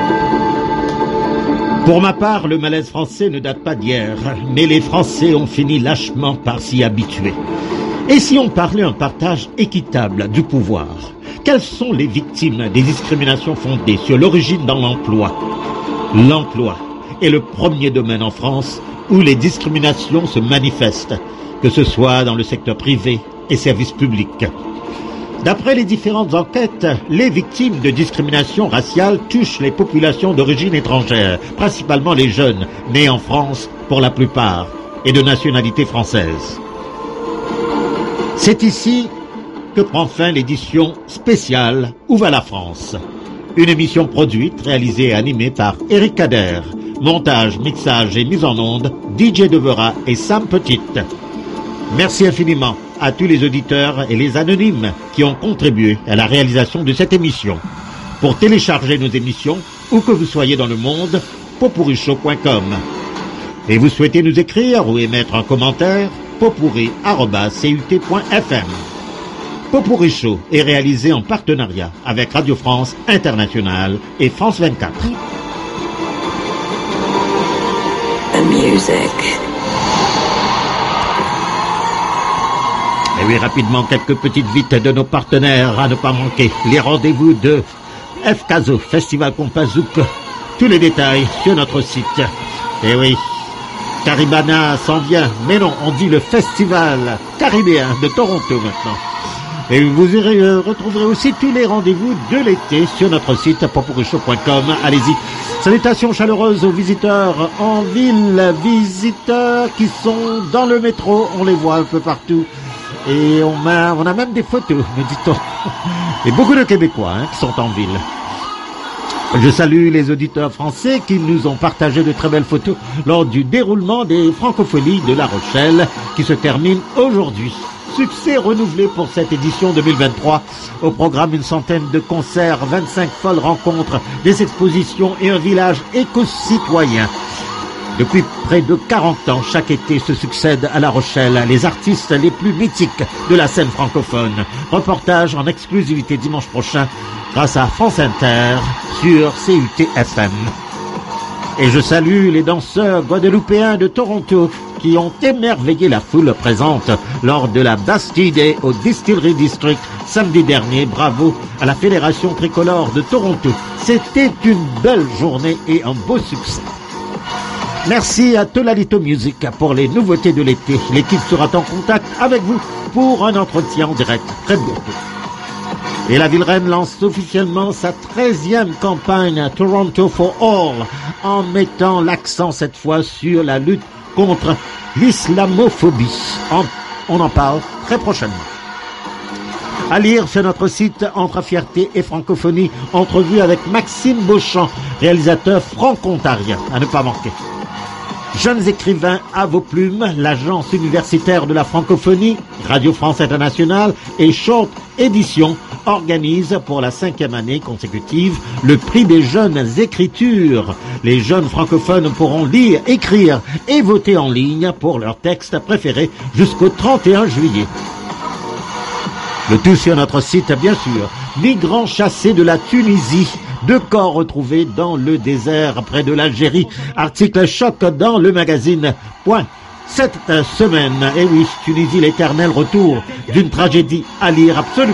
Pour ma part, le malaise français ne date pas d'hier, mais les Français ont fini lâchement par s'y habituer. Et si on parlait un partage équitable du pouvoir, quelles sont les victimes des discriminations fondées sur l'origine dans l'emploi ? L'emploi est le premier domaine en France où les discriminations se manifestent, que ce soit dans le secteur privé et services publics. D'après les différentes enquêtes, les victimes de discrimination raciale touchent les populations d'origine étrangère, principalement les jeunes, nés en France pour la plupart, et de nationalité française. C'est ici que prend fin l'édition spéciale Où va la France ? Une émission produite, réalisée et animée par Eric Kader. Montage, mixage et mise en onde, D J Devera et Sam Petite. Merci infiniment à tous les auditeurs et les anonymes qui ont contribué à la réalisation de cette émission. Pour télécharger nos émissions, où que vous soyez dans le monde, pot pourri show point com. Et vous souhaitez nous écrire ou émettre un commentaire? Potpourri arobase c u t point f m. Potpourri Show est réalisé en partenariat avec Radio France Internationale et France vingt-quatre. The music. Et oui, rapidement, quelques petites vites de nos partenaires à ne pas manquer. Les rendez-vous de F K Z O, Festival Compazouk. Tous les détails sur notre site. Et oui, Caribana s'en vient. Mais non, on dit le Festival Caribéen de Toronto maintenant. Et vous irez, euh, retrouverez aussi tous les rendez-vous de l'été sur notre site potpourrishow point com. Allez-y. Salutations chaleureuses aux visiteurs en ville, visiteurs qui sont dans le métro. On les voit un peu partout. Et on a, on a même des photos, me dit-on. Et beaucoup de Québécois hein, qui sont en ville. Je salue les auditeurs français qui nous ont partagé de très belles photos lors du déroulement des Francophonies de La Rochelle qui se termine aujourd'hui. Succès renouvelé pour cette édition deux mille vingt-trois. Au programme, une centaine de concerts, vingt-cinq folles rencontres, des expositions et un village éco-citoyen. Depuis près de quarante ans, chaque été se succèdent à La Rochelle les artistes les plus mythiques de la scène francophone. Reportage en exclusivité dimanche prochain grâce à France Inter sur C U T F M. Et je salue les danseurs guadeloupéens de Toronto qui ont émerveillé la foule présente lors de la Bastille Day au Distillery District samedi dernier. Bravo à la Fédération Tricolore de Toronto. C'était une belle journée et un beau succès. Merci à Tolalito Music pour les nouveautés de l'été. L'équipe sera en contact avec vous pour un entretien en direct très bientôt. Et la Ville-Reine lance officiellement sa treizième campagne Toronto for All en mettant l'accent cette fois sur la lutte contre l'islamophobie. On en parle très prochainement. À lire sur notre site Entre Fierté et Francophonie, entrevue avec Maxime Beauchamp, réalisateur franco-ontarien, à ne pas manquer. Jeunes écrivains à vos plumes, l'agence universitaire de la francophonie, Radio France Internationale et Short Édition organise pour la cinquième année consécutive le prix des jeunes écritures. Les jeunes francophones pourront lire, écrire et voter en ligne pour leurs textes préférés jusqu'au trente et un juillet. Le tout sur notre site, bien sûr. Migrants chassés de la Tunisie. Deux corps retrouvés dans le désert près de l'Algérie. Article choc dans le magazine. Point. Cette semaine, et oui, Tunisie, l'éternel retour d'une tragédie à lire absolument.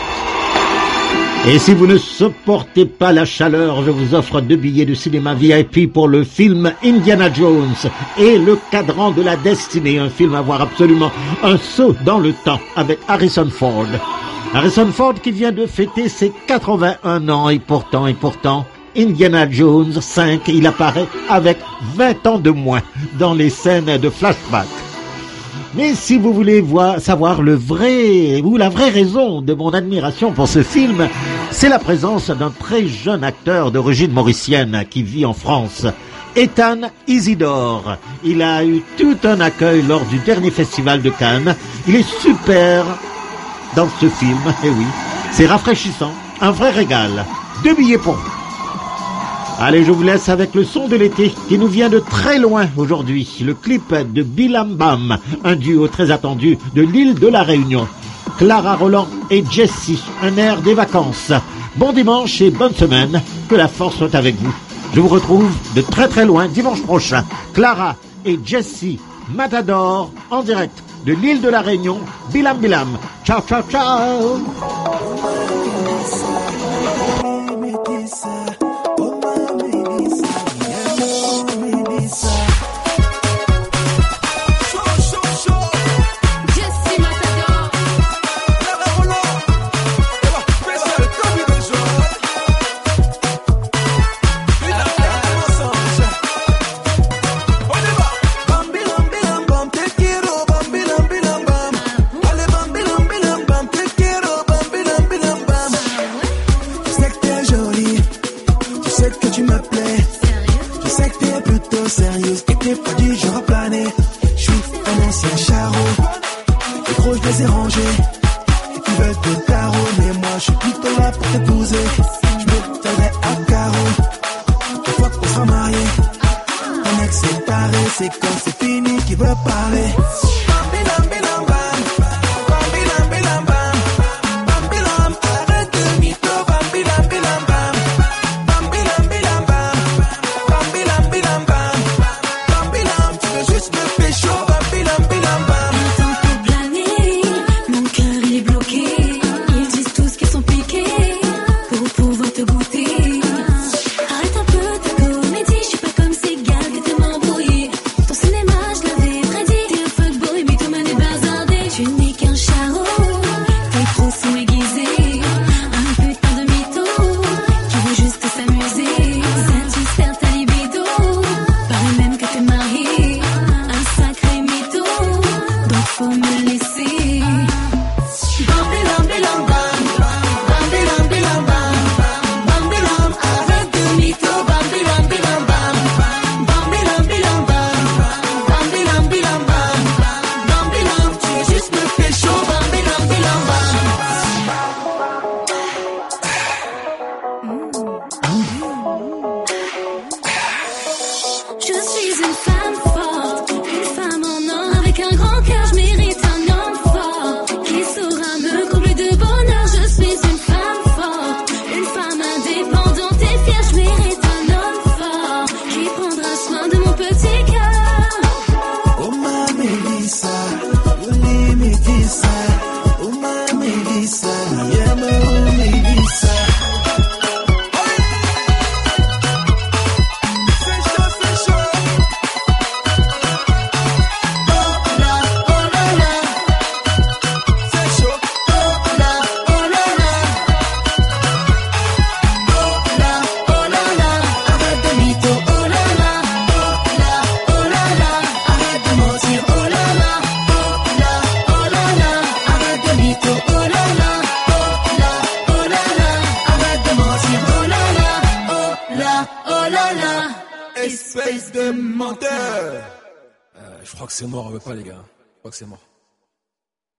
Et si vous ne supportez pas la chaleur, je vous offre deux billets de cinéma V I P pour le film Indiana Jones et le cadran de la destinée, un film à voir absolument, un saut dans le temps avec Harrison Ford. Harrison Ford qui vient de fêter ses quatre-vingt-un ans et pourtant, et pourtant, Indiana Jones cinq, il apparaît avec vingt ans de moins dans les scènes de flashback. Mais si vous voulez voir, savoir le vrai ou la vraie raison de mon admiration pour ce film, c'est la présence d'un très jeune acteur d'origine mauricienne qui vit en France, Ethan Isidore. Il a eu tout un accueil lors du dernier festival de Cannes. Il est super dans ce film, et oui, c'est rafraîchissant, un vrai régal. Deux billets pour vous. Allez, je vous laisse avec le son de l'été qui nous vient de très loin aujourd'hui. Le clip de Bilam Bam, un duo très attendu de l'île de la Réunion. Clara Roland et Jessie, un air des vacances. Bon dimanche et bonne semaine, que la force soit avec vous. Je vous retrouve de très très loin dimanche prochain. Clara et Jessie, Matador, en direct de l'île de la Réunion. Bilam Bilam. Ciao, ciao, ciao. Bam, Mélissa, mi amor, Mélissa. Espèce de menteur. Euh, je crois que c'est mort, on veut pas les gars. Je crois que c'est mort.